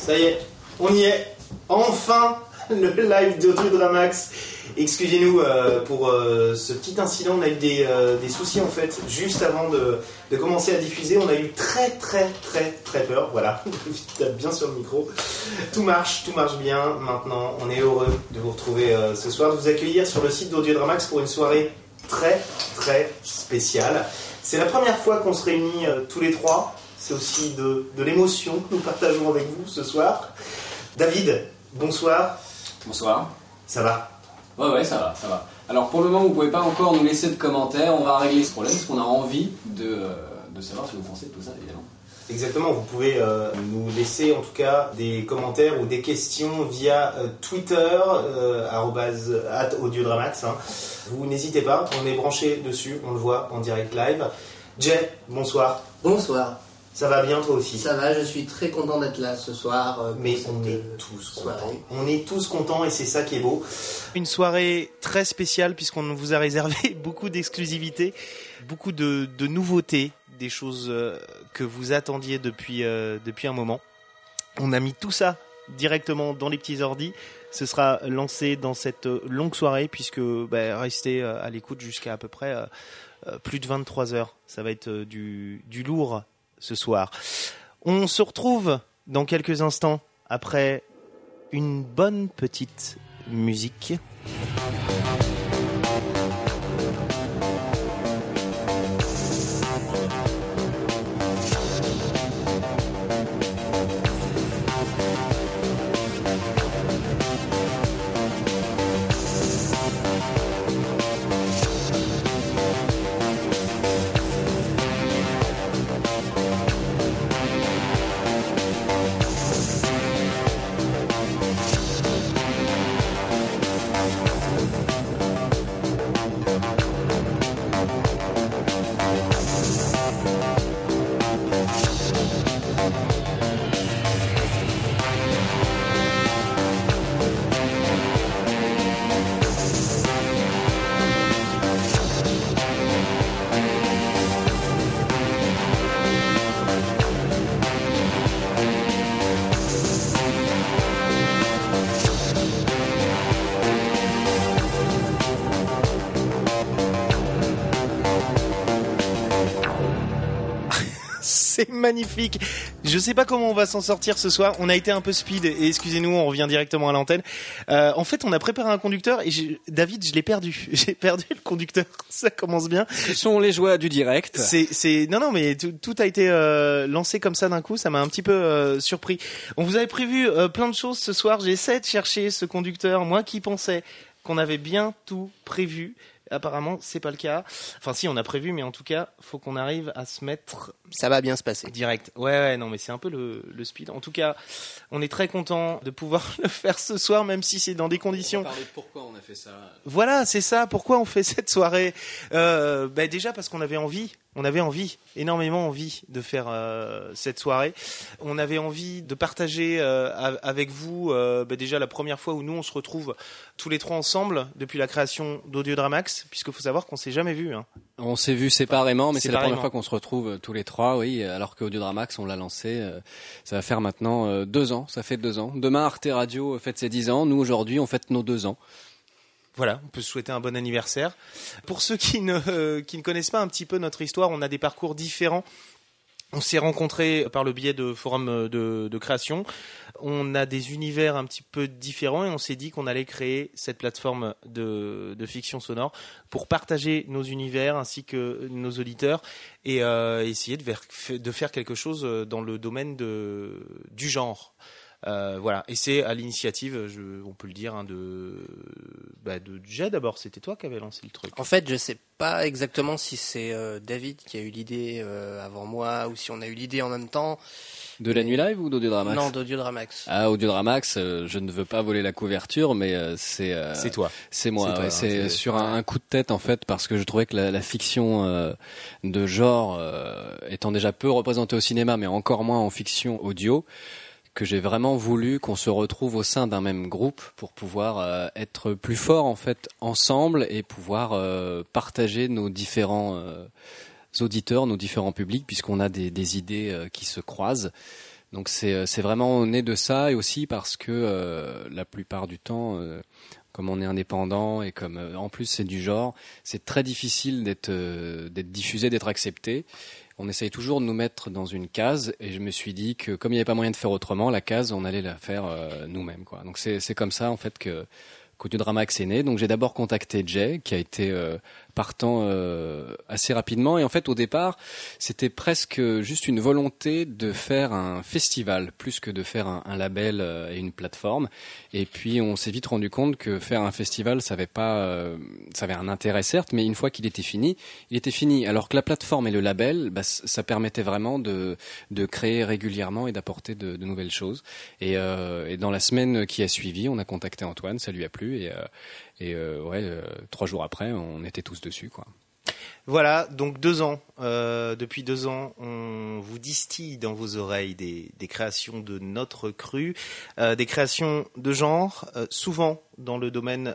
Ça y est, on y est. Enfin, le live d'Audiodramax. Excusez-nous pour ce petit incident. On a eu des soucis en fait juste avant de commencer à diffuser. On a eu très peur. Voilà, je tape bien sur le micro. Tout marche bien. Maintenant, on est heureux de vous retrouver ce soir, de vous accueillir sur le site d'Audiodramax pour une soirée très spéciale. C'est la première fois qu'on se réunit tous les trois. C'est aussi de l'émotion que nous partageons avec vous ce soir. David, bonsoir. Bonsoir. Ça va ? Ouais, ça va. Alors pour le moment, vous ne pouvez pas encore nous laisser de commentaires. On va régler ce problème parce qu'on a envie de savoir ce que vous pensez de tout ça, évidemment. Exactement, vous pouvez nous laisser en tout cas des commentaires ou des questions via Twitter, @audiodramax. Vous n'hésitez pas, on est branché dessus, on le voit en direct live. Jay, bonsoir. Bonsoir. Ça va bien toi aussi ? Ça va, je suis très content d'être là ce soir. Mais on est tous contents. On est tous contents et c'est ça qui est beau. Une soirée très spéciale puisqu'on vous a réservé beaucoup d'exclusivité, beaucoup de nouveautés, des choses que vous attendiez depuis un moment. On a mis tout ça directement dans les petits ordis. Ce sera lancé dans cette longue soirée puisque restez à l'écoute jusqu'à à peu près plus de 23 heures. Ça va être du lourd ce soir. On se retrouve dans quelques instants après une bonne petite musique. C'est magnifique. Je sais pas comment on va s'en sortir ce soir. On a été un peu speed et excusez-nous, on revient directement à l'antenne. En fait, on a préparé un conducteur et David, je l'ai perdu. J'ai perdu le conducteur. Ça commence bien. Ce sont les joies du direct. Non, mais tout a été lancé comme ça d'un coup. Ça m'a un petit peu surpris. On vous avait prévu plein de choses ce soir. J'ai essayé de chercher ce conducteur. Moi qui pensais qu'on avait bien tout prévu. Apparemment, c'est pas le cas. Enfin, si, on a prévu, mais en tout cas, faut qu'on arrive à se mettre. Ça va bien se passer. Direct. Ouais, non, mais c'est un peu le speed. En tout cas, on est très content de pouvoir le faire ce soir, même si c'est dans des conditions. On va parler de pourquoi on a fait ça. Voilà, c'est ça. Pourquoi on fait cette soirée déjà parce qu'on avait envie. On avait énormément envie de faire cette soirée. On avait envie de partager avec vous déjà la première fois où nous on se retrouve tous les trois ensemble depuis la création d'Audiodramax, puisqu'il faut savoir qu'on s'est jamais vus. On s'est vus séparément, mais c'est la séparément. première fois qu'on se retrouve tous les trois, oui, alors qu'Audiodramax, on l'a lancé, ça va faire maintenant 2 ans, ça fait 2 ans. Demain, Arte Radio fête ses 10 ans, nous aujourd'hui, on fête nos 2 ans. Voilà, on peut se souhaiter un bon anniversaire. Pour ceux qui ne connaissent pas un petit peu notre histoire, on a des parcours différents. On s'est rencontrés par le biais de forums de création. On a des univers un petit peu différents et on s'est dit qu'on allait créer cette plateforme de fiction sonore pour partager nos univers ainsi que nos auditeurs et essayer de faire quelque chose dans le domaine du genre. Voilà, et c'est à l'initiative, on peut le dire, de Jay d'abord. C'était toi qui avais lancé le truc. En fait, je sais pas exactement si c'est David qui a eu l'idée avant moi ou si on a eu l'idée en même temps. De la nuit live ou d'Audiodramax ? Non, d'Audiodramax. Ah, Audiodramax, je ne veux pas voler la couverture, mais c'est toi. C'est moi. C'est toi, c'est sur un coup de tête en fait, parce que je trouvais que la fiction de genre étant déjà peu représentée au cinéma, mais encore moins en fiction audio, que j'ai vraiment voulu qu'on se retrouve au sein d'un même groupe pour pouvoir être plus forts en fait ensemble et pouvoir partager nos différents auditeurs, nos différents publics, puisqu'on a des idées qui se croisent. Donc c'est vraiment né de ça, et aussi parce que la plupart du temps, comme on est indépendant et comme en plus c'est du genre, c'est très difficile d'être diffusé, d'être accepté. On essaye toujours de nous mettre dans une case, et je me suis dit que comme il n'y avait pas moyen de faire autrement, la case on allait la faire nous-mêmes, quoi. Donc c'est comme ça en fait qu'Audiodramax est né. Donc j'ai d'abord contacté Jay, qui a été partant assez rapidement, et en fait au départ c'était presque juste une volonté de faire un festival plus que de faire un label et une plateforme. Et puis on s'est vite rendu compte que faire un festival ça avait un intérêt certes, mais une fois qu'il était fini, il était fini, alors que la plateforme et le label, ça permettait vraiment de créer régulièrement et d'apporter de nouvelles choses. Et dans la semaine qui a suivi, on a contacté Antoine, ça lui a plu, et 3 jours après, on était tous dessus, quoi. Voilà, donc 2 ans. Depuis 2 ans, on vous distille dans vos oreilles des créations de notre cru, des créations de genre, souvent dans le domaine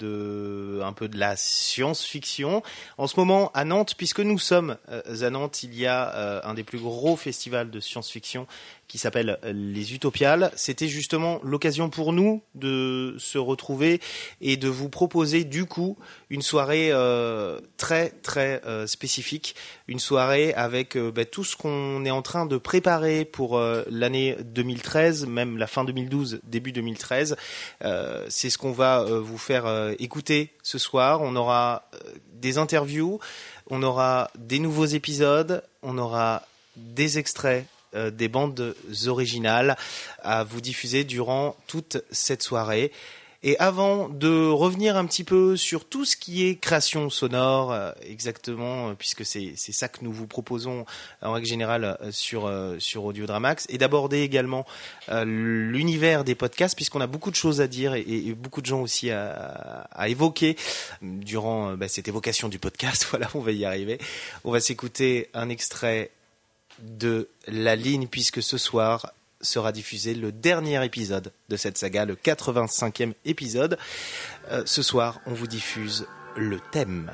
un peu de la science-fiction. En ce moment, à Nantes, puisque nous sommes à Nantes, il y a un des plus gros festivals de science-fiction qui s'appelle les Utopiales. C'était justement l'occasion pour nous de se retrouver et de vous proposer du coup une soirée très très spécifique, une soirée avec tout ce qu'on est en train de préparer pour l'année 2013, même la fin 2012, début 2013. C'est ce qu'on va vous faire écouter ce soir. On aura des interviews, on aura des nouveaux épisodes, on aura des extraits, des bandes originales à vous diffuser durant toute cette soirée. Et avant de revenir un petit peu sur tout ce qui est création sonore, exactement, puisque c'est ça que nous vous proposons en règle générale sur Audiodramax, et d'aborder également l'univers des podcasts, puisqu'on a beaucoup de choses à dire et beaucoup de gens aussi à évoquer durant cette évocation du podcast. Voilà, on va y arriver. On va s'écouter un extrait de La Ligne, puisque ce soir sera diffusé le dernier épisode de cette saga, le 85e épisode. Ce soir, on vous diffuse le thème.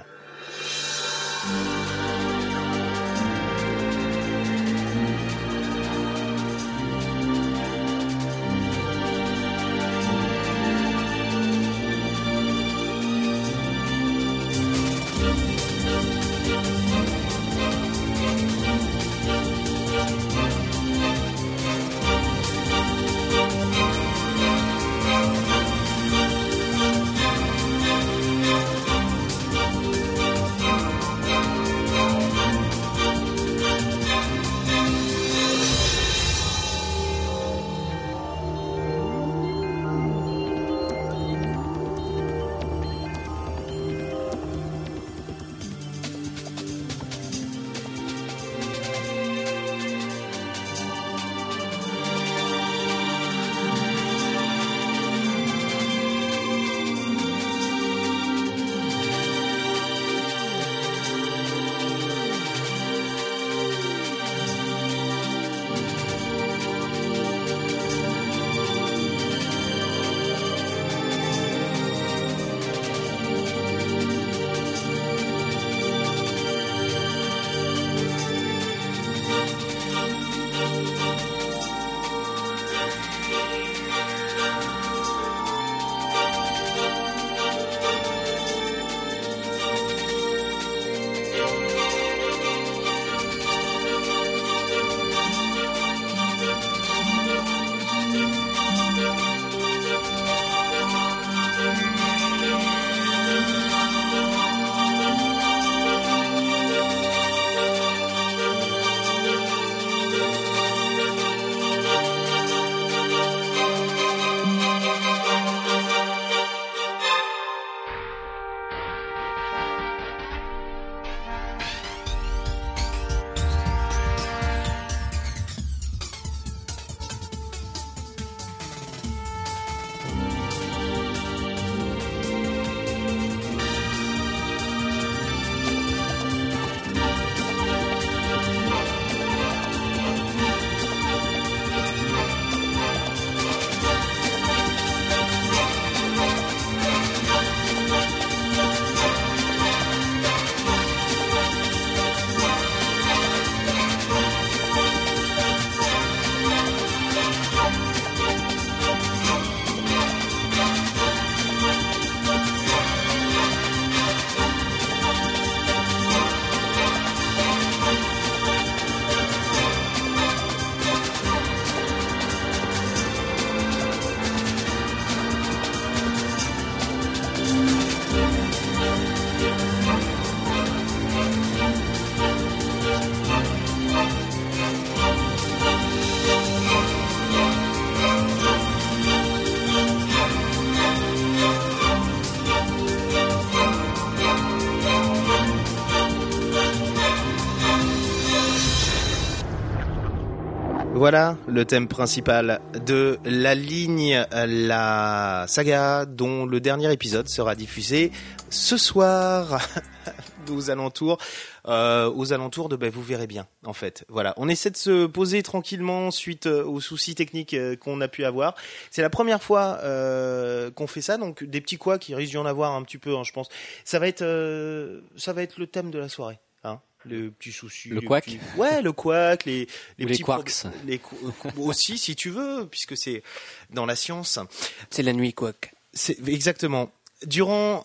Voilà le thème principal de La Ligne, la saga dont le dernier épisode sera diffusé ce soir aux alentours de vous verrez bien en fait. Voilà, on essaie de se poser tranquillement suite aux soucis techniques qu'on a pu avoir. C'est la première fois qu'on fait ça, donc des petits couacs qui risquent d'y en avoir un petit peu, hein, je pense. Ça va être le thème de la soirée. Hein, le petit souci, le couac. Ouais, le couac, les petits quarks. Aussi, si tu veux, puisque c'est dans la science. C'est la nuit couac. C'est exactement. Durant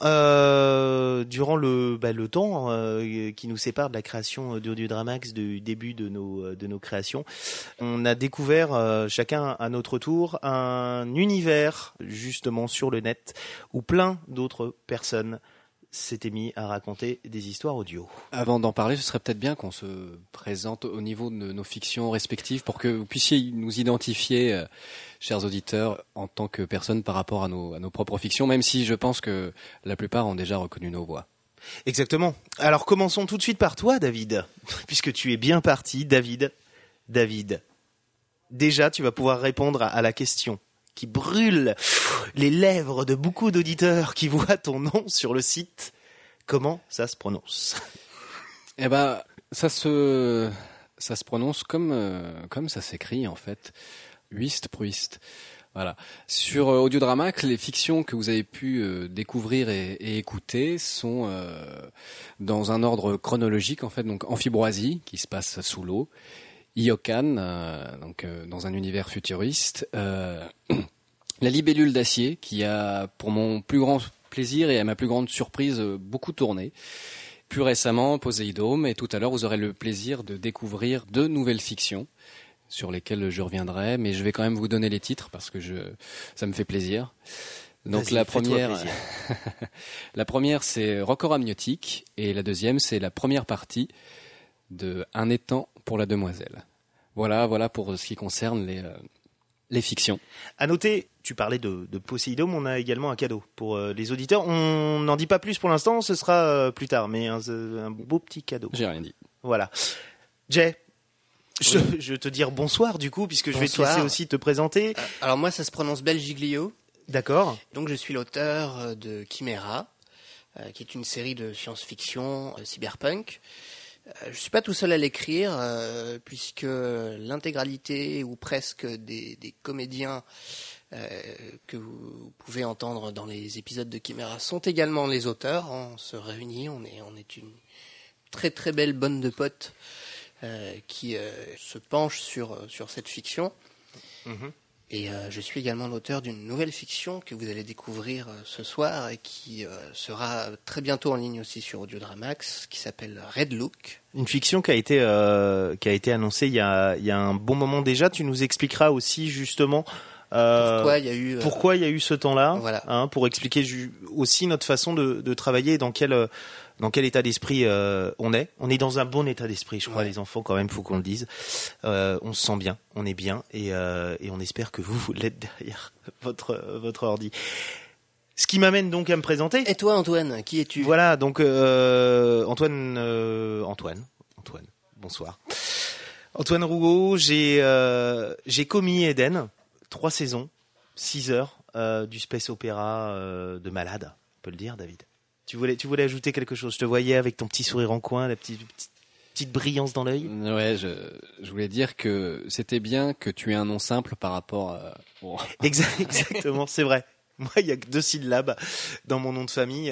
le temps qui nous sépare de la création d'Audiodramax, du début de nos créations, on a découvert chacun à notre tour un univers justement sur le net où plein d'autres personnes s'étaient mis à raconter des histoires audio. Avant d'en parler, ce serait peut-être bien qu'on se présente au niveau de nos fictions respectives pour que vous puissiez nous identifier, chers auditeurs, en tant que personnes par rapport à nos propres fictions, même si je pense que la plupart ont déjà reconnu nos voix. Exactement. Alors commençons tout de suite par toi, David, puisque tu es bien parti, David. Déjà, tu vas pouvoir répondre à la question qui brûle les lèvres de beaucoup d'auditeurs qui voient ton nom sur le site. Comment ça se prononce ? Eh ben, ça se prononce comme ça s'écrit en fait. Huist, Pruist. Voilà. Sur Audiodramax, les fictions que vous avez pu découvrir et écouter sont dans un ordre chronologique en fait. Donc Amphibroisie, qui se passe sous l'eau. Iokan, dans un univers futuriste. La libellule d'acier, qui a, pour mon plus grand plaisir et à ma plus grande surprise, beaucoup tourné. Plus récemment, Poséidome, et tout à l'heure, vous aurez le plaisir de découvrir 2 nouvelles fictions sur lesquelles je reviendrai, mais je vais quand même vous donner les titres parce que ça me fait plaisir. Donc la première, c'est Record amniotique, et la deuxième, c'est la première partie de Un étang pour la demoiselle. Voilà pour ce qui concerne les fictions. À noter, tu parlais de Poséidome, on a également un cadeau pour les auditeurs. On n'en dit pas plus pour l'instant, ce sera plus tard, mais un beau petit cadeau. J'ai rien dit. Voilà. Jay, je vais te dire bonsoir du coup, puisque je vais te laisser aussi te présenter. Alors moi, ça se prononce Belgiglio. D'accord. Donc je suis l'auteur de Chimera, qui est une série de science-fiction cyberpunk. Je suis pas tout seul à l'écrire, puisque l'intégralité ou presque des comédiens que vous pouvez entendre dans les épisodes de Chimera sont également les auteurs. On se réunit, on est une très très belle bande de potes qui se penche sur cette fiction. Mm-hmm. Et je suis également l'auteur d'une nouvelle fiction que vous allez découvrir ce soir et qui sera très bientôt en ligne aussi sur Audiodramax, qui s'appelle Red Look. Une fiction qui a été annoncée il y a un bon moment déjà. Tu nous expliqueras aussi justement pourquoi il y a eu ce temps-là, voilà. Hein, pour expliquer aussi notre façon de travailler et dans quel état d'esprit on est. On est dans un bon état d'esprit, je crois, les enfants, quand même, faut qu'on le dise. On se sent bien, on est bien, et on espère que vous l'êtes derrière votre ordi. Ce qui m'amène donc à me présenter. Et toi, Antoine, qui es-tu ? Voilà, donc Antoine, bonsoir. Antoine Rouault, j'ai commis Eden, 3 saisons, 6 heures du space opéra de malade, on peut le dire, David. Tu voulais ajouter quelque chose ? Je te voyais avec ton petit sourire en coin, la petite brillance dans l'œil. Ouais, je voulais dire que c'était bien que tu aies un nom simple par rapport Exactement, c'est vrai. Moi, il y a que 2 syllabes dans mon nom de famille,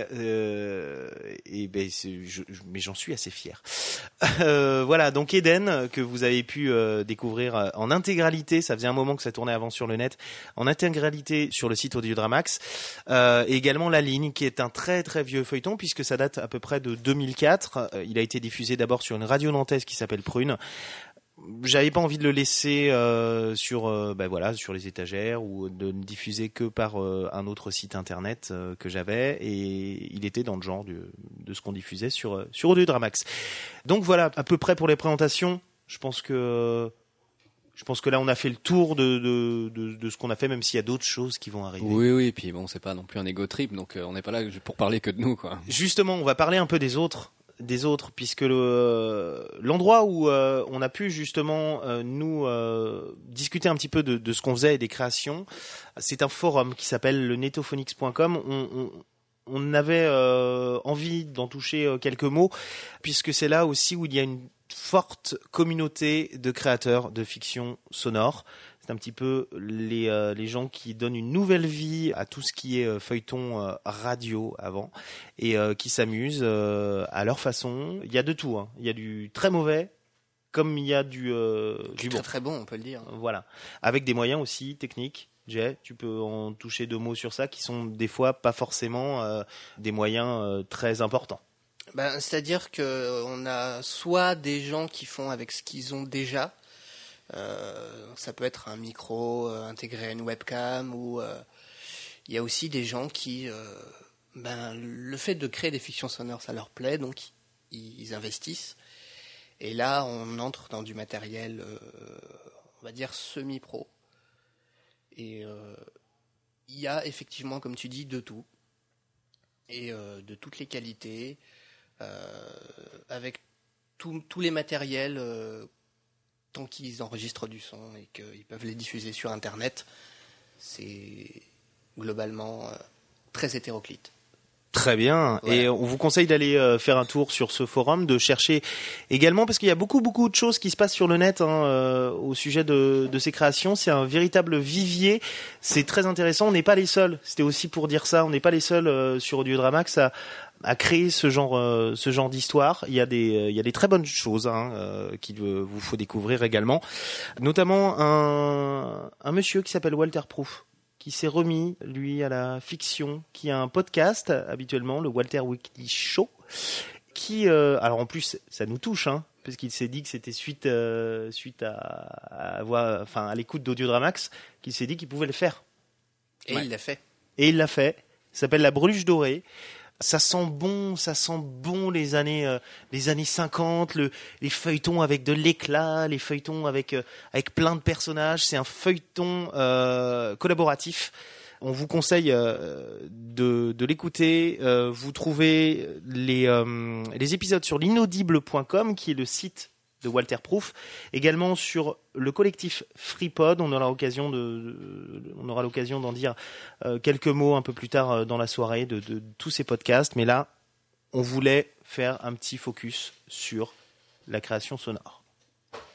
mais j'en suis assez fier. Voilà, donc Eden, que vous avez pu découvrir en intégralité, ça faisait un moment que ça tournait avant sur le net, en intégralité sur le site Audiodramax, et également La Ligne, qui est un très très vieux feuilleton, puisque ça date à peu près de 2004. Il a été diffusé d'abord sur une radio nantaise qui s'appelle Prune. J'avais pas envie de le laisser sur les étagères ou de ne diffuser que par un autre site internet que j'avais, et il était dans le genre de ce qu'on diffusait sur Audiodramax. Donc voilà, à peu près pour les présentations. Je pense que là on a fait le tour de ce qu'on a fait, même s'il y a d'autres choses qui vont arriver. Oui, et puis bon, c'est pas non plus un ego trip, donc on n'est pas là pour parler que de nous, quoi. Justement, on va parler un peu des autres des autres, puisque l'endroit où on a pu justement nous discuter un petit peu de ce qu'on faisait et des créations, c'est un forum qui s'appelle le netophonix.com. On avait envie d'en toucher quelques mots, puisque c'est là aussi où il y a une forte communauté de créateurs de fiction sonore. C'est un petit peu les gens qui donnent une nouvelle vie à tout ce qui est feuilleton radio avant et qui s'amusent à leur façon. Il y a de tout, hein. Il y a du très mauvais comme il y a du très bon. très bon, on peut le dire. Voilà, avec des moyens aussi techniques. Jay, tu peux en toucher 2 mots sur ça, qui sont des fois pas forcément des moyens très importants. C'est-à-dire qu'on a soit des gens qui font avec ce qu'ils ont déjà. Ça peut être un micro intégré à une webcam, ou il y a aussi des gens qui, le fait de créer des fictions sonores, ça leur plaît, donc ils investissent. Et là, on entre dans du matériel, on va dire semi-pro. Et il y a effectivement, comme tu dis, de tout, et de toutes les qualités, avec tous les matériels. Tant qu'ils enregistrent du son et qu'ils peuvent les diffuser sur Internet, c'est globalement très hétéroclite. Très bien. Voilà. Et on vous conseille d'aller faire un tour sur ce forum, de chercher également, parce qu'il y a beaucoup de choses qui se passent sur le net au sujet de ces créations. C'est un véritable vivier. C'est très intéressant. On n'est pas les seuls. C'était aussi pour dire ça. On n'est pas les seuls sur Audiodramax à créer ce genre d'histoire. Il y a des très bonnes choses qu'il vous faut découvrir également. Notamment un monsieur qui s'appelle Walter Proof, qui s'est remis, lui, à la fiction, qui a un podcast, habituellement, le Walter Weekly Show, qui, alors en plus, ça nous touche, parce qu'il s'est dit que c'était suite à l'écoute d'Audiodramax, qu'il s'est dit qu'il pouvait le faire. Et il l'a fait. Et il l'a fait. Ça s'appelle La Bruche Dorée. Ça sent bon les années 50, les feuilletons avec de l'éclat, les feuilletons avec plein de personnages. C'est un feuilleton collaboratif. On vous conseille de l'écouter. Vous trouvez les épisodes sur l'inaudible.com, qui est le site de Walter Proof, également sur le collectif FreePod. On aura l'occasion d'en dire quelques mots un peu plus tard dans la soirée de tous ces podcasts, mais là on voulait faire un petit focus sur la création sonore. David ?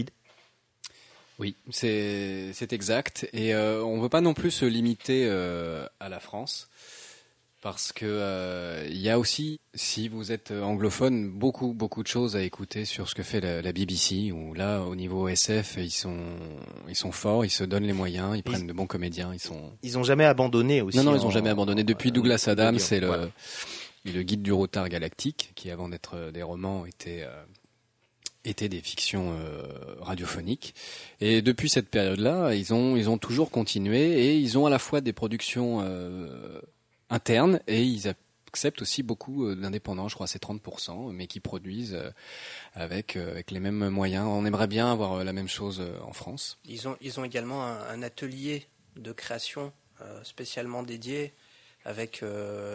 Oui, c'est exact, et on veut pas non plus se limiter à la France. Parce que il y a aussi, si vous êtes anglophone, beaucoup de choses à écouter sur ce que fait la BBC, où là, au niveau SF, ils sont forts, ils se donnent les moyens, ils prennent de bons comédiens, ils ont jamais abandonné aussi. Non, ils ont jamais abandonné. Depuis Douglas Adams, c'est le guide du retard galactique, qui avant d'être des romans étaient des fictions radiophoniques. Et depuis cette période-là, ils ont toujours continué, et ils ont à la fois des productions internes, et ils acceptent aussi beaucoup d'indépendants, je crois c'est 30%, mais qui produisent avec les mêmes moyens. On aimerait bien avoir la même chose en France. Ils ont également un atelier de création spécialement dédié, avec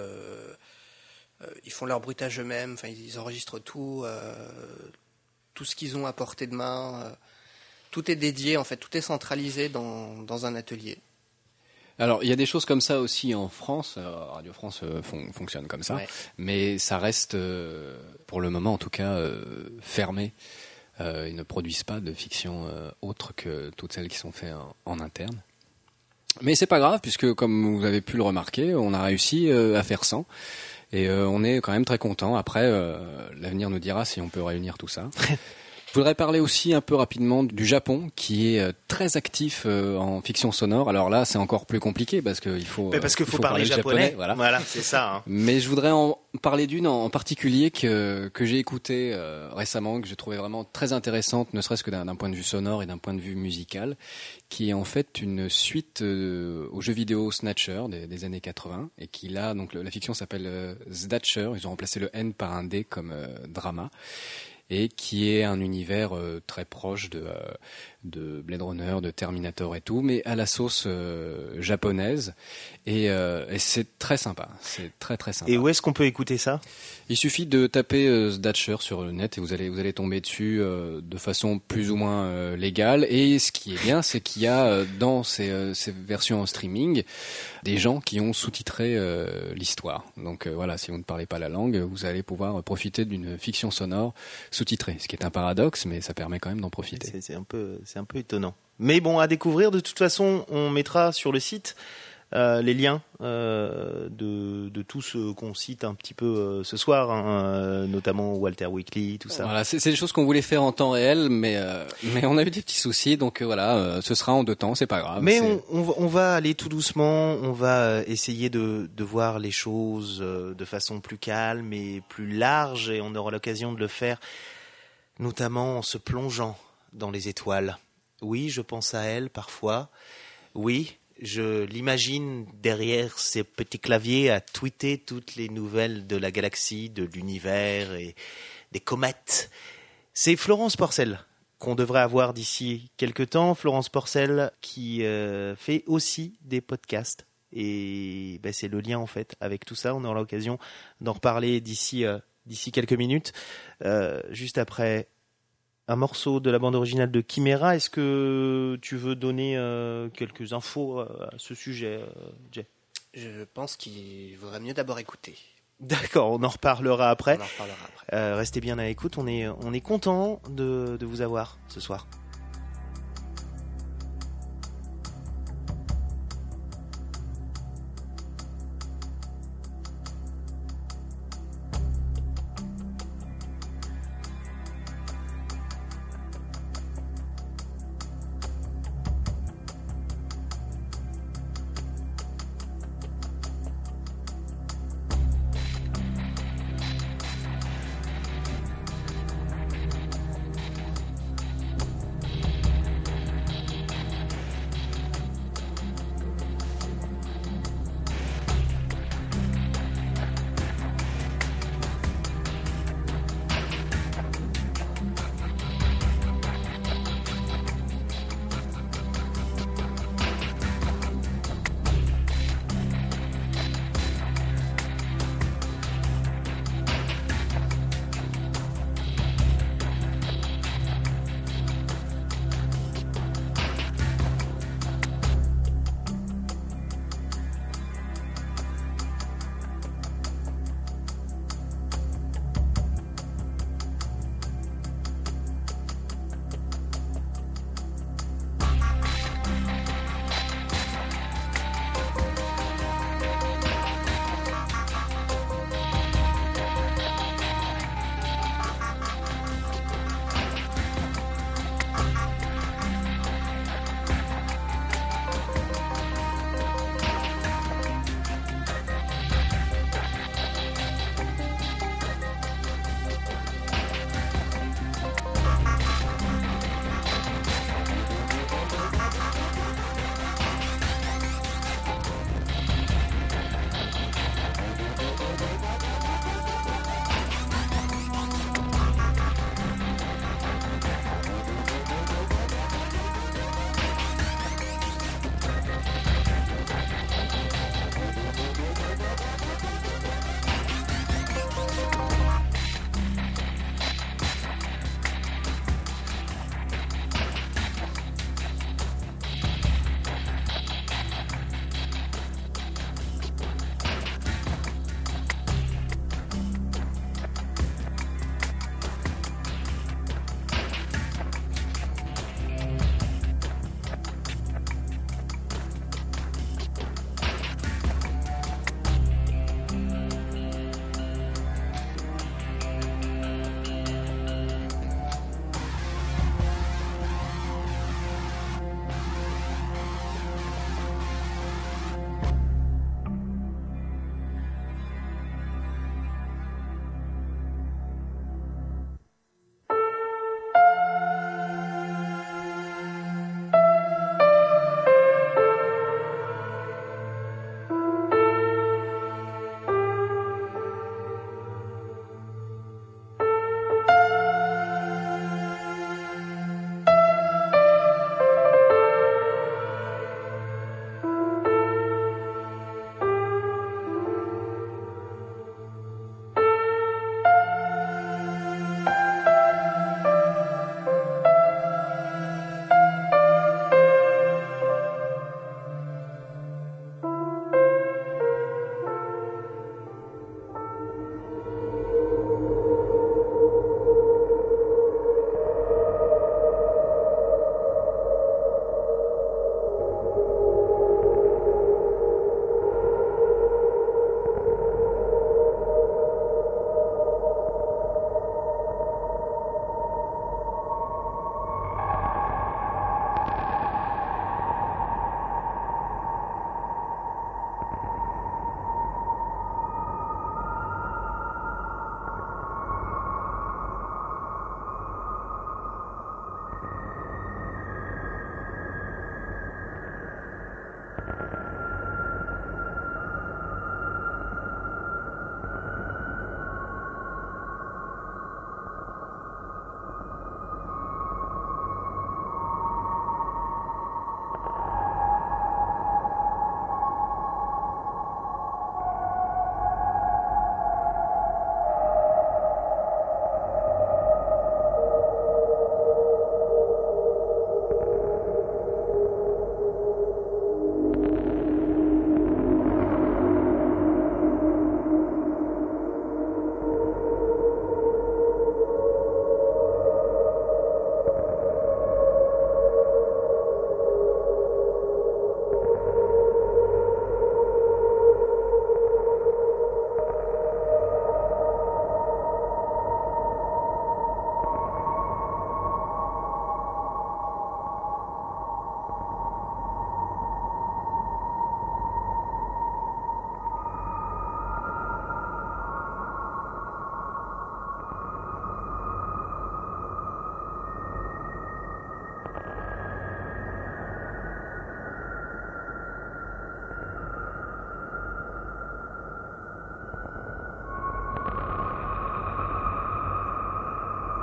ils font leur bruitage eux-mêmes, ils enregistrent tout ce qu'ils ont à portée de main. Tout est dédié, en fait, tout est centralisé dans un atelier. Alors, il y a des choses comme ça aussi en France. Radio France fonctionne comme ça, mais ça reste, pour le moment en tout cas, fermé. Ils ne produisent pas de fiction autre que toutes celles qui sont faites en interne. Mais c'est pas grave, puisque comme vous avez pu le remarquer, on a réussi à faire 100. Et on est quand même très content. Après, l'avenir nous dira si on peut réunir tout ça. Je voudrais parler aussi un peu rapidement du Japon, qui est très actif en fiction sonore. Alors là, c'est encore plus compliqué parce qu'il faut parler japonais. Voilà, c'est ça. Mais je voudrais en parler d'une en particulier que j'ai écoutée récemment, que j'ai trouvé vraiment très intéressante, ne serait-ce que d'un point de vue sonore et d'un point de vue musical, qui est en fait une suite au jeu vidéo Snatcher des années 80, et qui là, donc la fiction s'appelle Snatcher. Ils ont remplacé le N par un D comme drama. Et qui est un univers très proche Blade Runner, de Terminator et tout, mais à la sauce japonaise. Et c'est très sympa. C'est très très sympa. Et où est-ce qu'on peut écouter ça ? Il suffit de taper Sdatcher sur le net et vous allez tomber dessus de façon plus ou moins légale. Et ce qui est bien, c'est qu'il y a dans ces versions en streaming des gens qui ont sous-titré l'histoire. Donc voilà, si vous ne parlez pas la langue, vous allez pouvoir profiter d'une fiction sonore sous-titrée. Ce qui est un paradoxe, mais ça permet quand même d'en profiter. C'est un peu étonnant. Mais bon, à découvrir. De toute façon, on mettra sur le site les liens de tout ce qu'on cite un petit peu ce soir, hein, notamment Walter Weekly, tout ça. Voilà, c'est des choses qu'on voulait faire en temps réel, mais on a eu des petits soucis, donc voilà, ce sera en 2 temps, c'est pas grave. Mais on va aller tout doucement, on va essayer de voir les choses de façon plus calme et plus large, et on aura l'occasion de le faire, notamment en se plongeant dans les étoiles. Oui, je pense à elle parfois. Oui, je l'imagine derrière ses petits claviers à tweeter toutes les nouvelles de la galaxie, de l'univers et des comètes. C'est Florence Porcel qu'on devrait avoir d'ici quelques temps. Florence Porcel qui fait aussi des podcasts. Et c'est le lien en fait avec tout ça. On aura l'occasion d'en reparler d'ici quelques minutes. Juste après un morceau de la bande originale de Chimera. Est-ce que tu veux donner quelques infos à ce sujet, Jay ? Je pense qu'il vaudrait mieux d'abord écouter. D'accord, on en reparlera après. Restez bien à l'écoute, on est content de vous avoir ce soir.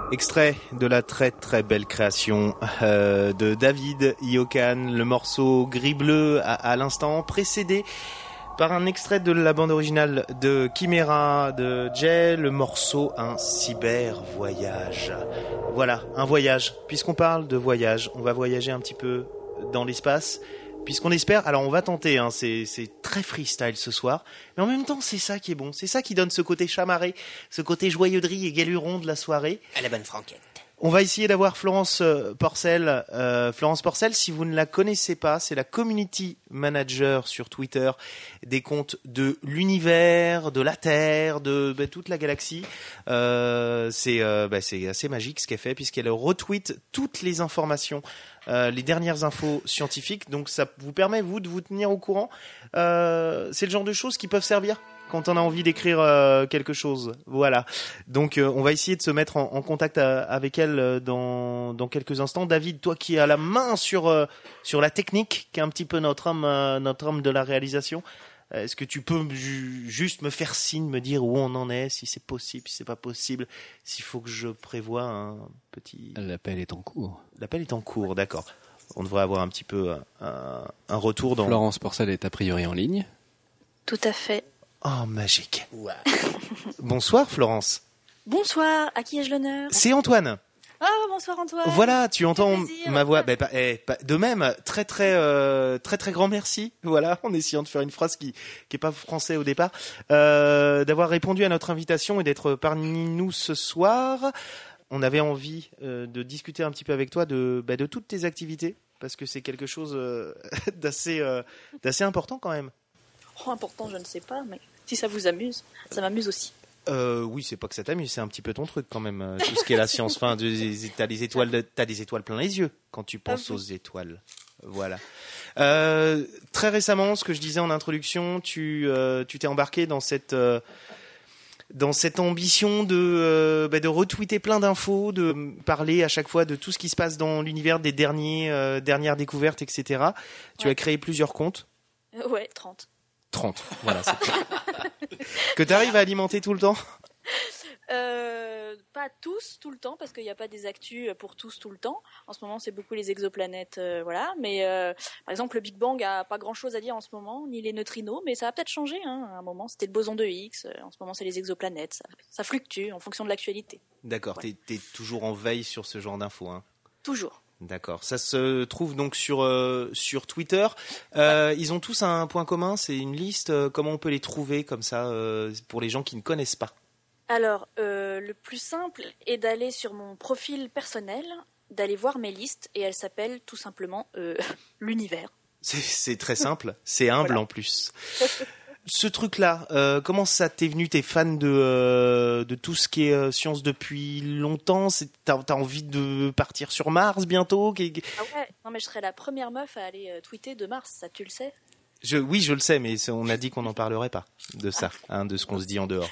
Extrait de la très très belle création de David Yokan, le morceau Gris-Bleu à l'instant, précédé par un extrait de la bande originale de Chimera de Jay, le morceau Un cyber voyage. Voilà, un voyage. Puisqu'on parle de voyage, on va voyager un petit peu dans l'espace. Puisqu'on espère, alors on va tenter, hein, c'est très freestyle ce soir, mais en même temps c'est ça qui est bon, c'est ça qui donne ce côté chamarré, ce côté joyeuderie et galuron de la soirée. À la bonne franquette. On va essayer d'avoir Florence Porcel. Florence Porcel, si vous ne la connaissez pas, c'est la community manager sur Twitter des comptes de l'univers, de la Terre, de toute la galaxie. C'est assez magique ce qu'elle fait puisqu'elle retweet toutes les informations, les dernières infos scientifiques. Donc ça vous permet, vous, de vous tenir au courant. C'est le genre de choses qui peuvent servir quand on a envie d'écrire quelque chose. Voilà. Donc on va essayer de se mettre en contact avec elle dans quelques instants. David, toi qui as la main sur la technique, qui est un petit peu notre homme de la réalisation, est-ce que tu peux juste me faire signe, me dire où on en est, si c'est possible, si c'est pas possible, s'il faut que je prévoie un petit... L'appel est en cours. L'appel est en cours, d'accord. On devrait avoir un petit peu un retour dans... Florence Porcel est a priori en ligne. Tout à fait. Oh, magique. Wow. Bonsoir Florence. Bonsoir, à qui ai-je l'honneur? C'est Antoine. Ah, bonsoir Antoine. Voilà, tu entends plaisir. ma voix. De même, très grand merci. Voilà, en essayant de faire une phrase qui est pas français au départ, d'avoir répondu à notre invitation et d'être parmi nous ce soir. On avait envie de discuter un petit peu avec toi de toutes tes activités parce que c'est quelque chose d'assez important quand même. Oh, important, je ne sais pas, mais si ça vous amuse, ça m'amuse aussi. Oui, c'est pas que ça t'amuse, c'est un petit peu ton truc quand même. Tout ce qui est la science. Enfin, t'as des étoiles plein les yeux quand tu penses aux étoiles. Voilà. Très récemment, ce que je disais en introduction, tu t'es embarqué dans cette ambition de retweeter plein d'infos, de parler à chaque fois de tout ce qui se passe dans l'univers, des dernières découvertes, etc. Tu as créé plusieurs comptes. Ouais, 30. 30, voilà. C'est que tu arrives à alimenter tout le temps? Pas tous, tout le temps, parce qu'il n'y a pas des actus pour tous tout le temps. En ce moment, c'est beaucoup les exoplanètes, voilà. Mais par exemple, le Big Bang a pas grand-chose à dire en ce moment, ni les neutrinos, mais ça va peut-être changer. Hein. À un moment, c'était le boson de Higgs. En ce moment, c'est les exoplanètes. Ça fluctue en fonction de l'actualité. D'accord. Ouais. T'es toujours en veille sur ce genre d'infos, hein? Toujours. D'accord. Ça se trouve donc sur Twitter. Ils ont tous un point commun, c'est une liste. Comment on peut les trouver comme ça pour les gens qui ne connaissent pas? Alors, le plus simple est d'aller sur mon profil personnel, d'aller voir mes listes, et elle s'appelle tout simplement l'univers. C'est très simple, c'est humble voilà. En plus. Ce truc-là, comment ça t'est venu? T'es fan de tout ce qui est science depuis longtemps? T'as envie de partir sur Mars bientôt? Ah ouais, non mais je serais la première meuf à aller tweeter de Mars, ça tu le sais? Oui, je le sais, mais on a dit qu'on n'en parlerait pas de ça, hein, de ce qu'on se dit en dehors.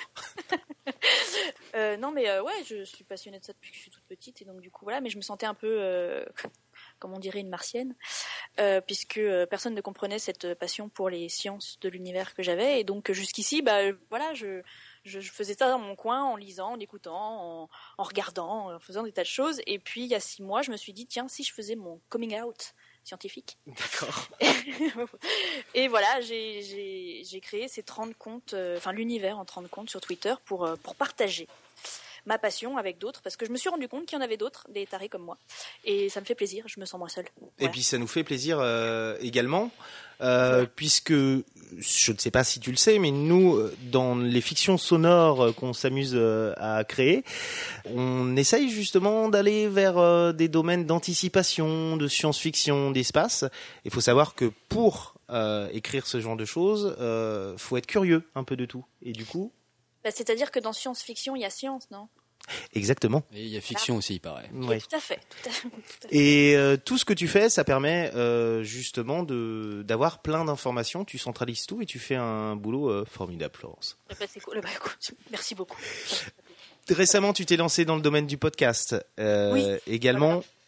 Non mais ouais, je suis passionnée de ça depuis que je suis toute petite et donc du coup voilà, mais je me sentais un peu, comme on dirait, une martienne, puisque personne ne comprenait cette passion pour les sciences de l'univers que j'avais et donc jusqu'ici, voilà, je faisais ça dans mon coin en lisant, en écoutant, en regardant, en faisant des tas de choses et puis il y a 6 mois, je me suis dit tiens, si je faisais mon coming out scientifique. D'accord. Et voilà, j'ai créé ces 30 comptes, l'univers en 30 comptes sur Twitter pour partager ma passion avec d'autres, parce que je me suis rendu compte qu'il y en avait d'autres, des tarés comme moi. Et ça me fait plaisir, je me sens moins seule. Voilà. Et puis ça nous fait plaisir également, puisque, je ne sais pas si tu le sais, mais nous, dans les fictions sonores qu'on s'amuse à créer, on essaye justement d'aller vers des domaines d'anticipation, de science-fiction, d'espace. Il faut savoir que pour écrire ce genre de choses, faut être curieux un peu de tout. Et du coup... c'est-à-dire que dans science-fiction, il y a science, non? Exactement. Et il y a fiction aussi, il paraît. Ouais. Tout à fait. Et tout ce que tu fais, ça permet justement d'avoir plein d'informations. Tu centralises tout et tu fais un boulot formidable, Florence. C'est cool. Écoute, merci beaucoup. Récemment, tu t'es lancé dans le domaine du podcast. Oui. Également,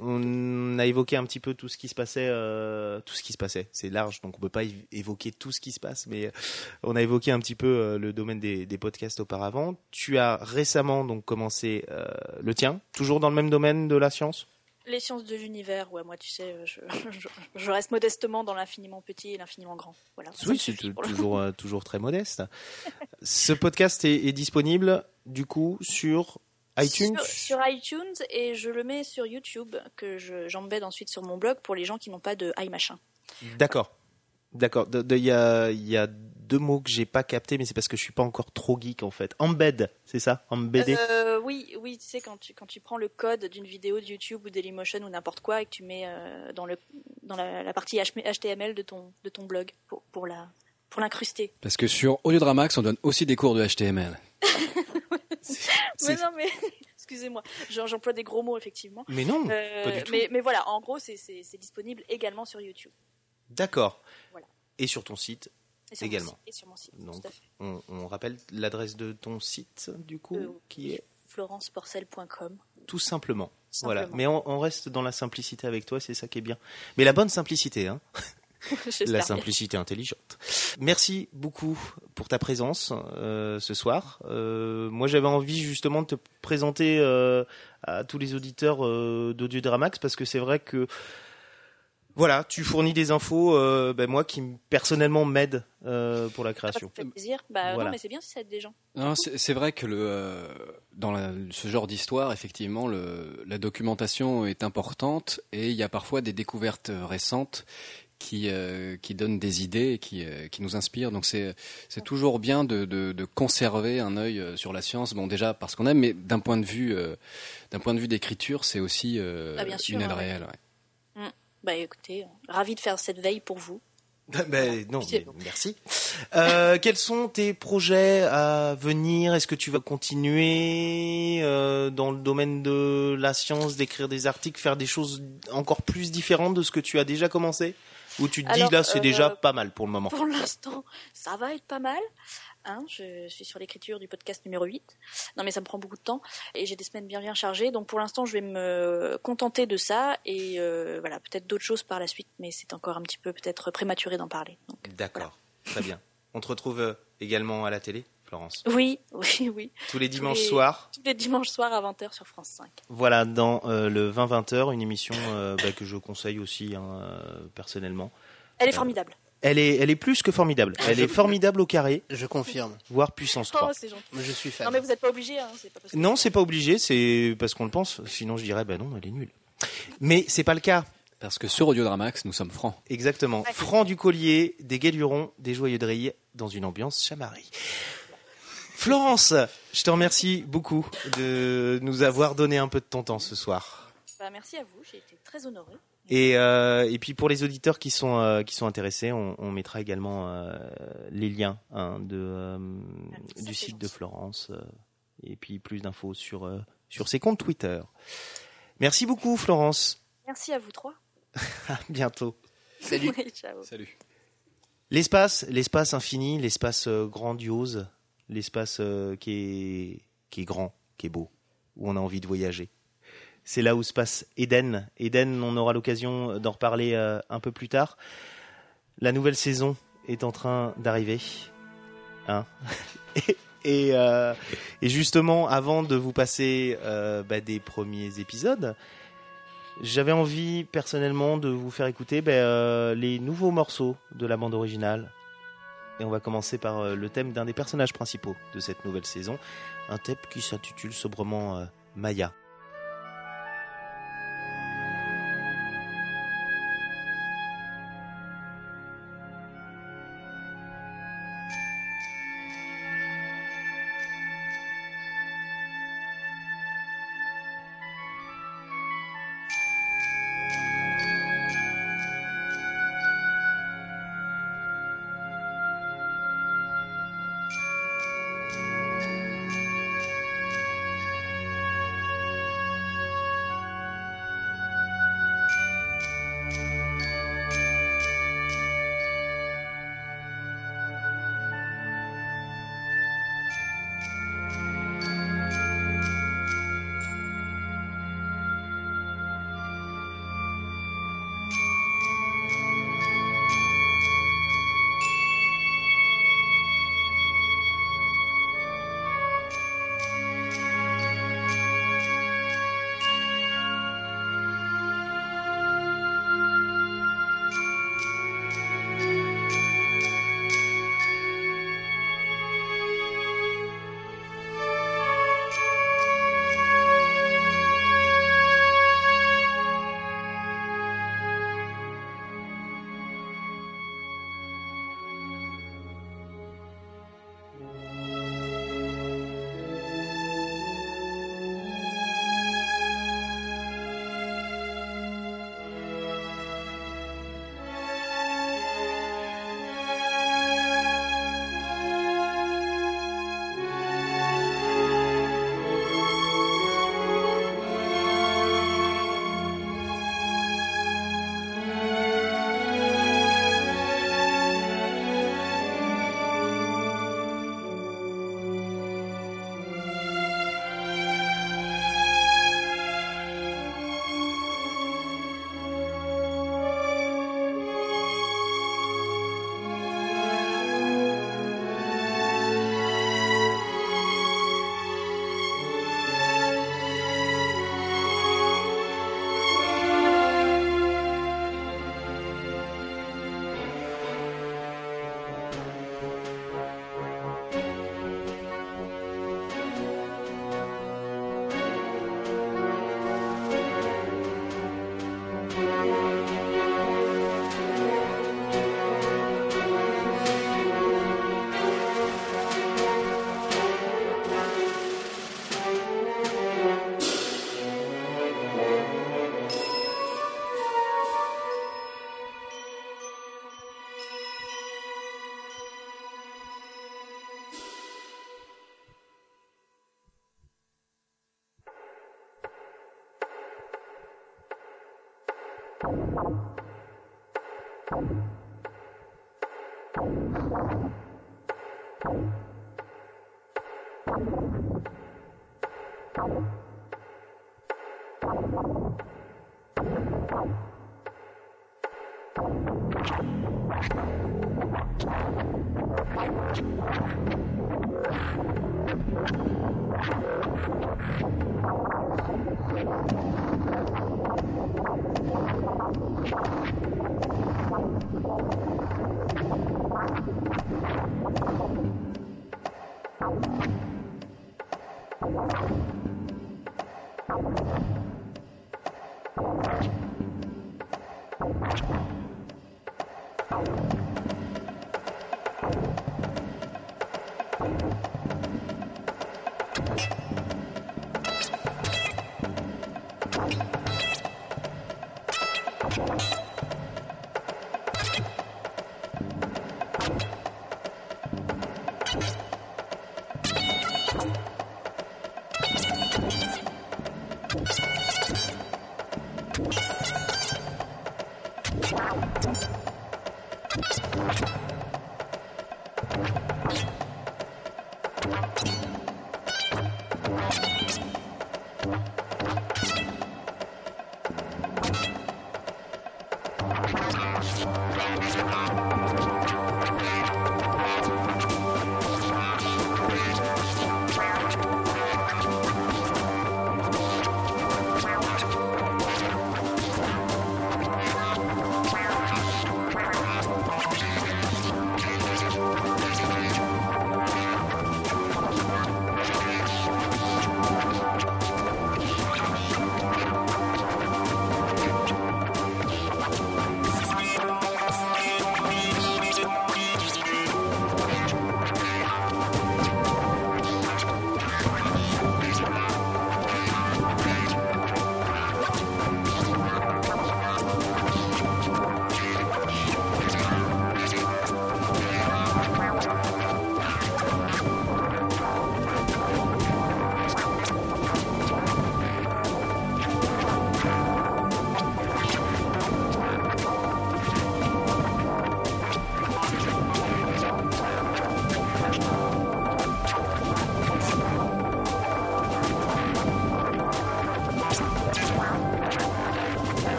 On a évoqué un petit peu tout ce qui se passait. C'est large, donc on peut pas évoquer tout ce qui se passe, mais on a évoqué un petit peu le domaine des podcasts auparavant. Tu as récemment donc commencé le tien, toujours dans le même domaine de la science? Les sciences de l'univers, ouais, moi, tu sais, je reste modestement dans l'infiniment petit et l'infiniment grand. Voilà. Oui, c'est toujours très modeste. Ce podcast est disponible, du coup, sur iTunes. Sur iTunes, et je le mets sur YouTube, que j'embête ensuite sur mon blog pour les gens qui n'ont pas de iMachin. D'accord. Il y a deux mots que j'ai pas captés, mais c'est parce que je suis pas encore trop geek en fait. Embed, c'est ça? Embedder. Oui, tu sais, quand tu prends le code d'une vidéo de YouTube ou Dailymotion ou n'importe quoi et que tu mets dans la partie HTML de ton blog pour l'incruster. Parce que sur Audiodramax, on donne aussi des cours de HTML. Mais excusez-moi, j'emploie des gros mots effectivement. Mais non, pas du tout. Mais voilà, en gros, c'est disponible également sur YouTube. D'accord. Voilà. Et sur ton site également. Et sur mon site. Donc, tout à fait. on rappelle l'adresse de ton site, du coup, qui est florenceporcel.com. tout simplement. Voilà. Mais on reste dans la simplicité avec toi, c'est ça qui est bien. Mais la bonne simplicité, hein. La simplicité intelligente. Merci beaucoup pour ta présence ce soir. Moi, j'avais envie justement de te présenter à tous les auditeurs d'Audiodramax parce que c'est vrai que voilà, tu fournis des infos, moi qui personnellement m'aident pour la création. Ça fait plaisir. Voilà. Non, mais c'est bien si ça aide des gens. Non, c'est vrai que dans ce genre d'histoire, effectivement, la documentation est importante et il y a parfois des découvertes récentes qui donnent des idées et qui nous inspirent. Donc c'est toujours bien de conserver un œil sur la science. Bon, déjà parce qu'on aime, mais d'un point de vue d'écriture, c'est aussi bien sûr, une aide réelle. Ouais. Écoutez, ravi de faire cette veille pour vous. Merci. Quels sont tes projets à venir? Est-ce que tu vas continuer dans le domaine de la science, d'écrire des articles, faire des choses encore plus différentes de ce que tu as déjà commencé? Ou tu te dis là c'est déjà pas mal pour le moment? Pour l'instant, ça va être pas mal. Je suis sur l'écriture du podcast numéro 8. Non mais ça me prend beaucoup de temps et j'ai des semaines bien chargées. Donc pour l'instant je vais me contenter de ça et voilà, peut-être d'autres choses par la suite, mais c'est encore un petit peu peut-être prématuré d'en parler. Donc, d'accord, voilà. Très bien. On te retrouve également à la télé, Florence? Oui. Tous les dimanches soirs? Tous les dimanches soirs à 20h sur France 5. Voilà, dans le 20-20h, une émission que je conseille aussi personnellement. Elle est formidable. Elle est plus que formidable. Elle est formidable au carré. Je confirme. Voire puissance 3. Oh, c'est gentil. Je suis fan. Non, mais vous n'êtes pas obligé. C'est pas parce que... Non, c'est pas obligé. C'est parce qu'on le pense. Sinon, je dirais, non, elle est nulle. Mais c'est pas le cas. Parce que sur Audiodramax, nous sommes francs. Exactement. Ouais. Francs du collier, des galurons, des joyeux de rille, dans une ambiance chamarie. Florence, je te remercie beaucoup de nous avoir donné un peu de ton temps ce soir. Merci à vous. J'ai été très honorée. Et puis pour les auditeurs qui sont intéressés, on mettra également les liens du site de Florence et puis plus d'infos sur ses comptes Twitter. Merci beaucoup Florence. Merci à vous trois. À bientôt. Salut. Oui, ciao. Salut. L'espace infini, l'espace grandiose, l'espace qui est grand, qui est beau, où on a envie de voyager. C'est là où se passe Eden. Eden, on aura l'occasion d'en reparler un peu plus tard. La nouvelle saison est en train d'arriver. Et justement, avant de vous passer des premiers épisodes, j'avais envie personnellement de vous faire écouter les nouveaux morceaux de la bande originale. Et on va commencer par le thème d'un des personnages principaux de cette nouvelle saison. Un thème qui s'intitule sobrement Maya.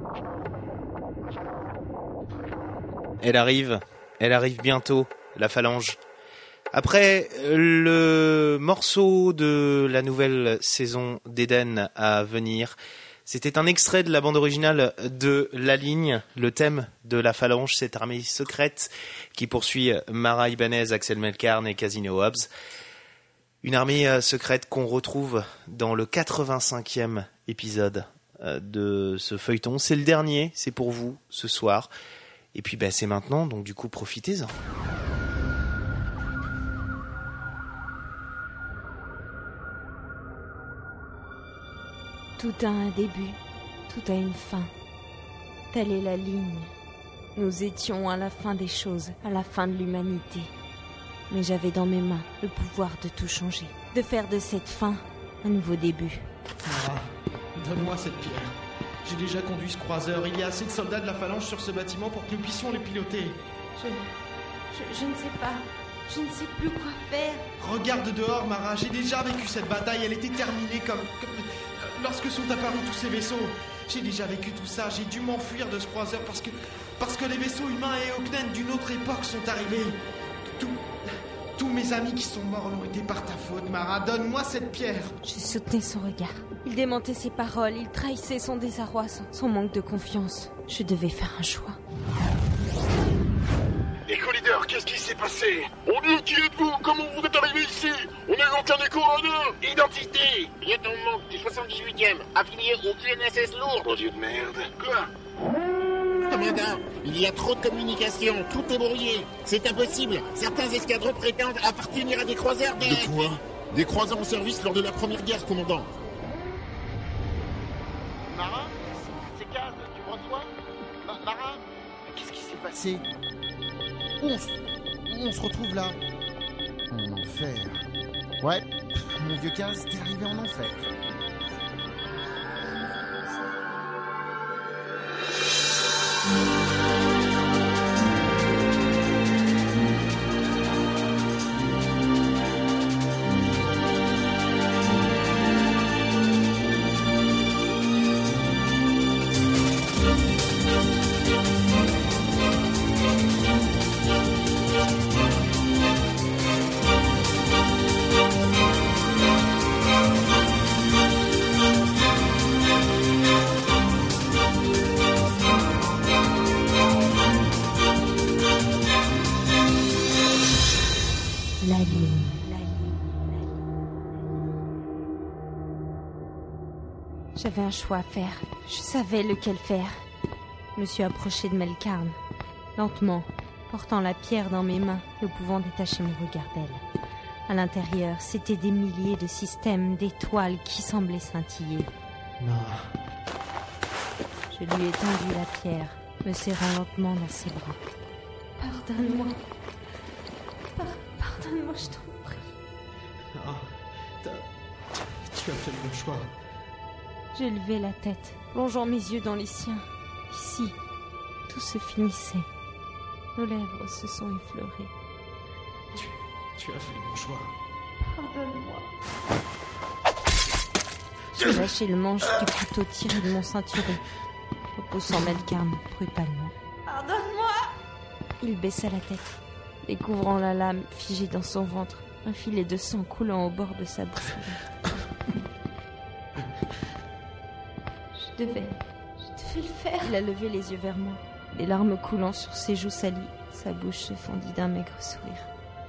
Elle arrive bientôt, la phalange. Après le morceau de la nouvelle saison d'Eden à venir, c'était un extrait de la bande originale de La Ligne, le thème de la phalange, cette armée secrète qui poursuit Mara Ibanez, Axel Melkarn et Casino Hobbs. Une armée secrète qu'on retrouve dans le 85e épisode de ce feuilleton. C'est le dernier, c'est pour vous ce soir. Et puis c'est maintenant, donc du coup profitez-en. Tout a un début, tout a une fin. Telle est la ligne. Nous étions à la fin des choses, à la fin de l'humanité. Mais j'avais dans mes mains le pouvoir de tout changer, de faire de cette fin un nouveau début. Mara, donne-moi cette pierre. J'ai déjà conduit ce croiseur. Il y a assez de soldats de la phalange sur ce bâtiment pour que nous puissions les piloter. Je ne sais pas. Je ne sais plus quoi faire. Regarde dehors, Mara. J'ai déjà vécu cette bataille. Elle était terminée comme lorsque sont apparus tous ces vaisseaux. J'ai déjà vécu tout ça. J'ai dû m'enfuir de ce croiseur parce que les vaisseaux humains et Oknen d'une autre époque sont arrivés. Tous mes amis qui sont morts l'ont été par ta faute, Mara. Donne-moi cette pierre. Je soutenais son regard. Il démentait ses paroles. Il trahissait son désarroi, son manque de confiance. Je devais faire un choix. Éco-leader, qu'est-ce qui s'est passé? On dit qui êtes-vous? Comment vous êtes arrivé ici? On n'a aucun éco-radar. Identité, lieutenant Monk du 78e, affilié au UNSS Lourd. Oh Dieu de merde. Quoi? Commandant, il y a trop de communication, tout est brouillé. C'est impossible. Certains escadrons prétendent appartenir à des croiseurs de... De quoi? Des croiseurs en service lors de la Première Guerre, commandant. Mara? C'est Kaz, tu me reçois? Mara? Qu'est-ce qui s'est passé? On se retrouve là. En enfer. Ouais, mon vieux Kaz, t'es arrivé en enfer. J'avais un choix à faire. Je savais lequel faire. Je me suis approchée de Melkarn, lentement, portant la pierre dans mes mains, ne pouvant détacher mon regard d'elle. À l'intérieur, c'était des milliers de systèmes, d'étoiles qui semblaient scintiller. Non. Je lui ai tendu la pierre, me serrant lentement dans ses bras. Pardonne-moi. Pardonne-moi, je t'en prie. Ah, tu as fait le bon choix. J'ai levé la tête, plongeant mes yeux dans les siens. Ici, tout se finissait. Nos lèvres se sont effleurées. Tu as fait le bon choix. Pardonne-moi. J'ai lâché le manche du couteau tiré de mon ceinturon, repoussant Melkarn brutalement. Pardonne-moi. Il baissa la tête, découvrant la lame figée dans son ventre, un filet de sang coulant au bord de sa bouche. Je devais le faire. Il a levé les yeux vers moi, les larmes coulant sur ses joues salies. Sa bouche se fendit d'un maigre sourire.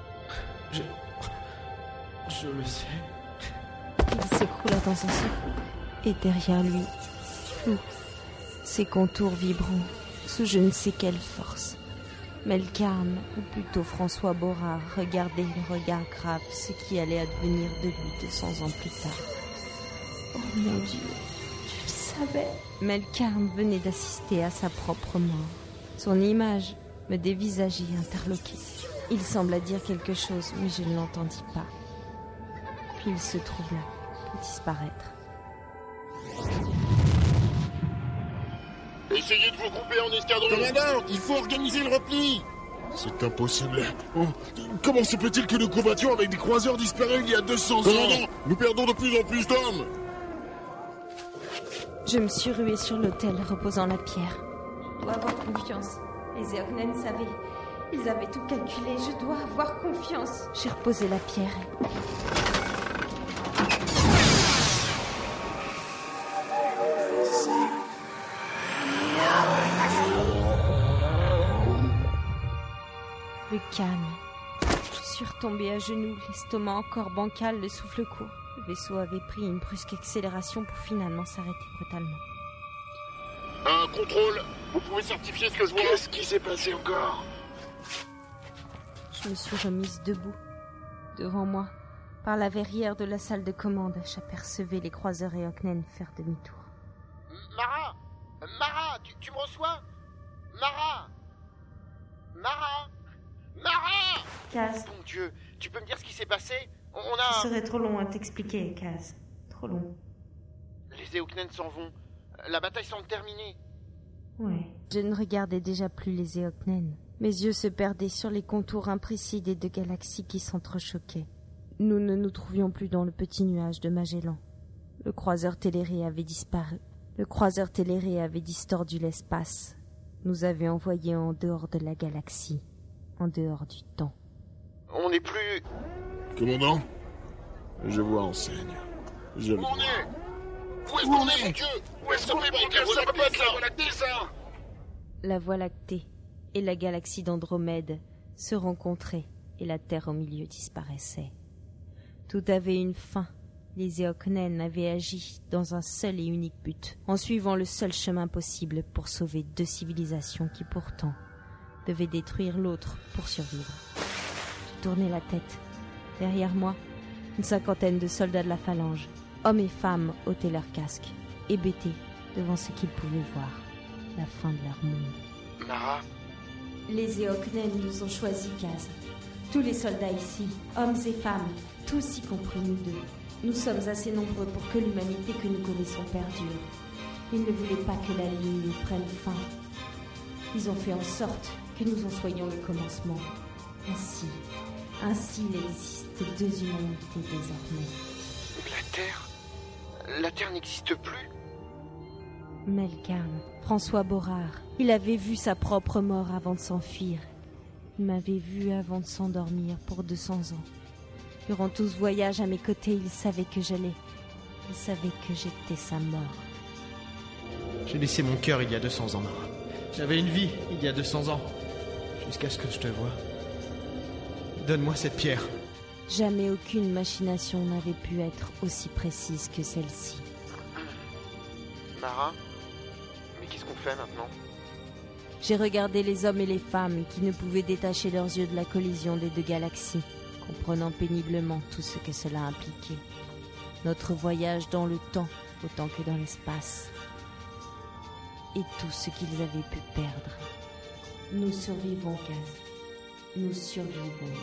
Je le sais. Il s'écroula dans un souffle. Et derrière lui, flou, ses contours vibrants, sous je ne sais quelle force. Melkarn, ou plutôt François Borard, regardait le regard grave ce qui allait advenir de lui 200 ans plus tard. Oh mon Dieu, tu le savais. Melkarn venait d'assister à sa propre mort. Son image me dévisageait interloqué. Il sembla dire quelque chose, mais je ne l'entendis pas. Puis il se troubla, pour disparaître. Essayez de vous grouper en escadron. Commandant, il faut organiser le repli. C'est impossible. Oh, comment se peut-il que nous combattions avec des croiseurs disparus il y a 200 ans? Commandant, nous perdons de plus en plus d'hommes. Je me suis ruée sur l'autel, reposant la pierre. Je dois avoir confiance. Les Eoknen savaient. Ils avaient tout calculé. Je dois avoir confiance. J'ai reposé la pierre. Le calme. Je suis retombée à genoux, l'estomac encore bancal, le souffle court. Le vaisseau avait pris une brusque accélération pour finalement s'arrêter brutalement. Contrôle, vous pouvez certifier ce que je vois? Qu'est-ce qui s'est passé encore? Je me suis remise debout. Devant moi, par la verrière de la salle de commande, j'apercevais les croiseurs Eoknen faire demi-tour. Mara! Mara, tu me reçois? Mara! Mara! Mara! Kaz. Bon Dieu, tu peux me dire ce qui s'est passé? Ce serait trop long à t'expliquer, Kaz. Trop long. Les Eoknen s'en vont. La bataille semble terminée. Ouais. Je ne regardais déjà plus les Eoknen. Mes yeux se perdaient sur les contours imprécis des deux galaxies qui s'entrechoquaient. Nous ne nous trouvions plus dans le petit nuage de Magellan. Le croiseur Téléré avait disparu. Le croiseur Téléré avait distordu l'espace. Nous avait envoyés en dehors de la galaxie. En dehors du temps. On n'est plus... Commandant, je vois enseigne. Je le vois. Où est-ce qu'on est, mon Dieu? Où est-ce qu'on est, bordel? Ça peut pas être la Voie lactée, ça! La Voie lactée et la galaxie d'Andromède se rencontraient et la Terre au milieu disparaissait. Tout avait une fin. Les Eoknen avaient agi dans un seul et unique but, en suivant le seul chemin possible pour sauver deux civilisations qui pourtant devaient détruire l'autre pour survivre. J'ai tourné la tête. Derrière moi, une cinquantaine de soldats de la phalange, hommes et femmes, ôtaient leurs casques, hébétés devant ce qu'ils pouvaient voir, la fin de leur monde. Mara? Les Eoknen nous ont choisis, Kaz. Tous les soldats ici, hommes et femmes, tous y compris nous deux. Nous sommes assez nombreux pour que l'humanité que nous connaissons perdure. Ils ne voulaient pas que la ligne prenne fin. Ils ont fait en sorte que nous en soyons le commencement. Ainsi il existe deux humanités désormais. La Terre n'existe plus? Melkarn, François Borard, il avait vu sa propre mort avant de s'enfuir. Il m'avait vu avant de s'endormir pour 200 ans. Durant tout ce voyage à mes côtés, il savait que j'allais. Il savait que j'étais sa mort. J'ai laissé mon cœur il y a 200 ans, Mara. J'avais une vie il y a 200 ans. Jusqu'à ce que je te voie. Donne-moi cette pierre. Jamais aucune machination n'avait pu être aussi précise que celle-ci. Mara? Mais qu'est-ce qu'on fait maintenant? J'ai regardé les hommes et les femmes qui ne pouvaient détacher leurs yeux de la collision des deux galaxies, comprenant péniblement tout ce que cela impliquait. Notre voyage dans le temps autant que dans l'espace. Et tout ce qu'ils avaient pu perdre. Nous survivons, Kaz. Nous survivons.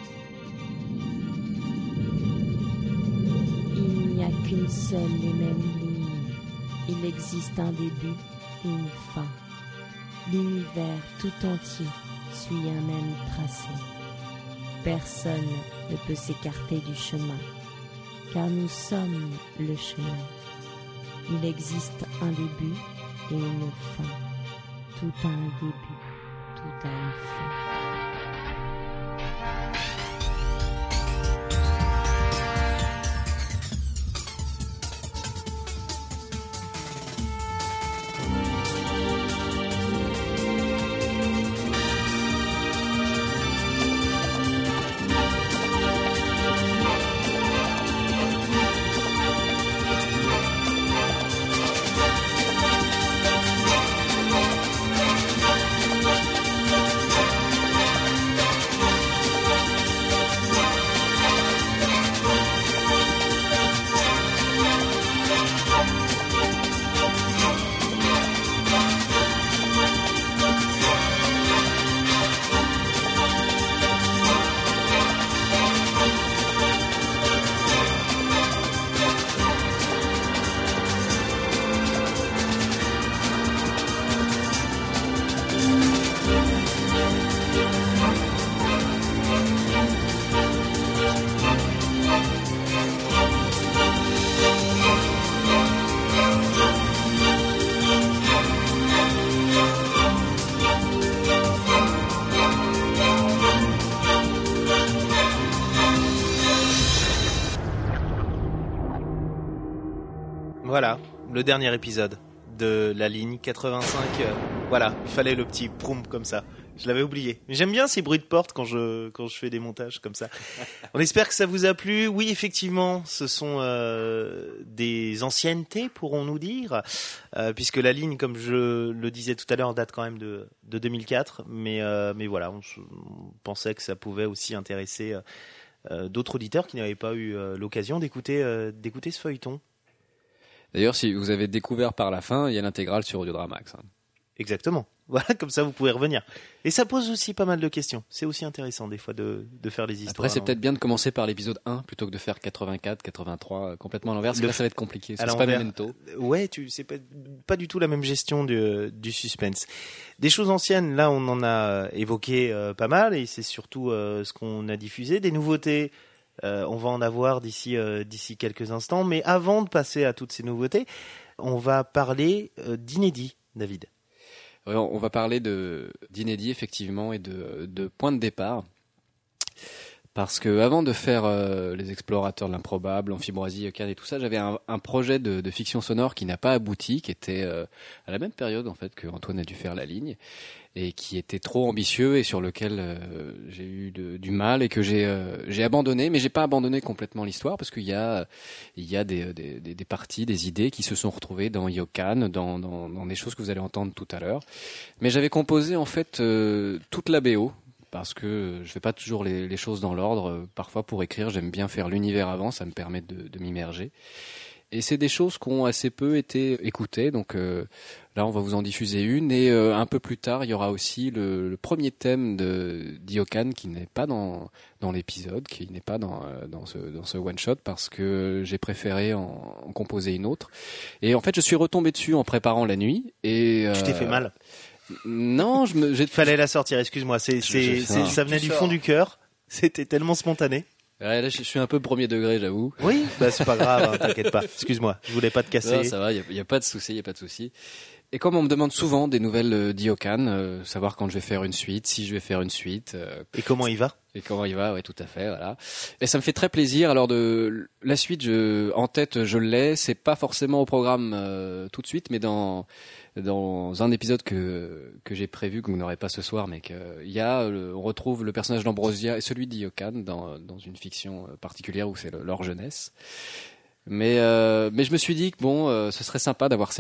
Il n'y a qu'une seule et même ligne. Il existe un début et une fin. L'univers tout entier suit un même tracé. Personne ne peut s'écarter du chemin, car nous sommes le chemin. Il existe un début et une fin. Tout a un début, tout a une fin. Voilà, le dernier épisode de la ligne 85. Voilà, il fallait le petit proum comme ça. Je l'avais oublié. Mais j'aime bien ces bruits de porte quand je fais des montages comme ça. On espère que ça vous a plu. Oui, effectivement, ce sont des anciennetés, pourrons-nous dire, puisque la ligne, comme je le disais tout à l'heure, date quand même de 2004. Mais voilà, on pensait que ça pouvait aussi intéresser d'autres auditeurs qui n'avaient pas eu l'occasion d'écouter ce feuilleton. D'ailleurs, si vous avez découvert par la fin, il y a l'intégrale sur Audiodramax. Exactement. Voilà, comme ça vous pouvez revenir. Et ça pose aussi pas mal de questions. C'est aussi intéressant des fois de faire les histoires. Après, c'est peut-être bien de commencer par l'épisode 1 plutôt que de faire 84, 83, complètement à l'envers. Parce que là, ça va être compliqué. C'est pas Memento. Ouais, c'est pas du tout la même gestion du suspense. Des choses anciennes, là, on en a évoqué pas mal et c'est surtout ce qu'on a diffusé. Des nouveautés, on va en avoir d'ici quelques instants. Mais avant de passer à toutes ces nouveautés, on va parler d'inédits, David. On va parler d'inédits effectivement et de points de départ. Parce que avant de faire les explorateurs de l'improbable, Amphiboisie, Yokan et tout ça, j'avais un projet de fiction sonore qui n'a pas abouti, qui était à la même période en fait que Antoine a dû faire la ligne et qui était trop ambitieux et sur lequel j'ai eu du mal et que j'ai abandonné, mais j'ai pas abandonné complètement l'histoire parce qu'il y a des parties, des idées qui se sont retrouvées dans Yokan, dans des choses que vous allez entendre tout à l'heure. Mais j'avais composé en fait toute la BO. Parce que je fais pas toujours les choses dans l'ordre. Parfois, pour écrire, j'aime bien faire l'univers avant, ça me permet de m'immerger. Et c'est des choses qui ont assez peu été écoutées, donc là, on va vous en diffuser une. Et un peu plus tard, il y aura aussi le premier thème d'Yokan qui n'est pas dans l'épisode, qui n'est pas dans ce one-shot, parce que j'ai préféré en composer une autre. Et en fait, je suis retombé dessus en préparant la nuit. Et tu t'es fait mal? Non, fallait la sortir, excuse-moi, ça venait du fond du cœur, c'était tellement spontané. Ouais, là, je suis un peu premier degré, j'avoue. Oui, bah c'est pas grave, hein, t'inquiète pas. Excuse-moi, je voulais pas te casser. Non, ça va, y a pas de souci, Et comme on me demande souvent des nouvelles d'Yokan, savoir quand je vais faire une suite, si je vais faire une suite. Et comment il va? Ouais, tout à fait, voilà. Et ça me fait très plaisir. Alors la suite, en tête, je l'ai. C'est pas forcément au programme tout de suite, mais dans un épisode que j'ai prévu, que vous n'aurez pas ce soir, mais on retrouve le personnage d'Ambrosia et celui d'Yokan dans une fiction particulière où c'est leur jeunesse. Mais je me suis dit que ce serait sympa d'avoir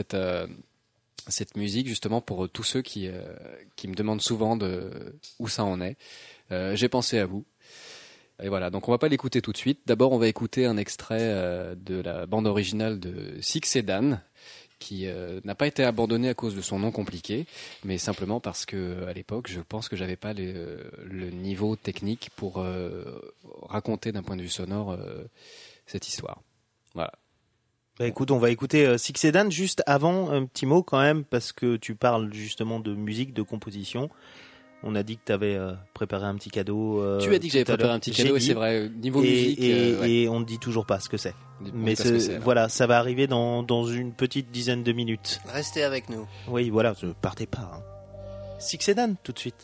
cette musique justement pour tous ceux qui me demandent souvent où ça en est. J'ai pensé à vous. Et voilà, donc on va pas l'écouter tout de suite. D'abord, on va écouter un extrait de la bande originale de Six et Dan, qui n'a pas été abandonné à cause de son nom compliqué, mais simplement parce que à l'époque, je pense que j'avais pas le niveau technique pour raconter d'un point de vue sonore cette histoire. Voilà. Bah écoute, on va écouter Six et Dan. Juste avant, un petit mot quand même, parce que tu parles justement de musique, de composition. On a dit que tu avais préparé un petit cadeau. Tu as dit que j'avais préparé un petit cadeau, et c'est vrai, niveau musique. Et on ne dit toujours pas ce que c'est. Mais voilà, ça va arriver dans une petite dizaine de minutes. Restez avec nous. Oui, voilà, ne partez pas. Hein. Six et Dan, tout de suite.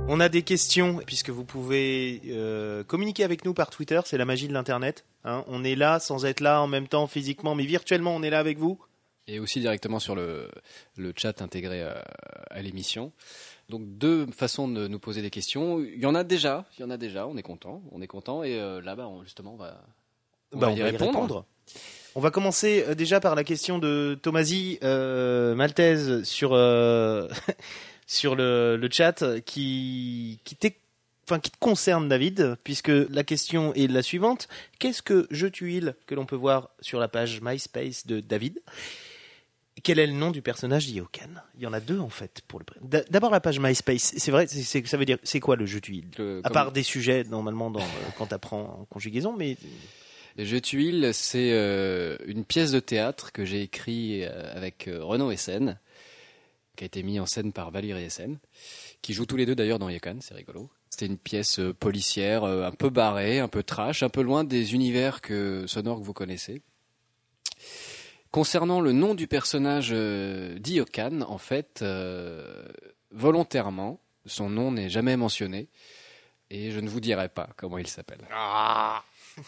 On a des questions, puisque vous pouvez communiquer avec nous par Twitter, c'est la magie de l'Internet. Hein. On est là sans être là en même temps physiquement, mais virtuellement on est là avec vous. Et aussi directement sur le chat intégré à l'émission. Donc 2 façons de nous poser des questions. Il y en a déjà, on est content. Et là, justement, on va y répondre. On va commencer déjà par la question de Tomasi Maltese sur sur le chat qui te concerne, David, puisque la question est la suivante. Qu'est-ce que Jeux Tuiles que l'on peut voir sur la page MySpace de David? Quel est le nom du personnage d'Iokan? Il y en a 2 en fait. D'abord la page MySpace. C'est vrai, ça veut dire c'est quoi le Jeu Tuiles? À part des sujets normalement quand tu apprends en conjugaison, mais le Jeu Tuiles, c'est une pièce de théâtre que j'ai écrite avec Renaud Essen, qui a été mis en scène par Valérie Essen, qui jouent tous les 2 d'ailleurs dans Iokan, c'est rigolo. C'était une pièce policière, un peu barrée, un peu trash, un peu loin des univers sonores que vous connaissez. Concernant le nom du personnage d'Iokan, en fait, volontairement, son nom n'est jamais mentionné et je ne vous dirai pas comment il s'appelle. Ah.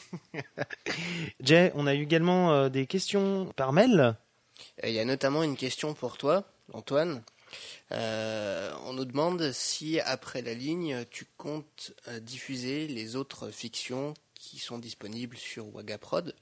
Jay, on a eu également des questions par mail. Il y a notamment une question pour toi, Antoine. On nous demande si, après la ligne, tu comptes diffuser les autres fictions qui sont disponibles sur Wagaprod,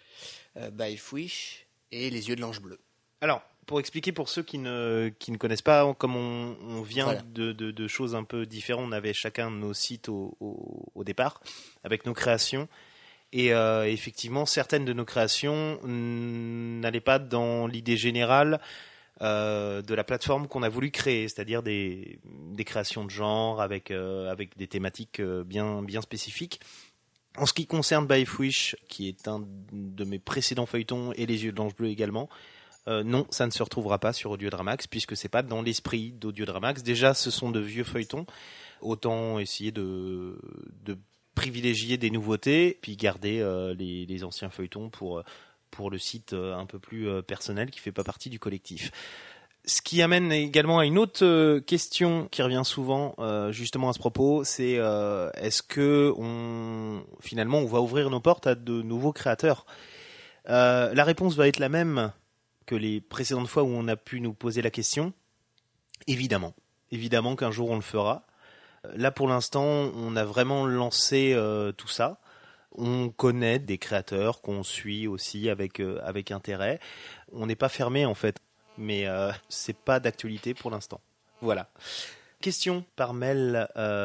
Bifwish et Les Yeux de l'Ange Bleu. Alors, pour expliquer pour ceux qui ne connaissent pas, comme on vient de choses un peu différentes, on avait chacun nos sites au départ, avec nos créations. Et effectivement, certaines de nos créations n'allaient pas dans l'idée générale de la plateforme qu'on a voulu créer, c'est-à-dire des créations de genre avec des thématiques bien spécifiques. En ce qui concerne Bifwish, qui est un de mes précédents feuilletons, et Les Yeux de l'Ange Bleu également, non, ça ne se retrouvera pas sur Audiodramax, puisque c'est pas dans l'esprit d'Audiodramax. Déjà, ce sont de vieux feuilletons. Autant essayer de privilégier des nouveautés, puis garder les anciens feuilletons pour le site un peu plus personnel qui fait pas partie du collectif. Ce qui amène également à une autre question qui revient souvent justement à ce propos, c'est est-ce que finalement on va ouvrir nos portes à de nouveaux créateurs? La réponse va être la même que les précédentes fois où on a pu nous poser la question. Évidemment qu'un jour on le fera. Là pour l'instant on a vraiment lancé tout ça. On connaît des créateurs qu'on suit aussi avec intérêt. On n'est pas fermé en fait, mais c'est pas d'actualité pour l'instant. Voilà. Questions par mail,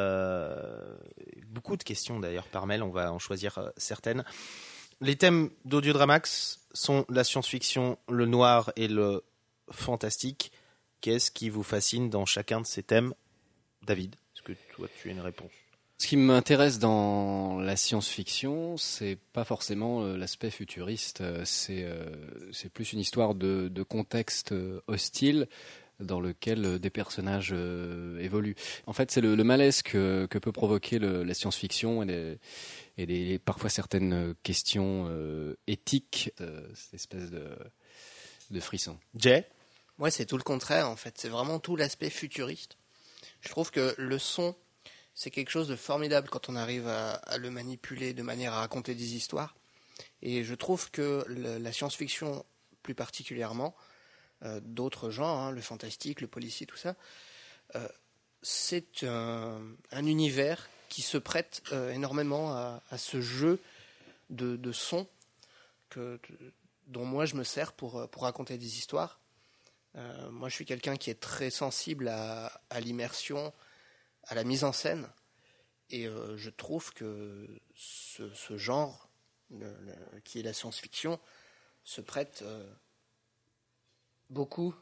beaucoup de questions d'ailleurs par mail, on va en choisir certaines. Les thèmes d'Audiodramax sont la science-fiction, le noir et le fantastique. Qu'est-ce qui vous fascine dans chacun de ces thèmes, David? Est-ce que toi tu as une réponse? Ce qui m'intéresse dans la science-fiction, c'est pas forcément l'aspect futuriste, c'est plus une histoire de contexte hostile dans lequel des personnages évoluent. En fait, c'est le malaise que peut provoquer la science-fiction et parfois certaines questions éthiques, cette espèce de frisson. Jay? Moi, c'est tout le contraire, en fait. C'est vraiment tout l'aspect futuriste. Je trouve que le son, c'est quelque chose de formidable quand on arrive à le manipuler de manière à raconter des histoires. Et je trouve que la science-fiction, plus particulièrement, d'autres genres, le fantastique, le policier, tout ça, c'est un univers qui se prête énormément à ce jeu de son dont moi je me sers pour raconter des histoires. Moi je suis quelqu'un qui est très sensible à l'immersion, à la mise en scène, et je trouve que ce genre qui est la science-fiction se prête beaucoup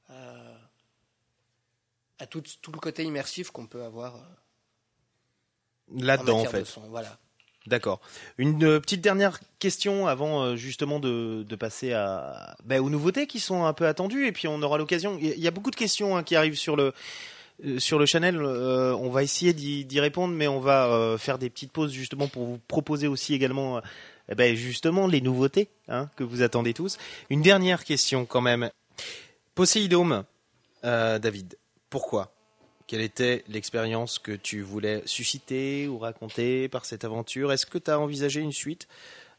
à tout le côté immersif qu'on peut avoir là-dedans en fait. Son, voilà. D'accord. Une petite dernière question avant justement de passer aux nouveautés qui sont un peu attendues, et puis on aura l'occasion. Il y a beaucoup de questions qui arrivent sur le channel. On va essayer d'y répondre, mais on va faire des petites pauses justement pour vous proposer aussi également justement les nouveautés que vous attendez tous. Une dernière question quand même. Poséidome, David, pourquoi Quelle était l'expérience que tu voulais susciter ou raconter par cette aventure? Est-ce que tu as envisagé une suite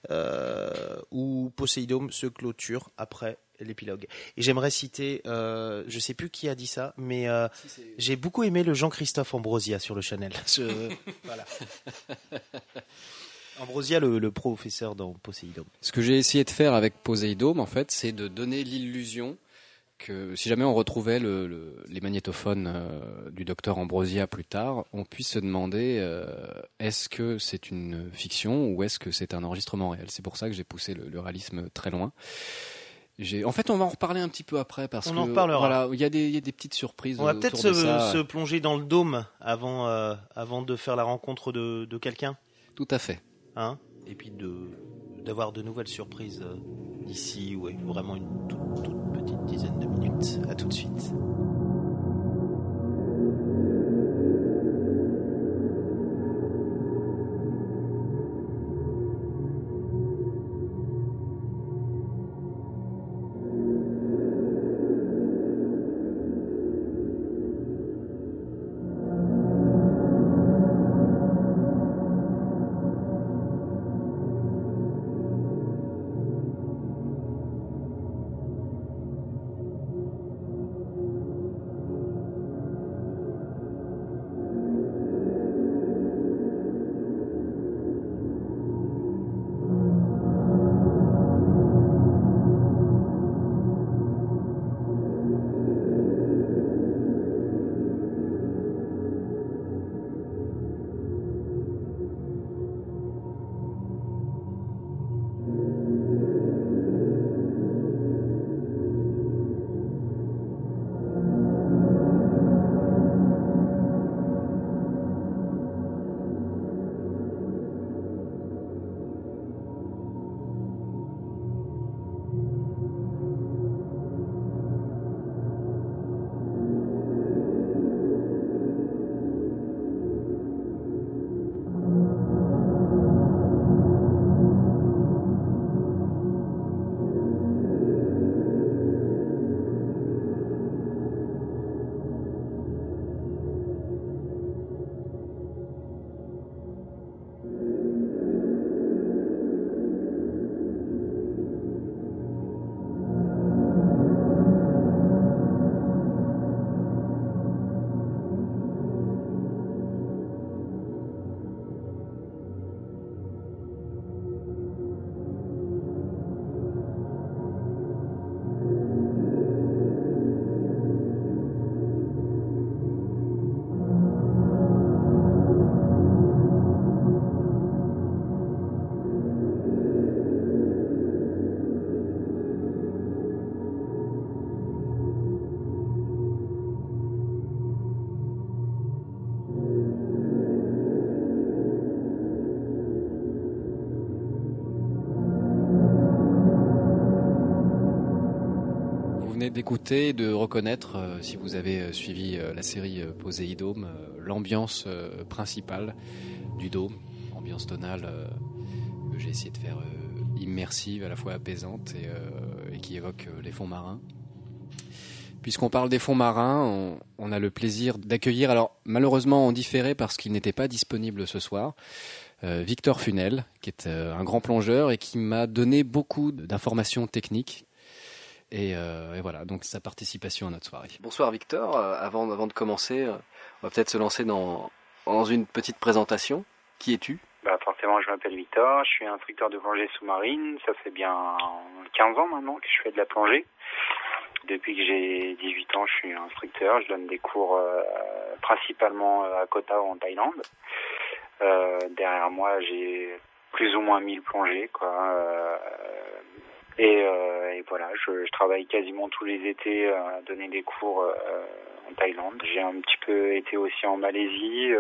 où Poséidome se clôture après l'épilogue? Et j'aimerais citer, je sais plus qui a dit ça, mais j'ai beaucoup aimé le Jean-Christophe Ambrosia sur le Channel. Voilà. Ambrosia, le professeur dans Poséidome. Ce que j'ai essayé de faire avec Poséidome, en fait, c'est de donner l'illusion que si jamais on retrouvait les magnétophones du docteur Ambrosia plus tard, on puisse se demander est-ce que c'est une fiction ou est-ce que c'est un enregistrement réel. C'est pour ça que j'ai poussé le réalisme très loin. En fait, on va en reparler un petit peu après parce on que en reparlera. Voilà, il y a des petites surprises. On va peut-être se plonger dans le dôme avant de faire la rencontre de quelqu'un. Tout à fait. Hein, et puis d'avoir de nouvelles surprises d'ici, ouais, vraiment une toute petite dizaine de minutes. À tout de suite. D'écouter, de reconnaître, si vous avez suivi la série Poséidome, l'ambiance principale du dôme, ambiance tonale que j'ai essayé de faire immersive, à la fois apaisante et qui évoque les fonds marins. Puisqu'on parle des fonds marins, on a le plaisir d'accueillir, alors malheureusement en différé parce qu'il n'était pas disponible ce soir, Victor Funel, qui est un grand plongeur et qui m'a donné beaucoup d'informations techniques. Et voilà, donc sa participation à notre soirée. Bonsoir Victor, avant de commencer, on va peut-être se lancer dans une petite présentation. Qui es-tu ? Forcément, je m'appelle Victor, je suis instructeur de plongée sous-marine, ça fait bien 15 ans maintenant que je fais de la plongée. Depuis que j'ai 18 ans, je suis instructeur, je donne des cours principalement à Koh Tao en Thaïlande. Derrière moi, j'ai plus ou moins 1000 plongées, quoi. Et voilà, je travaille quasiment tous les étés à donner des cours en Thaïlande. J'ai un petit peu été aussi en Malaisie,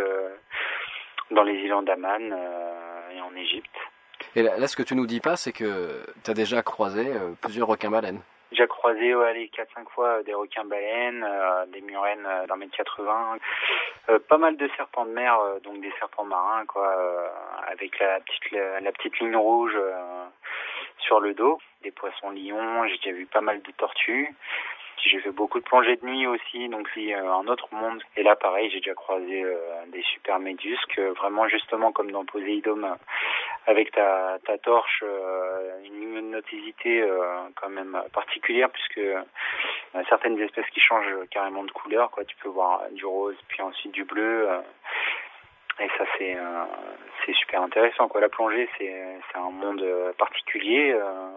dans les îles Andaman et en Égypte. Et là, ce que tu nous dis pas, c'est que tu as déjà croisé plusieurs requins-baleines. J'ai croisé 4-5 fois des requins-baleines, des murènes d'1,80 m, pas mal de serpents de mer, donc des serpents marins, quoi, avec la petite ligne rouge sur le dos, des poissons lions, j'ai déjà vu pas mal de tortues. J'ai fait beaucoup de plongées de nuit aussi, donc c'est un autre monde. Et là, pareil, j'ai déjà croisé des super médusques, vraiment justement comme dans Poséidon, avec ta torche, une luminosité quand même particulière, puisque certaines espèces qui changent carrément de couleur, quoi. Tu peux voir du rose, puis ensuite du bleu. Et ça, c'est super intéressant, quoi. La plongée, c'est un monde particulier.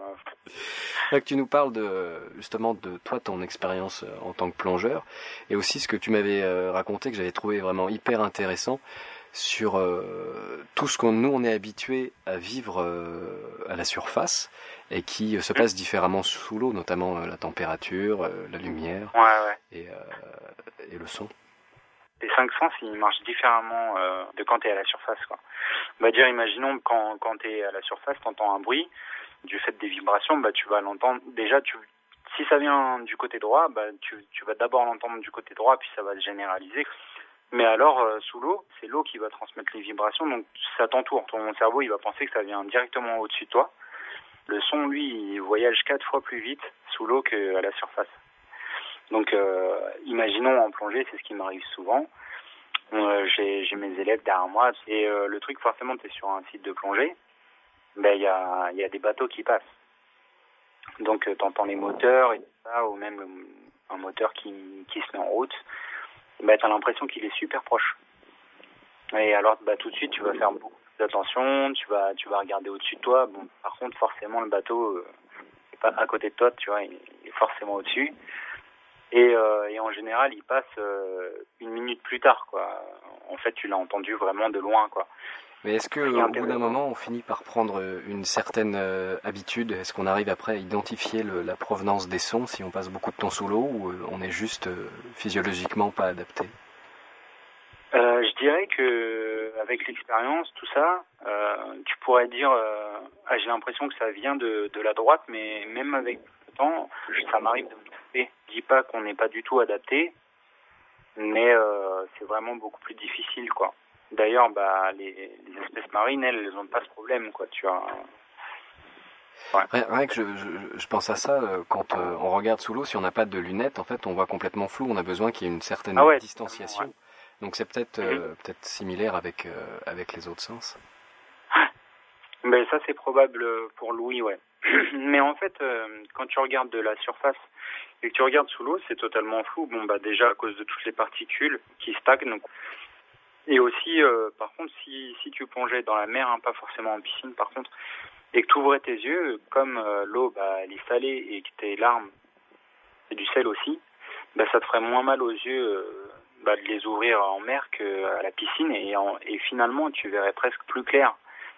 Là que tu nous parles justement de toi, ton expérience en tant que plongeur, et aussi ce que tu m'avais raconté, que j'avais trouvé vraiment hyper intéressant, sur tout ce qu'on nous on est habitué à vivre à la surface, et qui se passe différemment sous l'eau, notamment la température, la lumière, et le son. Les 5 sens, ils marchent différemment de quand tu es à la surface, quoi. On va dire, imaginons quand tu es à la surface, tu entends un bruit, du fait des vibrations, tu vas l'entendre. Déjà, si ça vient du côté droit, tu vas d'abord l'entendre du côté droit, puis ça va se généraliser. Mais alors, sous l'eau, c'est l'eau qui va transmettre les vibrations, donc ça t'entoure. Ton cerveau, il va penser que ça vient directement au-dessus de toi. Le son, lui, il voyage 4 fois plus vite sous l'eau qu'à la surface. Donc, imaginons en plongée, c'est ce qui m'arrive souvent. J'ai mes élèves derrière moi, et le truc, forcément, tu es sur un site de plongée, il y a des bateaux qui passent. Donc, tu entends les moteurs et tout ça, ou même un moteur qui se met en route. Tu as l'impression qu'il est super proche. Et alors, tout de suite, tu vas faire beaucoup d'attention, tu vas regarder au-dessus de toi. Bon, par contre, forcément, le bateau est pas à côté de toi, tu vois, il est forcément au-dessus. Et en général, il passe 1 minute plus tard, quoi. En fait, tu l'as entendu vraiment de loin, quoi. Mais est-ce qu'au bout d'un moment, on finit par prendre une certaine habitude? Est-ce qu'on arrive après à identifier la provenance des sons si on passe beaucoup de temps sous l'eau, ou on est juste physiologiquement pas adapté? Je dirais que avec l'expérience, tout ça, tu pourrais dire j'ai l'impression que ça vient de la droite, mais même avec le temps, ça m'arrive de me tromper. Je dis pas qu'on n'est pas du tout adapté, mais c'est vraiment beaucoup plus difficile, quoi. D'ailleurs, les espèces marines, elles n'ont pas ce problème, quoi, tu vois. Ouais. Rien que je pense à ça, quand on regarde sous l'eau, si on n'a pas de lunettes, en fait, on voit complètement flou, on a besoin qu'il y ait une certaine distanciation. Ouais. Donc c'est peut-être similaire avec les autres sens. Mais ça, c'est probable pour Louis, ouais. Mais en fait, quand tu regardes de la surface et que tu regardes sous l'eau, c'est totalement flou. Bon, déjà à cause de toutes les particules qui stagnent. Et aussi, par contre, si tu plongeais dans la mer, pas forcément en piscine, par contre, et que tu ouvrais tes yeux, comme l'eau, elle est salée et que tes larmes, c'est du sel aussi, ça te ferait moins mal aux yeux de les ouvrir en mer qu'à la piscine, et finalement, tu verrais presque plus clair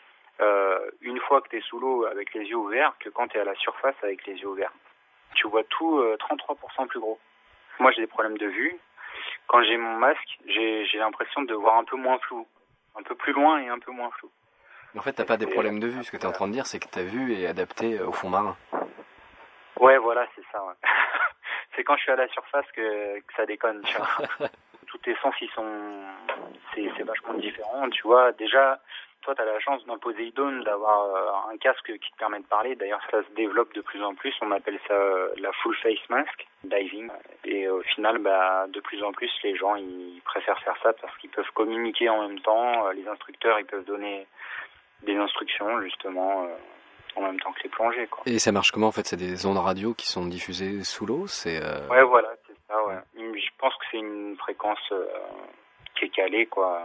une fois que tu es sous l'eau avec les yeux ouverts que quand tu es à la surface avec les yeux ouverts. Tu vois tout 33% plus gros. Moi, j'ai des problèmes de vue. Quand j'ai mon masque, j'ai l'impression de voir un peu moins flou. Un peu plus loin et un peu moins flou. En fait, t'as pas des problèmes de vue. Ce que tu es en train de dire, c'est que ta vue est adaptée au fond marin. Ouais, voilà, c'est ça. Ouais. C'est quand je suis à la surface que ça déconne, tu vois. Tous tes sens, c'est vachement différent, tu vois. Déjà, toi, tu as la chance dans Poséidon d'avoir un casque qui te permet de parler. D'ailleurs, ça se développe de plus en plus. On appelle ça la full face mask, diving. Et au final, de plus en plus, les gens, ils préfèrent faire ça parce qu'ils peuvent communiquer en même temps. Les instructeurs, ils peuvent donner des instructions, justement, en même temps que les plongées, quoi. Et ça marche comment, en fait? C'est des ondes radio qui sont diffusées sous l'eau? Ouais, voilà, c'est ça, ouais. Je pense que c'est une fréquence qui est calée, quoi.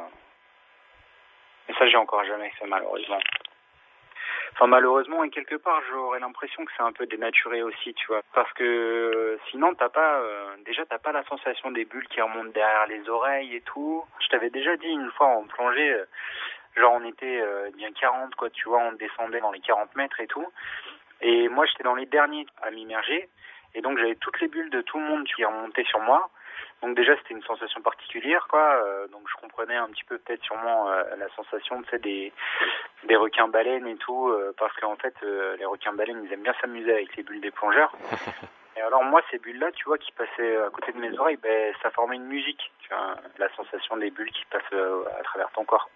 Et ça, j'ai encore jamais fait, malheureusement. Enfin, malheureusement, et quelque part, j'aurais l'impression que c'est un peu dénaturé aussi, tu vois. Parce que sinon, t'as pas la sensation des bulles qui remontent derrière les oreilles et tout. Je t'avais déjà dit une fois en plongée, genre on était bien 40, quoi, tu vois, on descendait dans les 40 mètres et tout. Et moi, j'étais dans les derniers à m'immerger. Et donc, j'avais toutes les bulles de tout le monde qui remontaient sur moi. Donc déjà, c'était une sensation particulière, quoi. Donc je comprenais un petit peu peut-être sûrement la sensation, tu sais, des requins-baleines et tout, parce qu'en fait, les requins-baleines, ils aiment bien s'amuser avec les bulles des plongeurs. Et alors moi, ces bulles-là, tu vois, qui passaient à côté de mes oreilles, ça formait une musique, tu vois, la sensation des bulles qui passent à travers ton corps.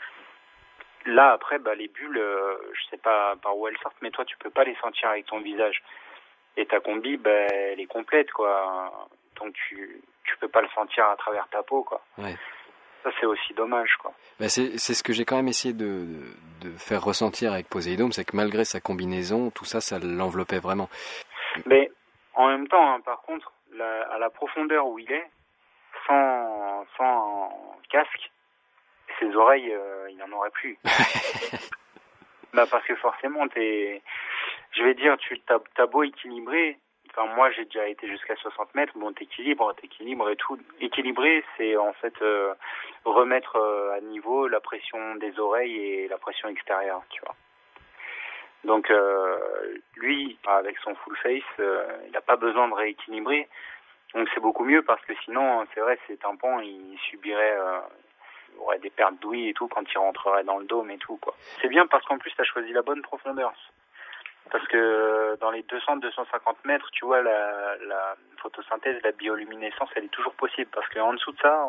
Là, après, les bulles, je sais pas par où elles sortent, mais toi, tu peux pas les sentir avec ton visage. Et ta combi, elle est complète, quoi. Donc tu peux pas le sentir à travers ta peau, quoi. Ouais. Ça, c'est aussi dommage, quoi. C'est ce que j'ai quand même essayé de faire ressentir avec Poséidome, c'est que malgré sa combinaison, tout ça l'enveloppait vraiment. Mais en même temps, hein, par contre, à la profondeur où il est, sans casque, ses oreilles, il n'en aurait plus. Parce que forcément, je vais dire, t'as beau équilibrer. Enfin, moi, j'ai déjà été jusqu'à 60 mètres. Bon, t'équilibres et tout. Équilibrer, c'est en fait remettre à niveau la pression des oreilles et la pression extérieure, tu vois. Donc, lui, avec son full face, il n'a pas besoin de rééquilibrer. Donc, c'est beaucoup mieux parce que sinon, c'est vrai, ses tympans, il subirait, il aurait des pertes d'ouïe et tout quand il rentrerait dans le dôme et tout, quoi. C'est bien parce qu'en plus, t'as choisi la bonne profondeur. Parce que dans les 200-250 mètres, tu vois, la photosynthèse, la bioluminescence, elle est toujours possible. Parce qu'en dessous de ça,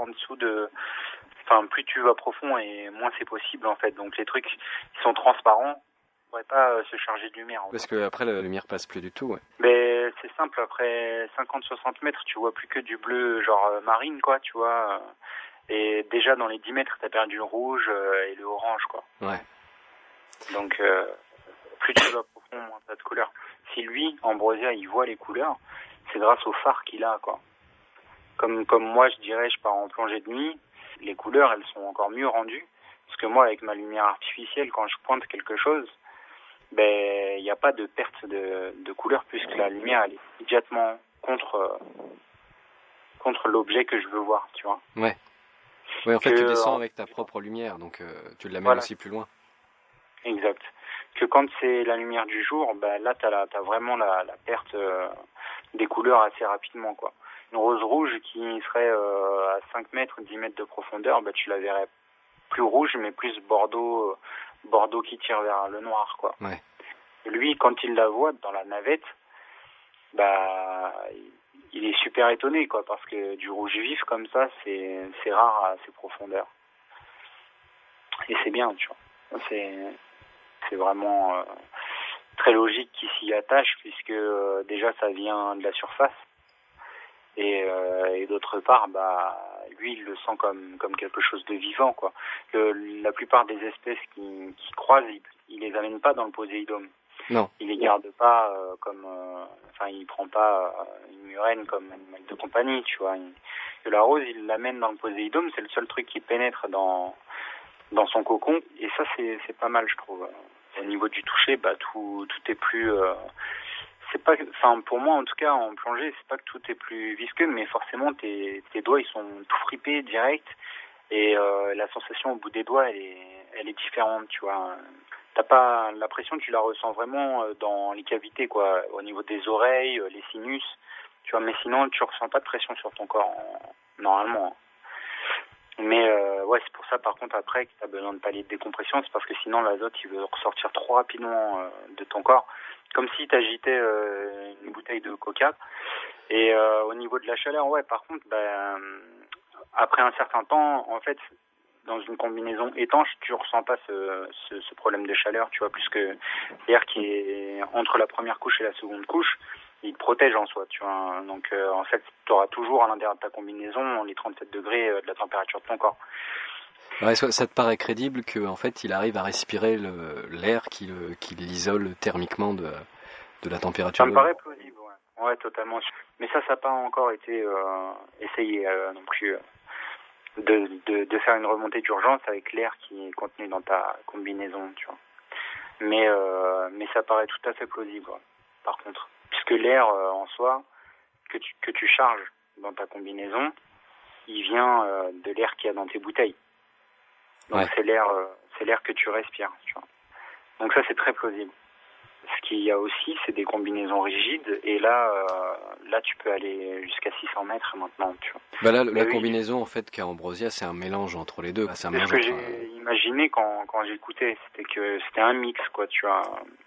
plus tu vas profond et moins c'est possible, en fait. Donc les trucs qui sont transparents ne pourraient pas se charger de lumière. Parce que après la lumière passe plus du tout, ouais. Mais c'est simple, après 50-60 mètres, tu vois plus que du bleu, genre marine, quoi, tu vois. Et déjà dans les 10 mètres, t'as perdu le rouge et le orange, quoi. Ouais. Donc, plus tu vas profond, moins t'as de couleurs. Si lui, Ambrosia, il voit les couleurs, c'est grâce au phare qu'il a, quoi. Comme moi, je dirais, je pars en plongée de nuit, les couleurs, elles sont encore mieux rendues. Parce que moi, avec ma lumière artificielle, quand je pointe quelque chose, il n'y a pas de perte de couleur puisque la lumière, elle est immédiatement contre l'objet que je veux voir, tu vois. Ouais. Ouais, en fait, tu descends avec ta propre lumière, donc tu l'amènes aussi plus loin. Exact. Que quand c'est la lumière du jour, là, t'as vraiment la perte des couleurs assez rapidement, quoi. Une rose rouge qui serait à 5 mètres, 10 mètres de profondeur, tu la verrais plus rouge, mais plus bordeaux qui tire vers le noir, quoi. Ouais. Lui, quand il la voit dans la navette, il est super étonné, quoi, parce que du rouge vif comme ça, c'est rare à ces profondeurs. Et c'est bien, tu vois. C'est vraiment très logique qu'il s'y attache, puisque déjà ça vient de la surface. Et d'autre part, lui, il le sent comme quelque chose de vivant, quoi. La plupart des espèces qui croisent, il les amène pas dans le Poséidome. Non. Il les garde pas il prend pas une murène comme animal de compagnie, tu vois. La rose, il l'amène dans le Poséidome, c'est le seul truc qui pénètre dans son cocon, et ça, c'est pas mal, je trouve. Au niveau du toucher, tout est plus... c'est pas, pour moi en tout cas en plongée, c'est pas que tout est plus visqueux, mais forcément tes doigts ils sont tout fripés direct, et la sensation au bout des doigts elle est différente, tu vois. T'as pas la pression, tu la ressens vraiment dans les cavités, quoi, au niveau des oreilles, les sinus, tu vois, mais sinon tu ressens pas de pression sur ton corps normalement. Mais c'est pour ça par contre après que tu as besoin de paliers de décompression, c'est parce que sinon l'azote il veut ressortir trop rapidement de ton corps, comme si tu agitais une bouteille de coca. Et au niveau de la chaleur, par contre, après un certain temps, en fait, dans une combinaison étanche, tu ressens pas ce problème de chaleur, tu vois, puisque l'air qui est entre la première couche et la seconde couche, il te protège en soi, tu vois. Donc, en fait, tu auras toujours à l'intérieur de ta combinaison les 37 degrés de la température de ton corps. Ouais, ça te paraît crédible qu'en fait, il arrive à respirer l'air qui l'isole thermiquement de la température? Ça me paraît plausible, ouais. Ouais, totalement. Mais ça n'a pas encore été essayé non plus de faire une remontée d'urgence avec l'air qui est contenu dans ta combinaison, tu vois. Mais ça paraît tout à fait plausible, ouais, par contre. Puisque l'air en soi, que tu charges dans ta combinaison, il vient de l'air qu'il y a dans tes bouteilles. Donc c'est l'air que tu respires, tu vois. Donc ça c'est très plausible. Ce qu'il y a aussi, c'est des combinaisons rigides, et là tu peux aller jusqu'à 600 mètres maintenant, tu vois. Là, la combinaison en fait qu'a Ambrosia, c'est un mélange entre les deux. C'est ce que j'ai imaginé quand j'écoutais, c'était que c'était un mix, quoi, tu vois,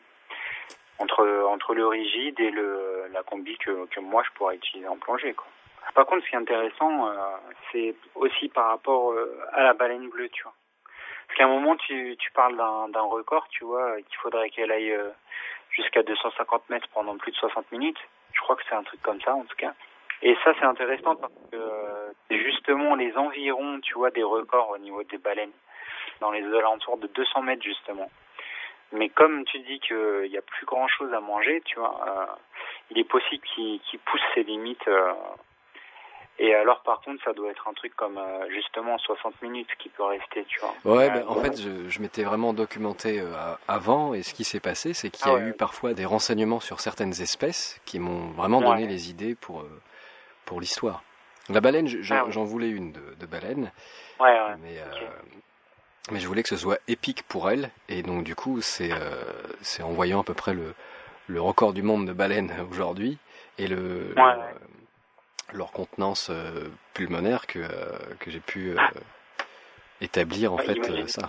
entre le rigide et la combi que moi je pourrais utiliser en plongée, quoi. Par contre, ce qui est intéressant, c'est aussi par rapport à la baleine bleue, tu vois. Parce qu'à un moment, tu parles d'un record, tu vois, qu'il faudrait qu'elle aille jusqu'à 250 mètres pendant plus de 60 minutes. Je crois que c'est un truc comme ça, en tout cas. Et ça, c'est intéressant parce que c'est justement les environs, tu vois, des records au niveau des baleines, dans les alentours de 200 mètres, justement. Mais comme tu dis qu'il n'y a plus grand-chose à manger, tu vois, il est possible qu'il pousse ses limites. Et alors, par contre, ça doit être un truc comme, justement, 60 minutes qui peut rester, tu vois. Ouais, en fait, je m'étais vraiment documenté avant, et ce qui s'est passé, c'est qu'il y a eu parfois des renseignements sur certaines espèces qui m'ont vraiment donné les idées pour l'histoire. La baleine, j'en voulais une de baleine, mais je voulais que ce soit épique pour elle, et donc du coup, c'est en voyant à peu près le record du monde de baleines aujourd'hui, et leur contenance pulmonaire que j'ai pu établir en fait ça.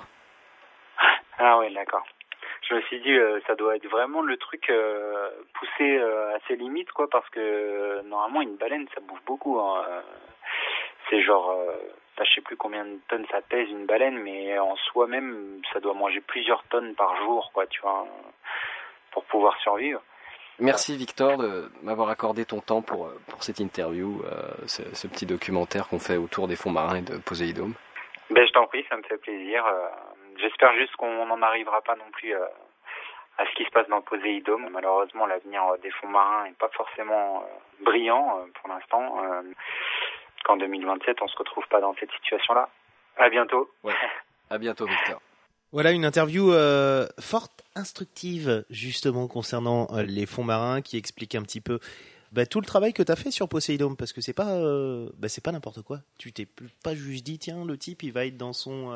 Ah ouais, d'accord. Je me suis dit ça doit être vraiment le truc poussé à ses limites, quoi, parce que normalement une baleine ça bouffe beaucoup, hein. C'est genre je sais plus combien de tonnes ça pèse une baleine, mais en soi-même ça doit manger plusieurs tonnes par jour, quoi, tu vois, pour pouvoir survivre. Merci Victor de m'avoir accordé ton temps pour cette interview, ce petit documentaire qu'on fait autour des fonds marins et de Poséidome. Ben, je t'en prie, ça me fait plaisir. J'espère juste qu'on n'en arrivera pas non plus à ce qui se passe dans Poséidome. Malheureusement, l'avenir des fonds marins n'est pas forcément brillant pour l'instant. Qu'en 2027, on se retrouve pas dans cette situation-là. À bientôt. Ouais. À bientôt Victor. Voilà une interview forte, instructive, justement, concernant les fonds marins, qui explique un petit peu tout le travail que tu as fait sur Poséidome, parce que c'est pas n'importe quoi. Tu t'es pas juste dit, tiens, le type, il va être dans son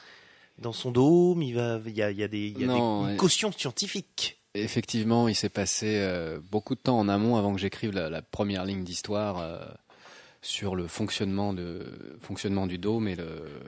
dôme, il y a une caution scientifique. Effectivement, il s'est passé beaucoup de temps en amont avant que j'écrive la première ligne d'histoire sur le fonctionnement du dôme, et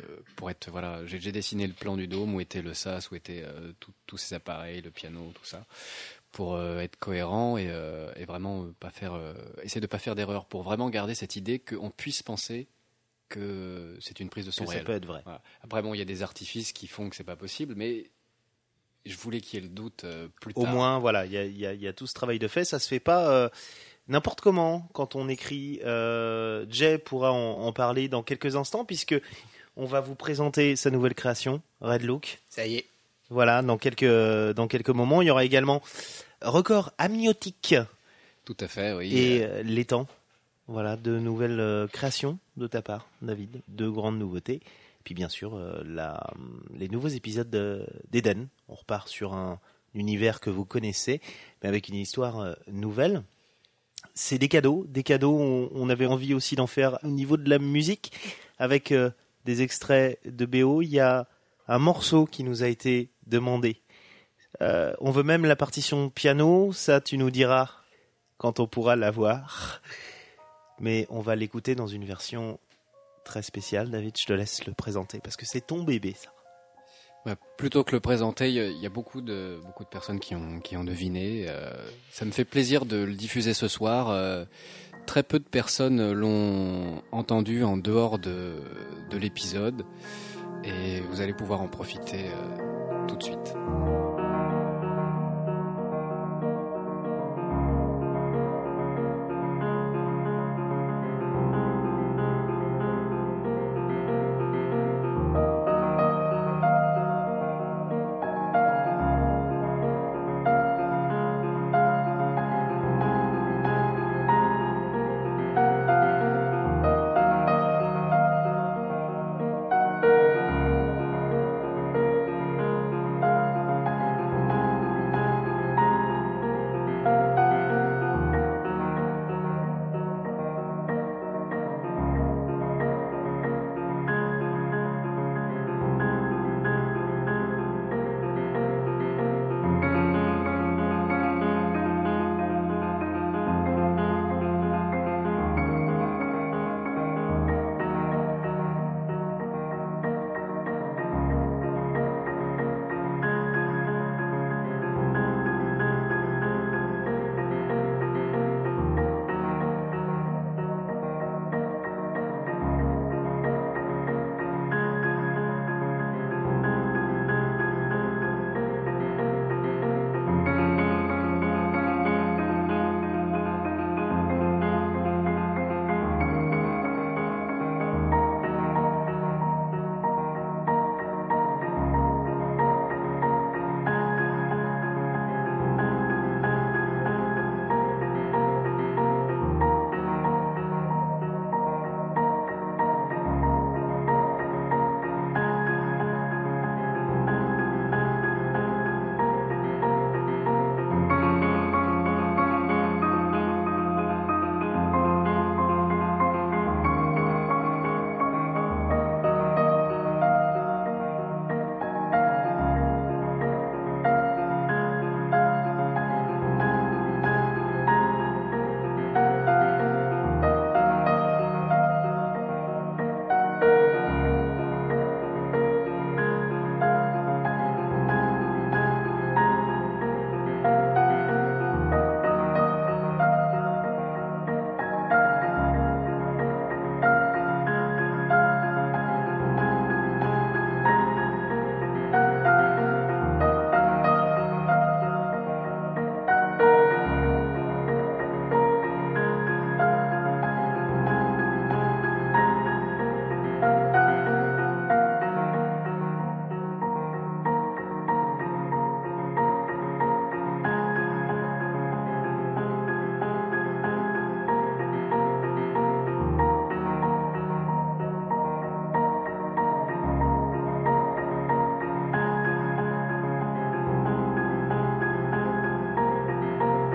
j'ai dessiné le plan du dôme, où était le sas, où étaient tous ces appareils, le piano, tout ça, pour être cohérent et vraiment essayer de pas faire d'erreur, pour vraiment garder cette idée qu'on puisse penser que c'est une prise de son réel. Ça peut être vrai. Voilà. Après, il y a des artifices qui font que c'est pas possible, mais je voulais qu'il y ait le doute plus tard. Au moins, voilà, il y a tout ce travail de fait. Ça se fait pas n'importe comment quand on écrit. Jay pourra en parler dans quelques instants, puisque on va vous présenter sa nouvelle création, Red Look. Ça y est. Voilà, dans quelques moments. Il y aura également Record amniotique. Tout à fait, oui. Et l'étang. Voilà, de nouvelles créations de ta part, David. De grandes nouveautés. Puis bien sûr, les nouveaux épisodes d'Eden. On repart sur un univers que vous connaissez, mais avec une histoire nouvelle. C'est des cadeaux. On avait envie aussi d'en faire au niveau de la musique, avec des extraits de BO. Il y a un morceau qui nous a été demandé. On veut même la partition piano. Ça, tu nous diras quand on pourra l'avoir. Mais on va l'écouter dans une version très spéciale. David, je te laisse le présenter, parce que c'est ton bébé, ça. Plutôt que le présenter, il y a beaucoup de personnes qui ont deviné. Ça me fait plaisir de le diffuser ce soir. Très peu de personnes l'ont entendu en dehors de l'épisode, et vous allez pouvoir en profiter tout de suite.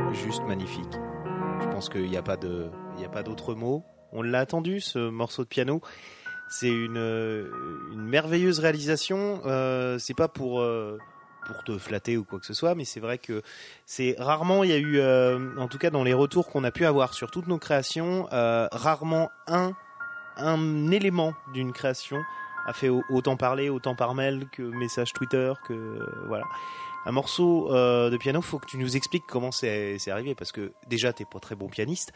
juste magnifique. Je pense qu'il n'y a pas d'autre mot. On l'a attendu, ce morceau de piano. C'est une merveilleuse réalisation. C'est pas pour te flatter ou quoi que ce soit, mais c'est vrai que c'est rarement, il y a eu, en tout cas dans les retours qu'on a pu avoir sur toutes nos créations, rarement un élément d'une création a fait autant parler, autant par mail que message Twitter, que voilà. Un morceau de piano, faut que tu nous expliques comment c'est arrivé, parce que déjà t'es pas très bon pianiste.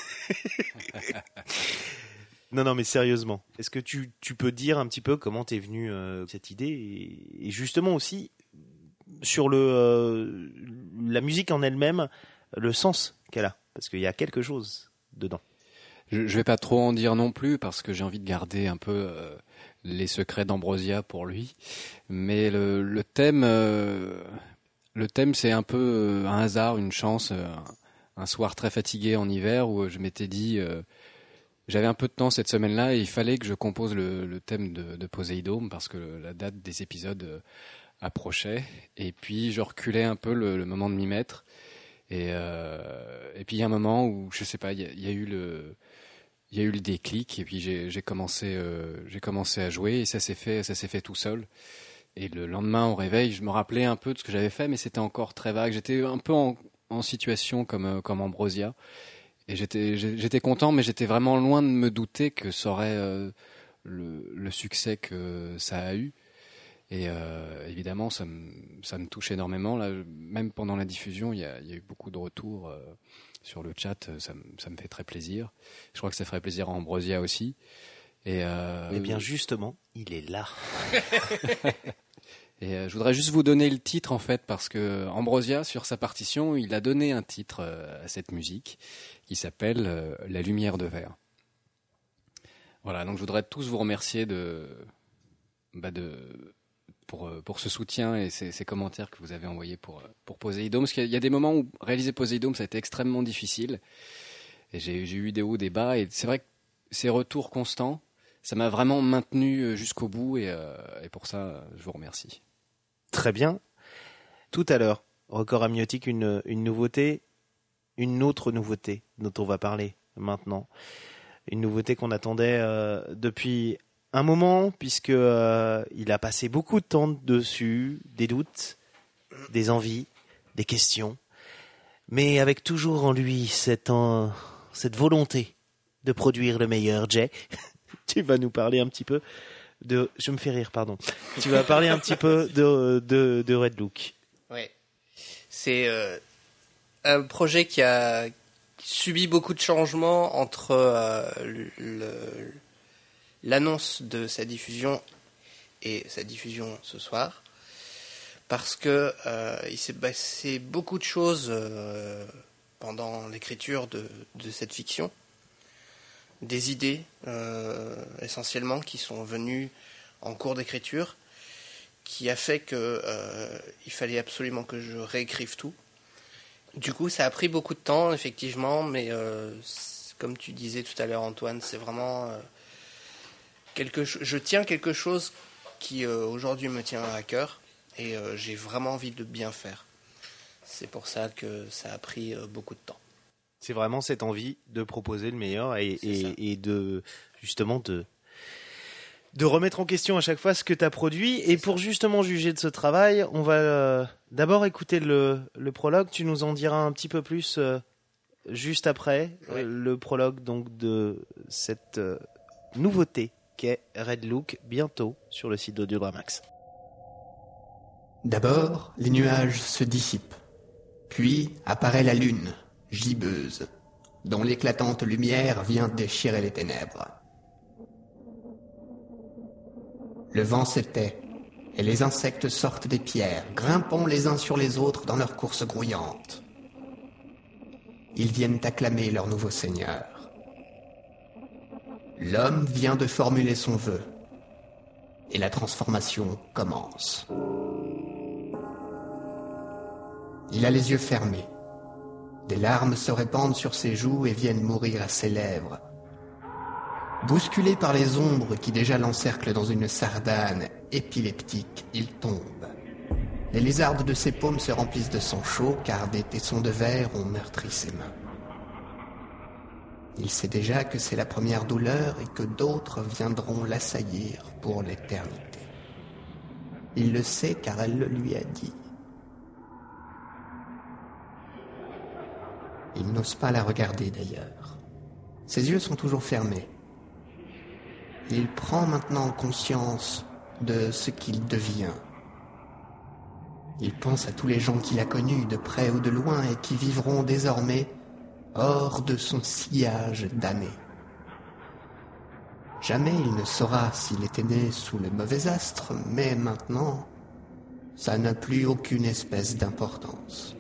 Non, mais sérieusement, est-ce que tu peux dire un petit peu comment t'es venu cette idée et justement aussi sur la musique en elle-même, le sens qu'elle a, parce qu'il y a quelque chose dedans. Je vais pas trop en dire non plus parce que j'ai envie de garder un peu les secrets d'Ambrosia pour lui, mais le thème c'est un peu un hasard, une chance, un soir très fatigué en hiver où je m'étais dit j'avais un peu de temps cette semaine-là et il fallait que je compose le thème de Poséidome parce que la date des épisodes approchait, et puis je reculais un peu le moment de m'y mettre, et puis il y a un moment où je sais pas, il y a eu le déclic, et puis j'ai commencé à jouer, et ça s'est fait tout seul. Et le lendemain au réveil, je me rappelais un peu de ce que j'avais fait, mais c'était encore très vague. J'étais un peu en situation comme Ambrosia, et j'étais content, mais j'étais vraiment loin de me douter que ça aurait le succès que ça a eu. Et évidemment, ça me touche énormément. Là, même pendant la diffusion, il y a eu beaucoup de retours sur le chat. Ça me fait très plaisir. Je crois que ça ferait plaisir à Ambrosia aussi. Et bien justement, il est là. Et je voudrais juste vous donner le titre en fait, parce que Ambrosia, sur sa partition, il a donné un titre à cette musique qui s'appelle La lumière de verre. Voilà, donc je voudrais tous vous remercier pour ce soutien et ces commentaires que vous avez envoyés pour Poséidome. Parce qu'il y a des moments où réaliser Poséidome, ça a été extrêmement difficile. Et j'ai eu des hauts, des bas. Et c'est vrai que ces retours constants, ça m'a vraiment maintenu jusqu'au bout. Et pour ça, je vous remercie. Très bien. Tout à l'heure, Record Amniotique, une nouveauté, une autre nouveauté dont on va parler maintenant. Une nouveauté qu'on attendait depuis un moment, puisque il a passé beaucoup de temps dessus, des doutes, des envies, des questions, mais avec toujours en lui cette volonté de produire le meilleur. Jay, tu vas nous parler un petit peu de... Je me fais rire, pardon. Tu vas parler un petit peu de Red Look. Ouais. C'est un projet qui a subi beaucoup de changements entre l'annonce de sa diffusion et sa diffusion ce soir, parce que il s'est passé beaucoup de choses pendant l'écriture de cette fiction, des idées essentiellement qui sont venues en cours d'écriture, qui a fait que il fallait absolument que je réécrive tout. Du coup, ça a pris beaucoup de temps, effectivement, mais comme tu disais tout à l'heure, Antoine, c'est vraiment je tiens quelque chose qui aujourd'hui me tient à cœur, et j'ai vraiment envie de bien faire. C'est pour ça que ça a pris beaucoup de temps. C'est vraiment cette envie de proposer le meilleur et de justement de remettre en question à chaque fois ce que tu as produit. Et pour justement juger de ce travail, on va d'abord écouter le prologue. Tu nous en diras un petit peu plus juste après. Oui. Le prologue donc de cette nouveauté qu'est Red Look, bientôt sur le site d'Audiodramax. D'abord, les nuages se dissipent. Puis apparaît la lune, gibbeuse, dont l'éclatante lumière vient déchirer les ténèbres. Le vent se tait, et les insectes sortent des pierres, grimpant les uns sur les autres dans leur course grouillante. Ils viennent acclamer leur nouveau seigneur. L'homme vient de formuler son vœu, et la transformation commence. Il a les yeux fermés. Des larmes se répandent sur ses joues et viennent mourir à ses lèvres. Bousculé par les ombres qui déjà l'encerclent dans une sardane épileptique, il tombe. Les lézardes de ses paumes se remplissent de sang chaud car des tessons de verre ont meurtri ses mains. Il sait déjà que c'est la première douleur et que d'autres viendront l'assaillir pour l'éternité. Il le sait car elle le lui a dit. Il n'ose pas la regarder d'ailleurs. Ses yeux sont toujours fermés. Il prend maintenant conscience de ce qu'il devient. Il pense à tous les gens qu'il a connus de près ou de loin et qui vivront désormais hors de son sillage d'années. Jamais il ne saura s'il était né sous le mauvais astre, mais maintenant, ça n'a plus aucune espèce d'importance.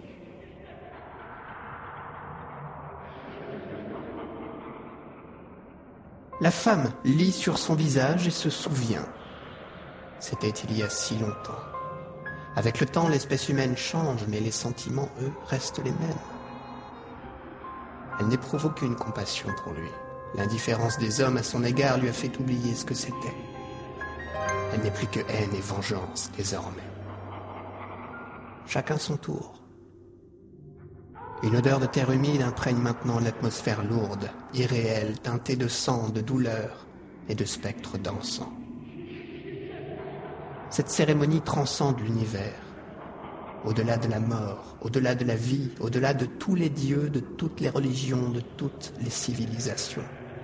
La femme lit sur son visage et se souvient. C'était il y a si longtemps. Avec le temps, l'espèce humaine change, mais les sentiments, eux, restent les mêmes. Elle n'éprouve aucune compassion pour lui. L'indifférence des hommes à son égard lui a fait oublier ce que c'était. Elle n'est plus que haine et vengeance, désormais. Chacun son tour. Une odeur de terre humide imprègne maintenant l'atmosphère lourde, irréelle, teintée de sang, de douleur et de spectres dansants. Cette cérémonie transcende l'univers. Au-delà de la mort, au-delà de la vie, au-delà de tous les dieux, de toutes les religions, de toutes les civilisations.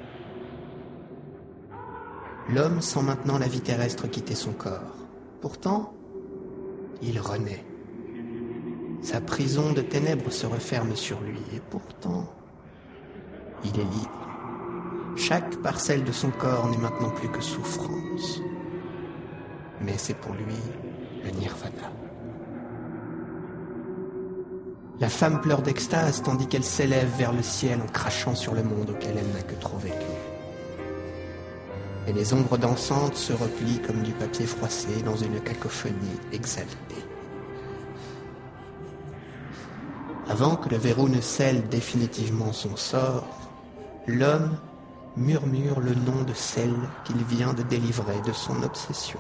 L'homme sent maintenant la vie terrestre quitter son corps. Pourtant, il renaît. Sa prison de ténèbres se referme sur lui, et pourtant, il est libre. Chaque parcelle de son corps n'est maintenant plus que souffrance. Mais c'est pour lui le nirvana. La femme pleure d'extase tandis qu'elle s'élève vers le ciel en crachant sur le monde auquel elle n'a que trop vécu. Et les ombres dansantes se replient comme du papier froissé dans une cacophonie exaltée. Avant que le verrou ne scelle définitivement son sort, l'homme murmure le nom de celle qu'il vient de délivrer de son obsession.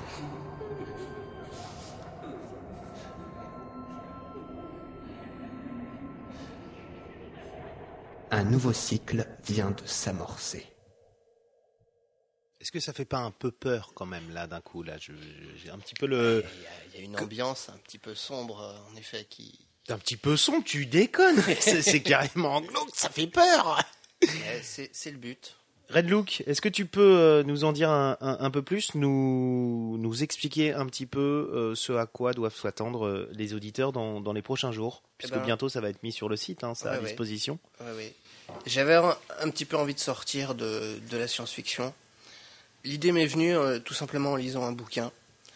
Un nouveau cycle vient de s'amorcer. Est-ce que ça fait pas un peu peur quand même là d'un coup là j'ai un petit peu le. Il y a une ambiance un petit peu sombre en effet qui. Un petit peu sombre, tu déconnes. c'est carrément glauque, ça fait peur. C'est le but. Redlook, est-ce que tu peux nous en dire un peu plus, nous expliquer un petit peu ce à quoi doivent s'attendre les auditeurs dans les prochains jours, puisque bientôt ça va être mis sur le site, ça à disposition. Oui. J'avais un petit peu envie de sortir de la science-fiction. L'idée m'est venue tout simplement en lisant un bouquin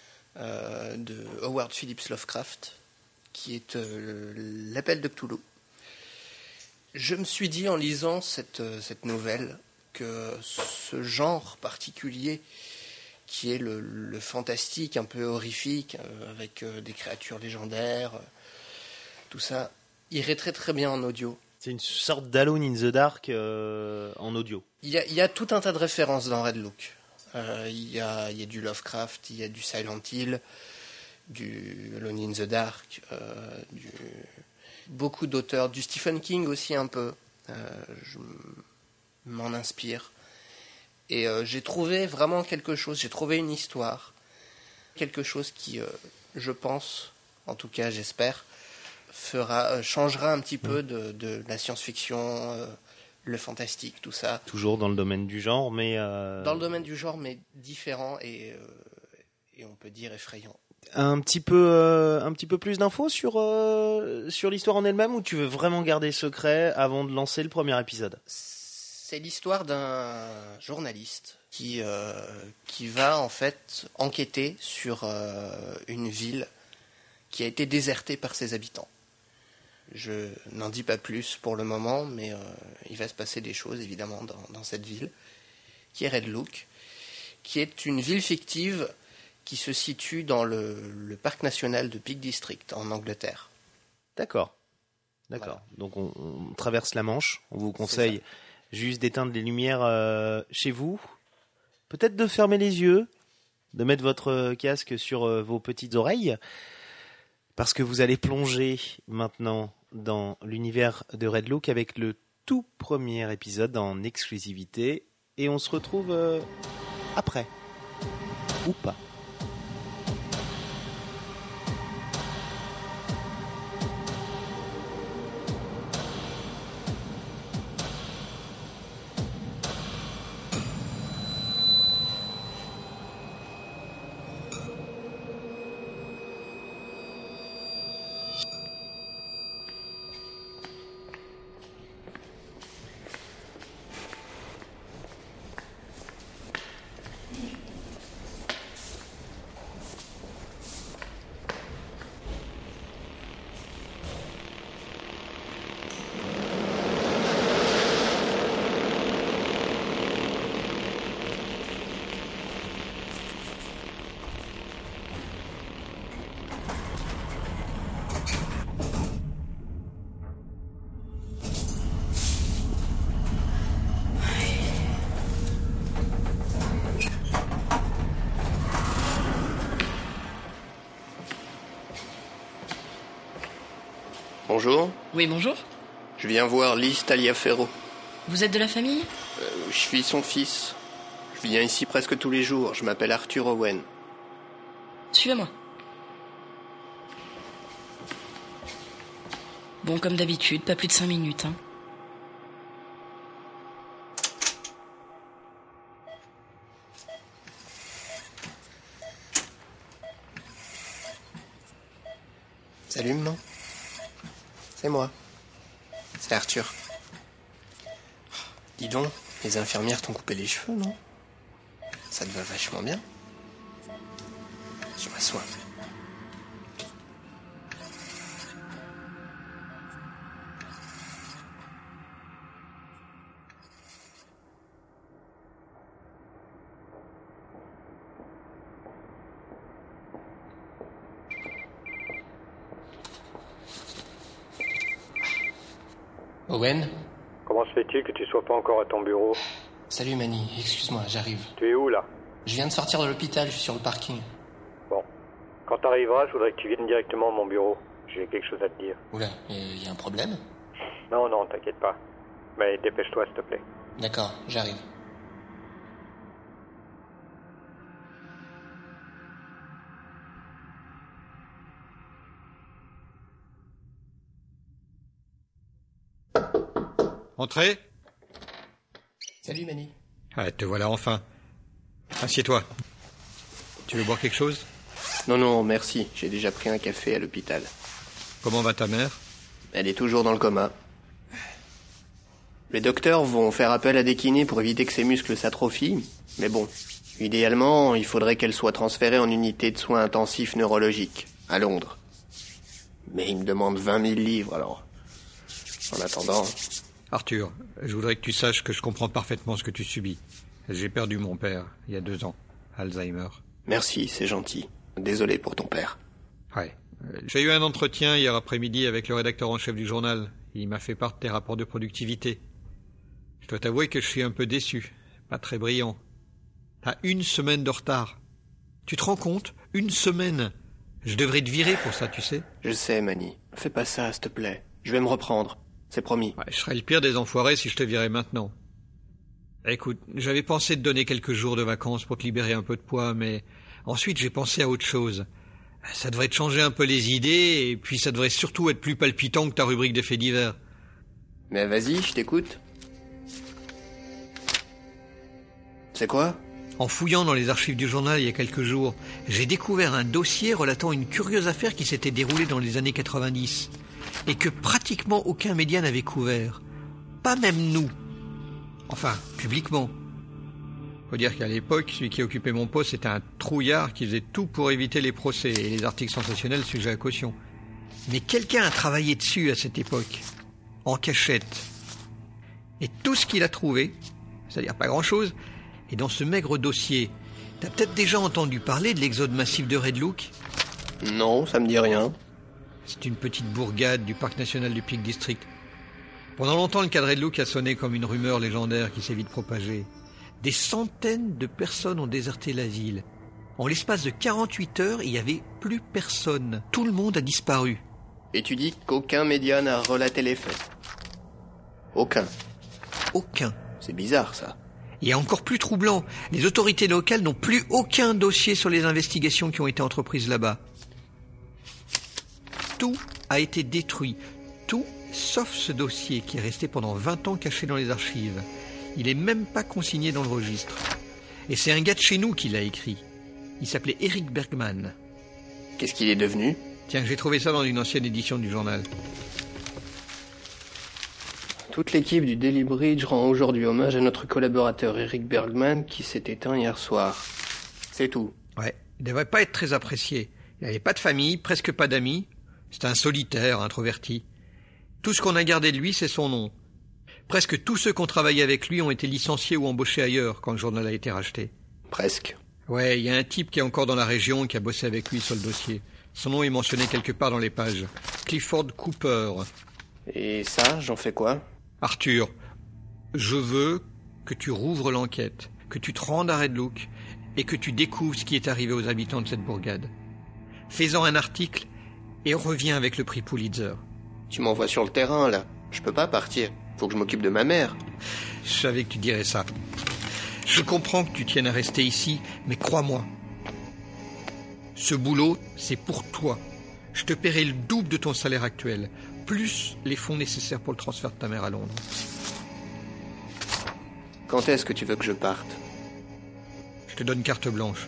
de Howard Phillips Lovecraft, qui est L'Appel de Cthulhu. Je me suis dit en lisant cette nouvelle que ce genre particulier qui est le fantastique, un peu horrifique, avec des créatures légendaires, tout ça, irait très très bien en audio. C'est une sorte d'Alone in the Dark en audio. Il y a tout un tas de références dans Redlook. Il y a du Lovecraft, il y a du Silent Hill, du Alone in the Dark, beaucoup d'auteurs, du Stephen King aussi un peu. Je m'en inspire. Et j'ai trouvé vraiment quelque chose, j'ai trouvé une histoire, quelque chose qui, je pense, en tout cas j'espère, changera un petit peu de la science-fiction, le fantastique, tout ça. Toujours dans le domaine du genre, mais... Dans le domaine du genre, mais différent et on peut dire effrayant. Un petit peu plus d'infos sur l'histoire en elle-même, ou tu veux vraiment garder secret avant de lancer le premier épisode ? C'est l'histoire d'un journaliste qui va en fait enquêter sur une ville qui a été désertée par ses habitants. Je n'en dis pas plus pour le moment, mais il va se passer des choses évidemment dans cette ville, qui est Redlook, qui est une ville fictive qui se situe dans le parc national de Peak District en Angleterre. D'accord. Voilà. Donc on traverse la Manche. On vous conseille juste d'éteindre les lumières chez vous. Peut-être de fermer les yeux, de mettre votre casque sur vos petites oreilles. parce que vous allez plonger maintenant dans l'univers de Red Look avec le tout premier épisode en exclusivité. Et on se retrouve après. Ou pas. Bonjour. Oui, bonjour. Je viens voir Lys Taliaferro. Vous êtes de la famille ? Je suis son fils. Je viens ici presque tous les jours. Je m'appelle Arthur Owen. Suivez-moi. Bon, comme d'habitude, pas plus de 5 minutes, hein. Salut, maman. C'est moi. C'est Arthur. Dis donc, les infirmières t'ont coupé les cheveux, non? Ça te va vachement bien. Je m'assois. Owen? Comment se fait-il que tu sois pas encore à ton bureau? Salut Manny, excuse-moi, j'arrive. Tu es où là? Je viens de sortir de l'hôpital, je suis sur le parking. Bon, quand t'arriveras, je voudrais que tu viennes directement à mon bureau. J'ai quelque chose à te dire. Oula, y a un problème? Non, t'inquiète pas. Mais dépêche-toi, s'il te plaît. D'accord, j'arrive. Entrez. Salut Manny. Ah, te voilà enfin. Assieds-toi. Tu veux boire quelque chose? Non, merci. J'ai déjà pris un café à l'hôpital. Comment va ta mère? Elle est toujours dans le coma. Les docteurs vont faire appel à des kinés pour éviter que ses muscles s'atrophient. Mais bon, idéalement, il faudrait qu'elle soit transférée en unité de soins intensifs neurologiques, à Londres. Mais ils me demandent 20 000 livres, alors. En attendant... Arthur, je voudrais que tu saches que je comprends parfaitement ce que tu subis. J'ai perdu mon père, il y a 2 ans. Alzheimer. Merci, c'est gentil. Désolé pour ton père. Ouais. J'ai eu un entretien hier après-midi avec le rédacteur en chef du journal. Il m'a fait part de tes rapports de productivité. Je dois t'avouer que je suis un peu déçu. Pas très brillant. T'as 1 semaine de retard. Tu te rends compte? 1 semaine. Je devrais te virer pour ça, tu sais. Je sais, Manny. Fais pas ça, s'il te plaît. Je vais me reprendre. C'est promis. Ouais, je serais le pire des enfoirés si je te virais maintenant. Écoute, j'avais pensé te donner quelques jours de vacances pour te libérer un peu de poids, mais ensuite j'ai pensé à autre chose. Ça devrait te changer un peu les idées, et puis ça devrait surtout être plus palpitant que ta rubrique des faits divers. Mais vas-y, je t'écoute. C'est quoi? En fouillant dans les archives du journal il y a quelques jours, j'ai découvert un dossier relatant une curieuse affaire qui s'était déroulée dans les années 90, et que pratiquement aucun média n'avait couvert. Pas même nous. Enfin, publiquement. Faut dire qu'à l'époque, celui qui occupait mon poste, c'était un trouillard qui faisait tout pour éviter les procès et les articles sensationnels sujets à caution. Mais quelqu'un a travaillé dessus à cette époque, en cachette. Et tout ce qu'il a trouvé, c'est-à-dire pas grand-chose, est dans ce maigre dossier. T'as peut-être déjà entendu parler de l'exode massif de Red Look? Non, ça me dit rien. C'est une petite bourgade du parc national du Peak District. Pendant longtemps, le cas de Red Look a sonné comme une rumeur légendaire qui s'est vite propagée. Des centaines de personnes ont déserté la ville. En l'espace de 48 heures, il n'y avait plus personne. Tout le monde a disparu. Et tu dis qu'aucun média n'a relaté les faits? Aucun. Aucun. C'est bizarre, ça. Et encore plus troublant, les autorités locales n'ont plus aucun dossier sur les investigations qui ont été entreprises là-bas. Tout a été détruit. Tout, sauf ce dossier qui est resté pendant 20 ans caché dans les archives. Il est même pas consigné dans le registre. Et c'est un gars de chez nous qui l'a écrit. Il s'appelait Eric Bergman. Qu'est-ce qu'il est devenu? Tiens, j'ai trouvé ça dans une ancienne édition du journal. Toute l'équipe du Daily Bridge rend aujourd'hui hommage à notre collaborateur Eric Bergman qui s'est éteint hier soir. C'est tout. Ouais, il devrait pas être très apprécié. Il n'avait pas de famille, presque pas d'amis. C'était un solitaire, introverti. Tout ce qu'on a gardé de lui, c'est son nom. Presque tous ceux qui ont travaillé avec lui ont été licenciés ou embauchés ailleurs quand le journal a été racheté. Presque. Ouais, il y a un type qui est encore dans la région qui a bossé avec lui sur le dossier. Son nom est mentionné quelque part dans les pages. Clifford Cooper. Et ça, j'en fais quoi? Arthur, je veux que tu rouvres l'enquête, que tu te rendes à Red Look et que tu découvres ce qui est arrivé aux habitants de cette bourgade. Fais-en un article et reviens avec le prix Pulitzer. Tu m'envoies sur le terrain, là. Je peux pas partir. Faut que je m'occupe de ma mère. Je savais que tu dirais ça. Je comprends que tu tiennes à rester ici, mais crois-moi. Ce boulot, c'est pour toi. Je te paierai le double de ton salaire actuel, plus les fonds nécessaires pour le transfert de ta mère à Londres. Quand est-ce que tu veux que je parte? Je te donne carte blanche.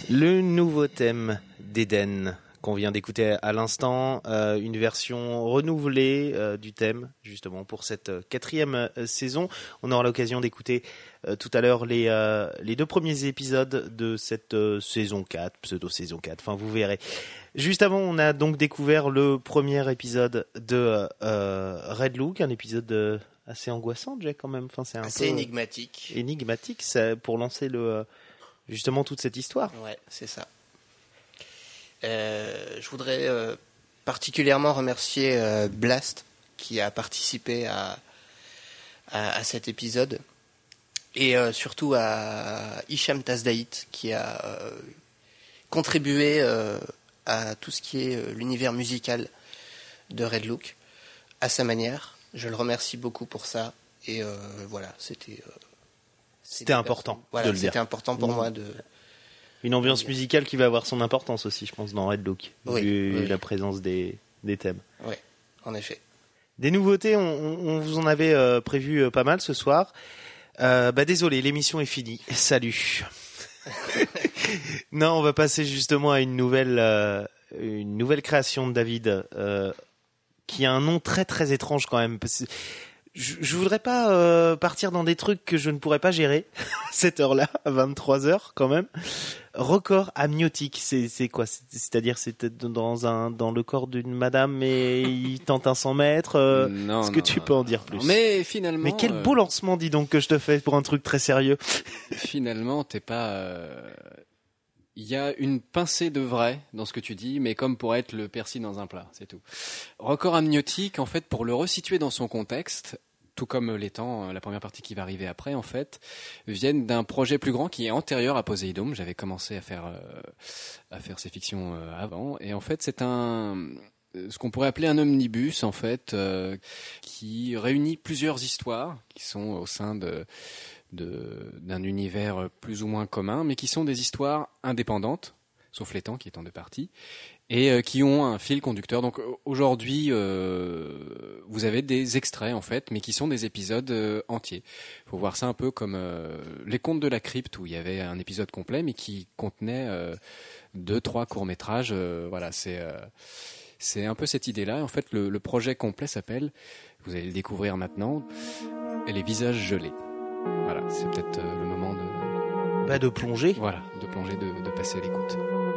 Le nouveau thème d'Éden qu'on vient d'écouter à l'instant, une version renouvelée du thème justement pour cette 4e saison. On aura l'occasion d'écouter tout à l'heure les 2 premiers épisodes de cette saison 4, pseudo-saison 4, enfin vous verrez. Juste avant, on a donc découvert le premier épisode de Red Look, un épisode assez angoissant, Jack, quand même. Enfin, c'est assez énigmatique. Énigmatique, ça, pour lancer justement toute cette histoire. Ouais, c'est ça. Je voudrais particulièrement remercier Blast qui a participé à cet épisode et surtout à Hicham Tazdaït qui a contribué à tout ce qui est l'univers musical de Red Look à sa manière. Je le remercie beaucoup pour ça et voilà, c'était important. Voilà, de le dire. C'était important pour moi de. Une ambiance musicale qui va avoir son importance aussi, je pense, dans Red Look, vu la présence des thèmes. Oui, en effet. Des nouveautés, on vous en avait prévu pas mal ce soir. Désolé, l'émission est finie. Salut. Non, on va passer justement à une nouvelle création de David, qui a un nom très très étrange quand même. Je voudrais pas partir dans des trucs que je ne pourrais pas gérer cette heure-là, à 23h quand même. Record amniotique, c'est quoi? C'est-à-dire c'est dans le corps d'une madame et il tente un 100 mètres. Est-ce que tu peux en dire plus? Mais finalement. Mais quel beau lancement, dis donc, que je te fais pour un truc très sérieux. Finalement, t'es pas. Il y a une pincée de vrai dans ce que tu dis, mais comme pour être le persil dans un plat, c'est tout. Record amniotique, en fait, pour le resituer dans son contexte, tout comme l'étang, la première partie qui va arriver après, en fait, viennent d'un projet plus grand qui est antérieur à Poséidon. J'avais commencé à faire ces fictions avant, et en fait, c'est ce qu'on pourrait appeler un omnibus, en fait, qui réunit plusieurs histoires qui sont au sein d'un univers plus ou moins commun, mais qui sont des histoires indépendantes, sauf l'étang qui est en 2 parties, et qui ont un fil conducteur. Donc aujourd'hui, vous avez des extraits en fait, mais qui sont des épisodes entiers. Il faut voir ça un peu comme les Contes de la Crypte, où il y avait un épisode complet, mais qui contenait 2-3 courts-métrages. Voilà, c'est un peu cette idée-là. En fait, le projet complet s'appelle, vous allez le découvrir maintenant, Les Visages Gelés. Voilà, c'est peut-être le moment de plonger. Voilà, de plonger, de passer à l'écoute.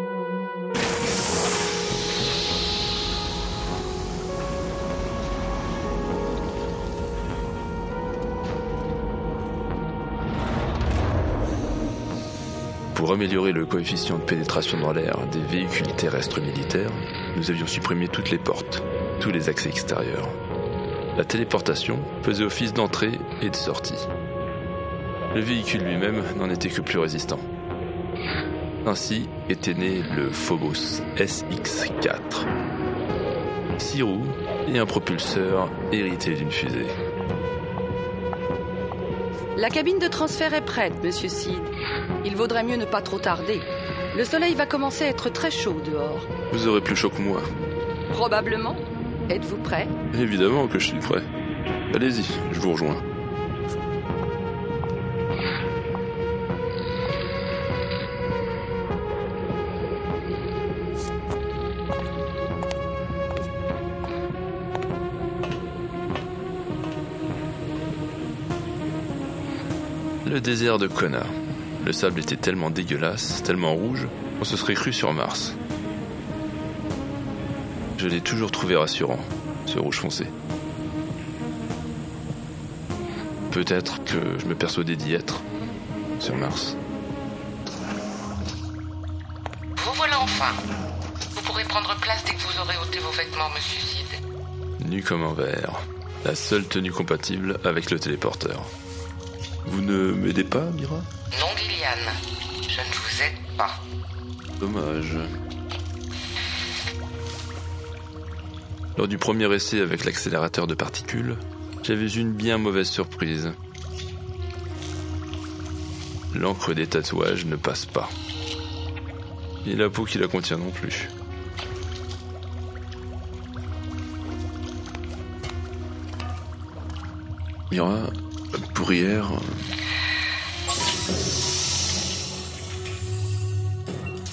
Pour améliorer le coefficient de pénétration dans l'air des véhicules terrestres militaires, nous avions supprimé toutes les portes, tous les accès extérieurs. La téléportation faisait office d'entrée et de sortie. Le véhicule lui-même n'en était que plus résistant. Ainsi était né le Phobos SX-4. 6 roues et un propulseur hérité d'une fusée. La cabine de transfert est prête, Monsieur Seed. Il vaudrait mieux ne pas trop tarder. Le soleil va commencer à être très chaud dehors. Vous aurez plus chaud que moi. Probablement. Êtes-vous prêt? Évidemment que je suis prêt. Allez-y, je vous rejoins. Le désert de Kona. Le sable était tellement dégueulasse, tellement rouge, on se serait cru sur Mars. Je l'ai toujours trouvé rassurant, ce rouge foncé. Peut-être que je me persuadais d'y être, sur Mars. Vous voilà enfin. Vous pourrez prendre place dès que vous aurez ôté vos vêtements, Monsieur Seed. Nu comme un verre. La seule tenue compatible avec le téléporteur. Vous ne m'aidez pas, Mira? Non, Gillian. Je ne vous aide pas. Dommage. Lors du premier essai avec l'accélérateur de particules, j'avais eu une bien mauvaise surprise. L'encre des tatouages ne passe pas. Et la peau qui la contient non plus. Mira, pour hier...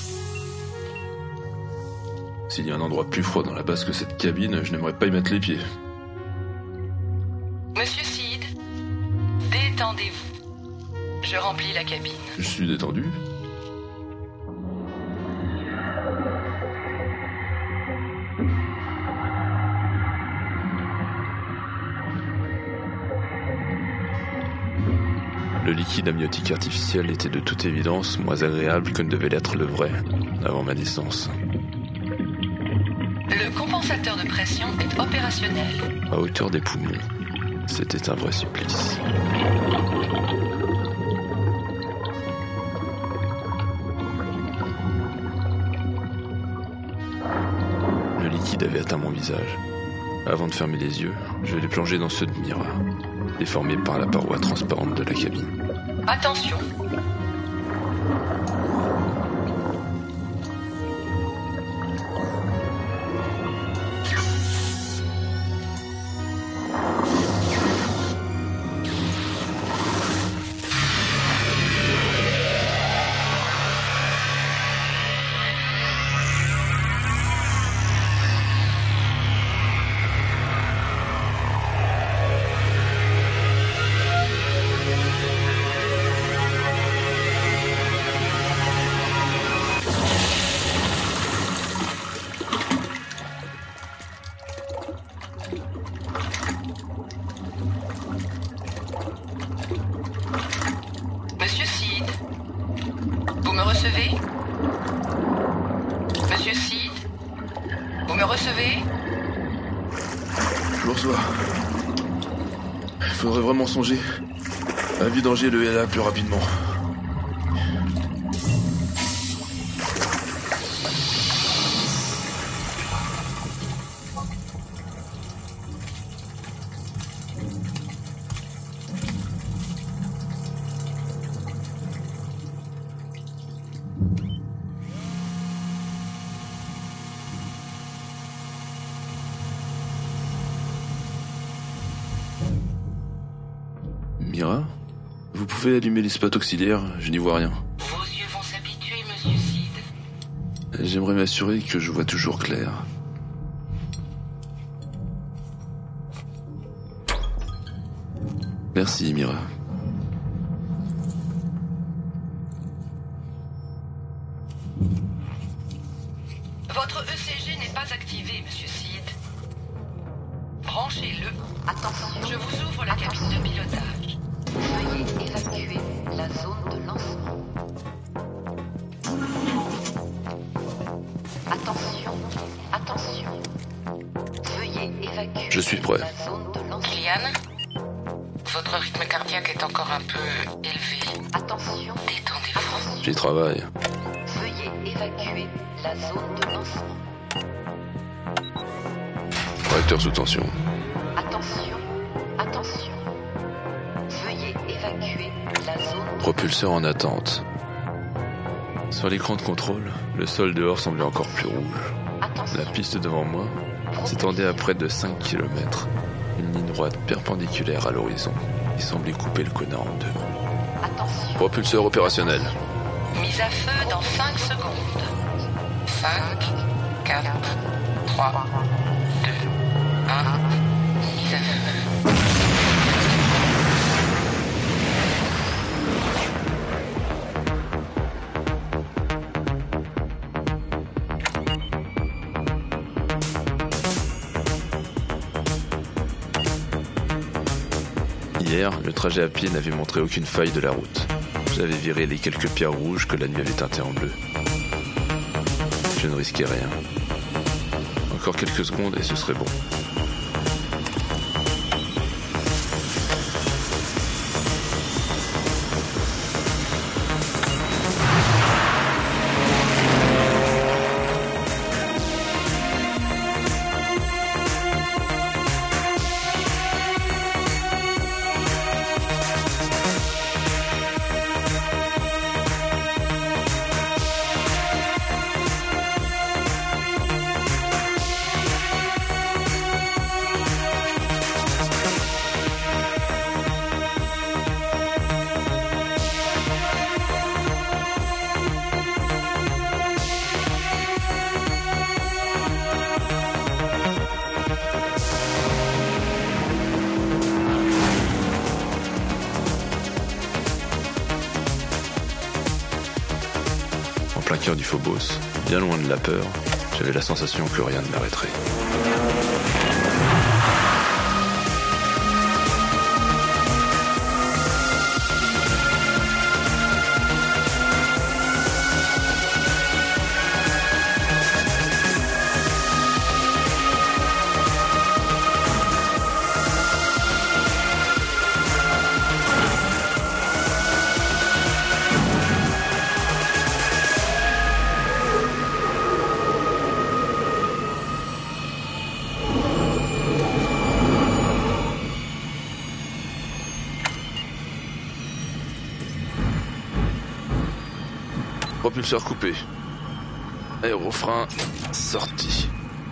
s'il y a un endroit plus froid dans la base que cette cabine, je n'aimerais pas y mettre les pieds. Monsieur Seed, détendez-vous. Je remplis la cabine. Je suis détendu. Le liquide amniotique artificiel était de toute évidence moins agréable que ne devait l'être le vrai, avant ma naissance. Le compensateur de pression est opérationnel. À hauteur des poumons, c'était un vrai supplice. Le liquide avait atteint mon visage. Avant de fermer les yeux, je l'ai plongé dans ceux de Mira, déformés par la paroi transparente de la cabine. Attention. Monsieur Seed, vous me recevez? Monsieur Seed, vous me recevez? Je vous reçois. Il faudrait vraiment songer à vidanger le LA plus rapidement. Mira, vous pouvez allumer les spots auxiliaires, je n'y vois rien. Vos yeux vont s'habituer, monsieur Seed. J'aimerais m'assurer que je vois toujours clair. Merci, Mira. Votre ECG n'est pas activé, monsieur Seed. Branchez-le. Attention, je vous ouvre la cabine de pilotage. Veuillez évacuer la zone de lancement. Attention, attention. Veuillez évacuer Je suis prêt. la zone de lancement. Kylian, votre rythme cardiaque est encore un peu élevé. Attention, détendez-vous. J'y travaille. Veuillez évacuer la zone de lancement. Réacteur sous tension. Attention, attention. Veuillez évacuer la zone. Propulseur en attente. Sur l'écran de contrôle, le sol dehors semblait encore plus rouge. La piste devant moi s'étendait à près de 5 km. Une ligne droite perpendiculaire à l'horizon qui semblait couper le Kona en deux. Propulseur opérationnel. Mise à feu dans 5 secondes. 5, 4, 3, 2, 1. Mise à feu. Hier, le trajet à pied n'avait montré aucune faille de la route. J'avais viré les quelques pierres rouges que la nuit avait teintées en bleu. Je ne risquais rien. Encore quelques secondes et ce serait bon. plein cœur du Phobos, bien loin de la peur, j'avais la sensation que rien ne m'arrêterait. Propulseur coupé. Aérofrein sorti.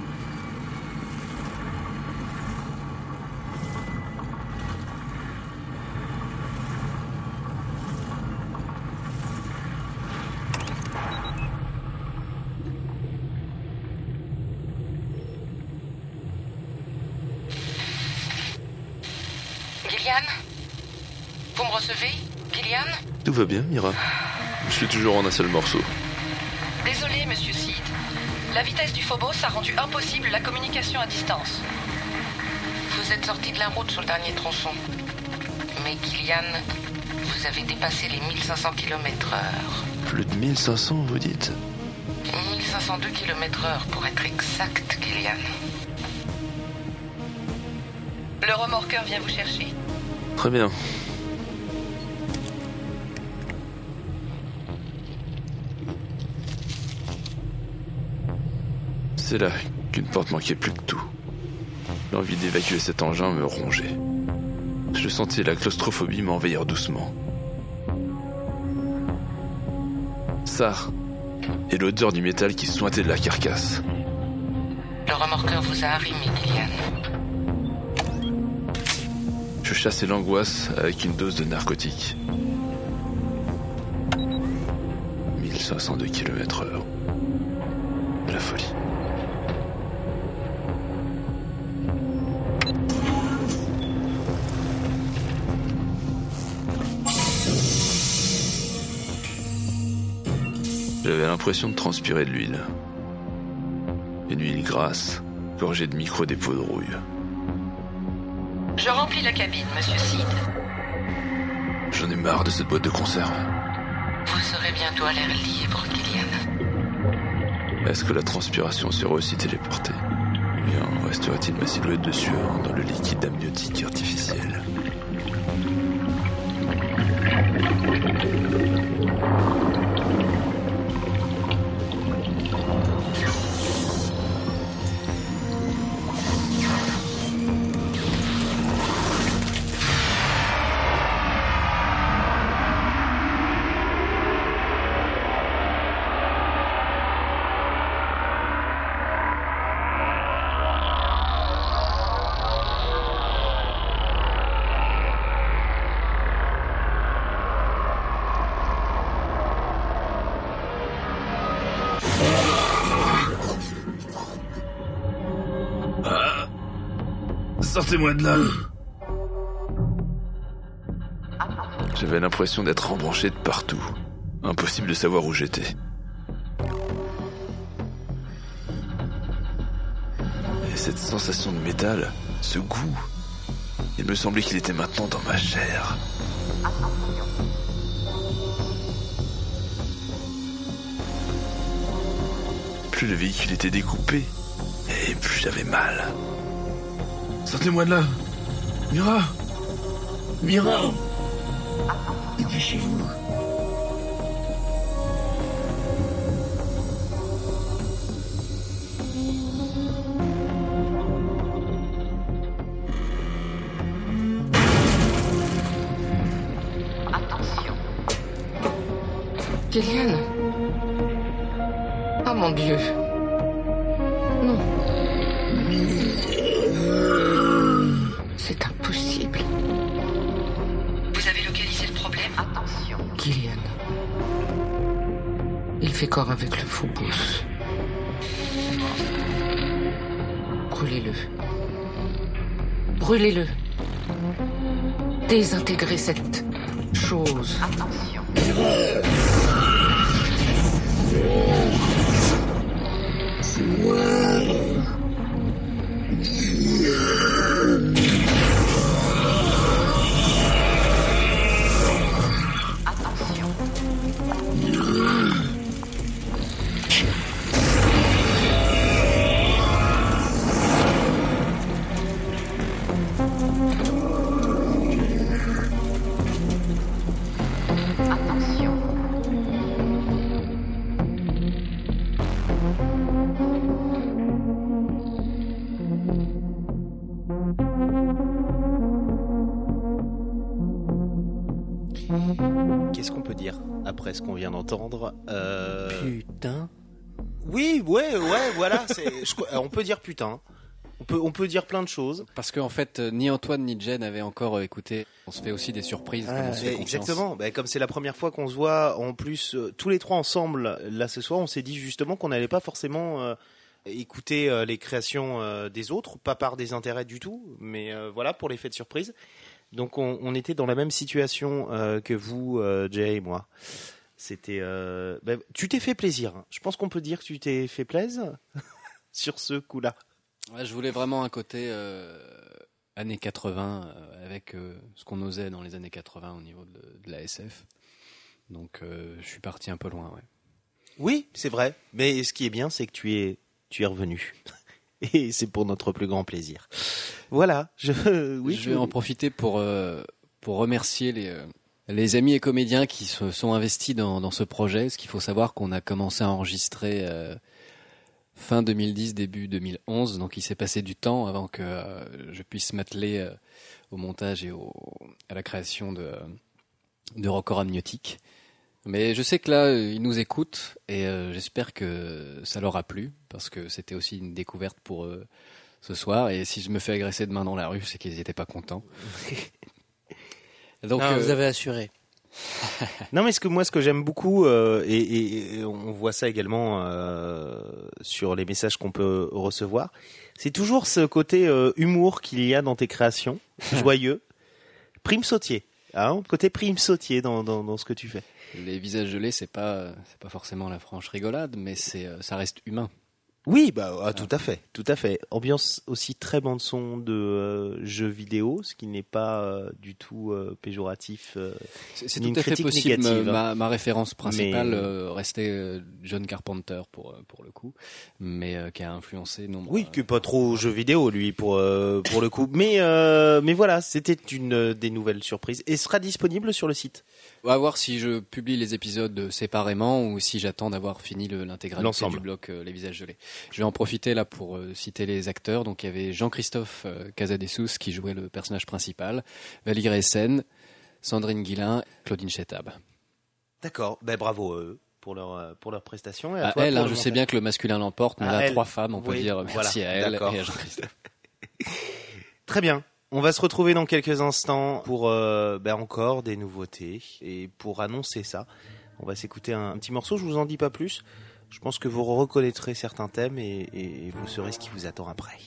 Gillian? Vous me recevez, Gillian? Tout va bien, Mira. Je suis toujours en un seul morceau. Désolé, monsieur Seed. La vitesse du Phobos a rendu impossible la communication à distance. Vous êtes sorti de la route sur le dernier tronçon. Mais Gillian, vous avez dépassé les 1500 km/h. Plus de 1500, vous dites? 1502 km/h pour être exact, Gillian. Le remorqueur vient vous chercher. Très bien. C'est là qu'une porte manquait plus que tout. L'envie d'évacuer cet engin me rongeait. Je sentais la claustrophobie m'envahir doucement. Ça, et l'odeur du métal qui sointait de la carcasse. Le remorqueur vous a arrimé, Gillian. Je chassais l'angoisse avec une dose de narcotique. 1502 km/h. La folie. J'avais l'impression de transpirer de l'huile. Une huile grasse, gorgée de micro-dépôts de rouille. Je remplis la cabine, monsieur Seed. J'en ai marre de cette boîte de conserve. Vous serez bientôt à l'air libre, Gillian. Est-ce que la transpiration sera aussi téléportée? Ou bien restera-t-il ma silhouette de sueur dans le liquide amniotique artificiel? Sortez-moi de là. J'avais l'impression d'être embranché de partout. Impossible de savoir où j'étais. Et cette sensation de métal, ce goût, il me semblait qu'il était maintenant dans ma chair. Plus le véhicule était découpé, et plus j'avais mal. Sortez-moi de là. Mira. Mira. Dépêchez-vous. Attention. Gillian. Oh mon Dieu. Non. C'est impossible. Vous avez localisé le problème? Attention. Gillian. Il fait corps avec le Phobos. Brûlez-le. Brûlez-le. Désintégrez cette chose. Attention. Qu'est-ce qu'on peut dire après ce qu'on vient d'entendre Putain. Oui, ouais, voilà. On peut dire putain. On peut dire plein de choses. Parce qu'en fait, ni Antoine ni Jen avaient encore écouté. On se fait aussi des surprises. Exactement. Comme c'est la première fois qu'on se voit, en plus, tous les trois ensemble, là ce soir, on s'est dit justement qu'on n'allait pas forcément écouter les créations des autres, pas par désintérêt du tout, mais voilà, pour l'effet de surprise. Donc on était dans la même situation que vous, Jay et moi. C'était. Tu t'es fait plaisir. Je pense qu'on peut dire que tu t'es fait plaisir sur ce coup-là. Ouais, je voulais vraiment un côté années 80 avec ce qu'on osait dans les années 80 au niveau de la SF. Donc je suis parti un peu loin. Ouais. Oui, c'est vrai. Mais ce qui est bien, c'est que tu es revenu. Et c'est pour notre plus grand plaisir. Voilà. Je vais en profiter pour remercier les amis et comédiens qui se sont investis dans ce projet. Parce qu'il faut savoir qu'on a commencé à enregistrer fin 2010, début 2011. Donc il s'est passé du temps avant que je puisse m'atteler au montage et à la création de Record Amniotique. Mais je sais que là, ils nous écoutent et j'espère que ça leur a plu parce que c'était aussi une découverte pour eux ce soir. Et si je me fais agresser demain dans la rue, c'est qu'ils n'étaient pas contents. Donc, non, vous avez assuré. Non, mais ce que j'aime beaucoup, et on voit ça également sur les messages qu'on peut recevoir, c'est toujours ce côté humour qu'il y a dans tes créations, joyeux, prime sautier, hein, côté prime sautier dans ce que tu fais. Les visages gelés, c'est pas forcément la franche rigolade, mais ça reste humain. Oui, tout à fait. Ambiance aussi très bande son de jeux vidéo, ce qui n'est pas du tout péjoratif. C'est tout à fait possible. Ma référence principale restait John Carpenter pour le coup, mais qui a influencé nombre. Oui, qui est pas trop jeux vidéo lui pour le coup, mais voilà, c'était une des nouvelles surprises et sera disponible sur le site. On va voir si je publie les épisodes séparément ou si j'attends d'avoir fini l'intégralité du bloc Les Visages Gelés. Je vais en profiter là pour citer les acteurs. Donc il y avait Jean-Christophe Casadessus qui jouait le personnage principal, Valérie Essen, Sandrine Guillain, Claudine Chetab. D'accord, bravo pour leur prestation. Et à toi, elle, je sais bien que le masculin l'emporte, mais là, 3 femmes, on peut dire merci à elle et à Jean-Christophe. Très bien. On va se retrouver dans quelques instants pour encore des nouveautés et pour annoncer ça. On va s'écouter un petit morceau, je vous en dis pas plus. Je pense que vous reconnaîtrez certains thèmes et vous saurez ce qui vous attend après.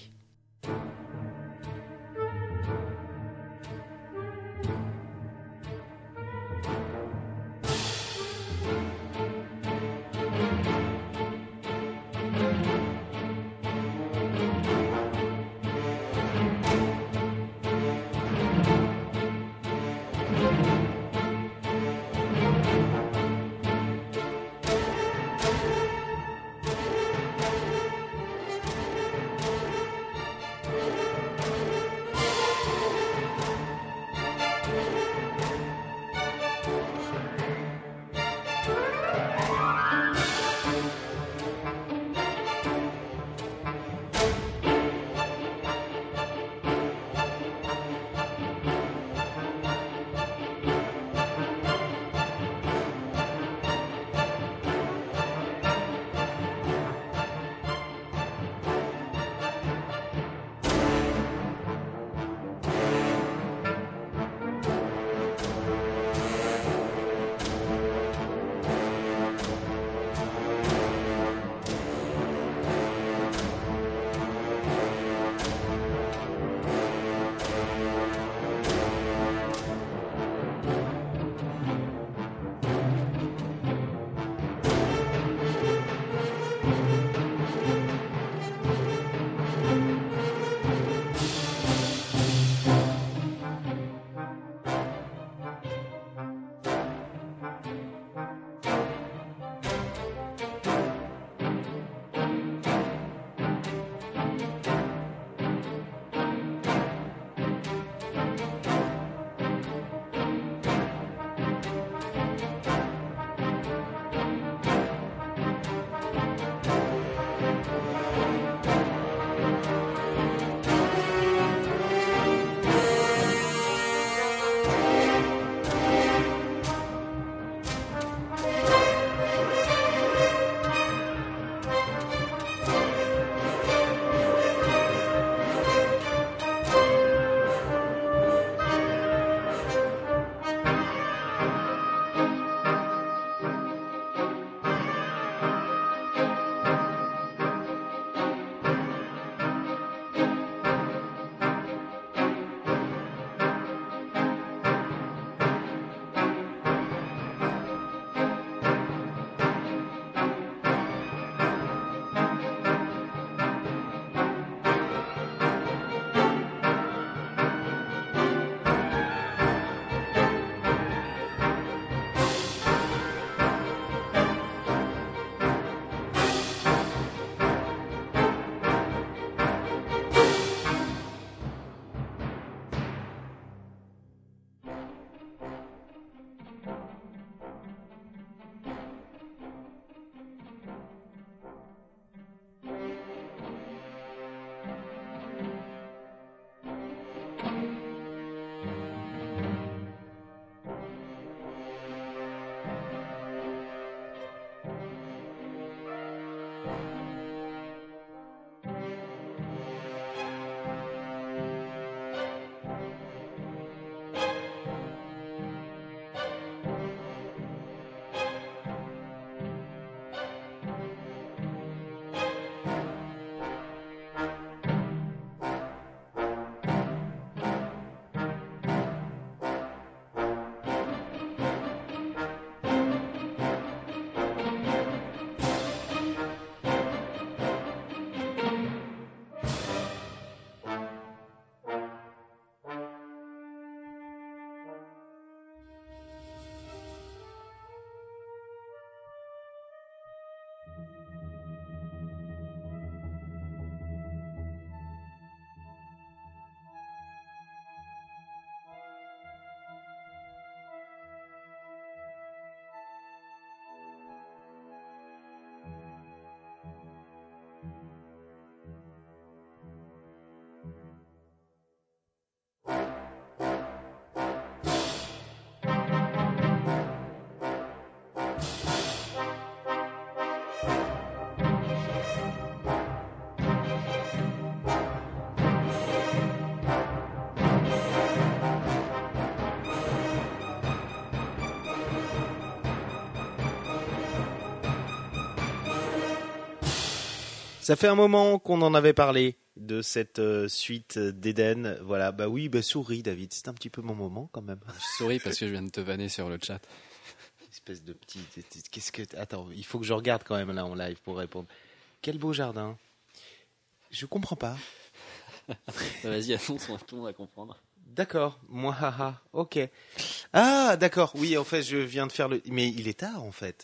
Ça fait un moment qu'on en avait parlé de cette suite d'Eden. Voilà, bah oui, bah souris David, c'est un petit peu mon moment quand même. Je souris parce que je viens de te vanner sur le chat. Espèce de petit... Qu'est-ce que... Attends, il faut que je regarde quand même là en live pour répondre. Quel beau jardin. Je comprends pas. Vas-y, annonce, on va comprendre. D'accord, moi, haha, ok. Ah, d'accord, oui, en fait, je viens de faire le... Mais il est tard, en fait.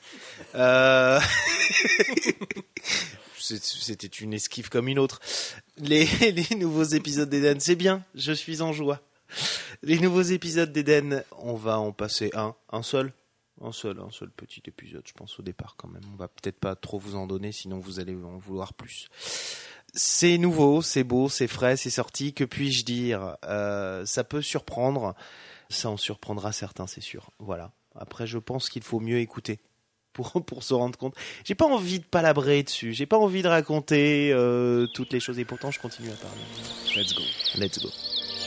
C'était une esquive comme une autre. Les nouveaux épisodes d'Eden, c'est bien, je suis en joie. Les nouveaux épisodes d'Eden, on va en passer un seul petit épisode, je pense, au départ, quand même. On va peut-être pas trop vous en donner, sinon vous allez en vouloir plus. C'est nouveau, c'est beau, c'est frais, c'est sorti. Que puis-je dire ? Ça peut surprendre. Ça en surprendra certains, c'est sûr. Voilà. Après, je pense qu'il faut mieux écouter pour se rendre compte. J'ai pas envie de palabrer dessus. J'ai pas envie de raconter toutes les choses. Et pourtant, je continue à parler. Let's go. Let's go.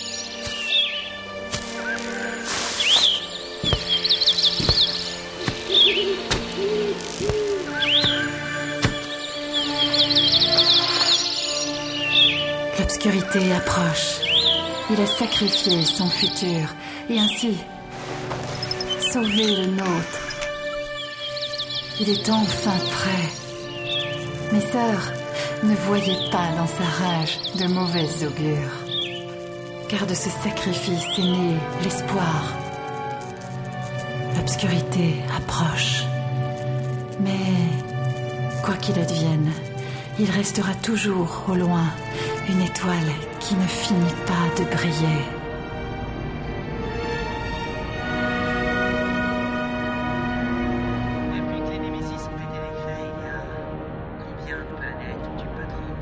L'obscurité approche. Il a sacrifié son futur et ainsi sauvé le nôtre. Il est enfin prêt. Mes sœurs ne voyaient pas dans sa rage de mauvais augure. Car de ce sacrifice est né l'espoir. L'obscurité approche. Mais quoi qu'il advienne, il restera toujours au loin une étoile qui ne finit pas de briller. Depuis que les Némésis ont été créés, il y a combien de planètes tu peux te rendre ?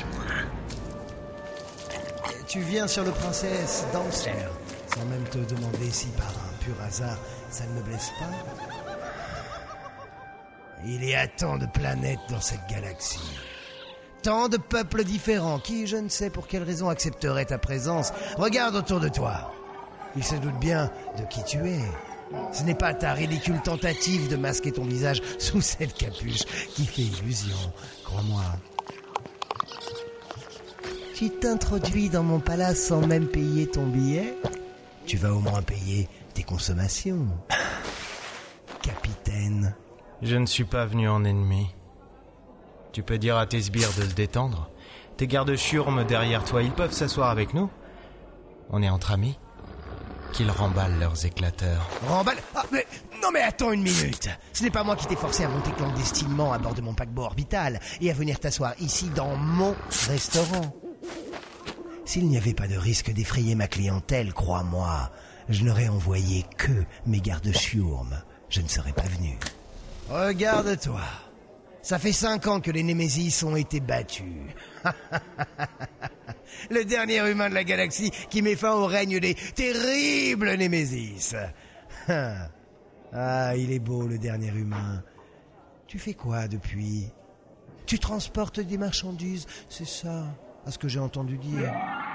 Dis-moi. Tu viens sur le Princesse Dancer, sans même te demander si par un pur hasard ça ne me blesse pas. Il y a tant de planètes dans cette galaxie. Tant de peuples différents qui, je ne sais pour quelle raison, accepteraient ta présence. Regarde autour de toi. Ils se doutent bien de qui tu es. Ce n'est pas ta ridicule tentative de masquer ton visage sous cette capuche qui fait illusion, crois-moi. Tu t'introduis dans mon palace sans même payer ton billet. Tu vas au moins payer tes consommations. Capitaine. Je ne suis pas venu en ennemi. Tu peux dire à tes sbires de se détendre. Tes gardes churmes derrière toi, ils peuvent s'asseoir avec nous. On est entre amis. Qu'ils remballent leurs éclateurs. Remballe ? Ah, mais... Non mais attends une minute. Ce n'est pas moi qui t'ai forcé à monter clandestinement à bord de mon paquebot orbital et à venir t'asseoir ici dans mon restaurant. S'il n'y avait pas de risque d'effrayer ma clientèle, crois-moi, je n'aurais envoyé que mes gardes churmes. Je ne serais pas venu. Regarde-toi. Ça fait 5 ans que les Némésis ont été battus. Le dernier humain de la galaxie qui met fin au règne des terribles Némésis. Ah, il est beau le dernier humain. Tu fais quoi depuis ? Tu transportes des marchandises, c'est ça, à ce que j'ai entendu dire.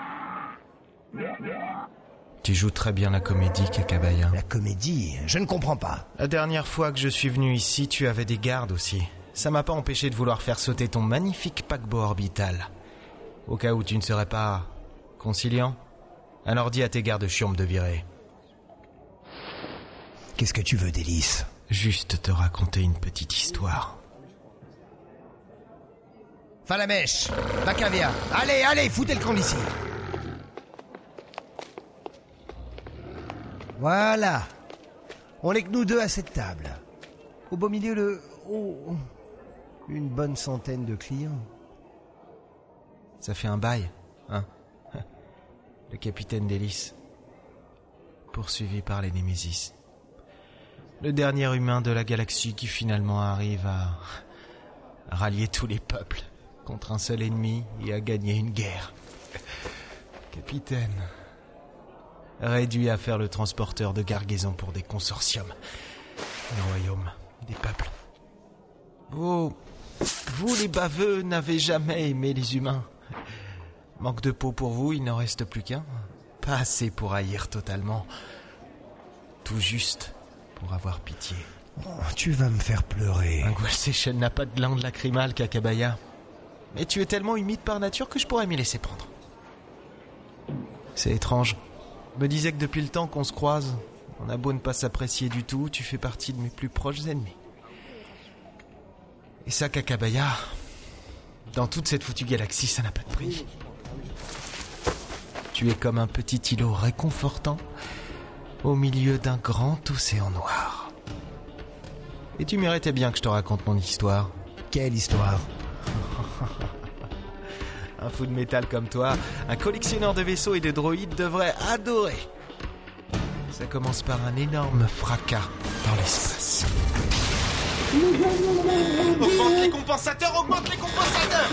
Tu joues très bien la comédie, Kakabaya. La comédie ? Je ne comprends pas. La dernière fois que je suis venu ici, tu avais des gardes aussi. Ça m'a pas empêché de vouloir faire sauter ton magnifique paquebot orbital. Au cas où tu ne serais pas conciliant, alors dis à tes gardes churmes de virer. Qu'est-ce que tu veux, Délice ? Juste te raconter une petite histoire. Falamèche, Bacavia, allez, foutez le camp d'ici. Voilà. On n'est que nous deux à cette table. Au beau milieu une bonne centaine de clients. Ça fait un bail, hein ? Le capitaine Délice, poursuivi par les Némésis. Le dernier humain de la galaxie qui finalement arrive à rallier tous les peuples contre un seul ennemi et à gagner une guerre. Capitaine, réduit à faire le transporteur de cargaison pour des consortiums, des royaumes, des peuples. Oh, vous les baveux n'avez jamais aimé les humains. Manque de peau pour vous, il n'en reste plus qu'un. Pas assez pour haïr totalement. Tout juste pour avoir pitié. Oh, tu vas me faire pleurer. Un Gwal Seychelles n'a pas de glande lacrymale, Kakabaya. Mais tu es tellement humide par nature que je pourrais m'y laisser prendre. C'est étrange. Je me disais que depuis le temps qu'on se croise, on a beau ne pas s'apprécier du tout, tu fais partie de mes plus proches ennemis. Et ça, Kakabaya, dans toute cette foutue galaxie, ça n'a pas de prix. Tu es comme un petit îlot réconfortant au milieu d'un grand océan noir. Et tu méritais bien que je te raconte mon histoire. Quelle histoire? Un fou de métal comme toi, un collectionneur de vaisseaux et de droïdes devrait adorer. Ça commence par un énorme fracas dans l'espace. Augmente les compensateurs, augmente les compensateurs!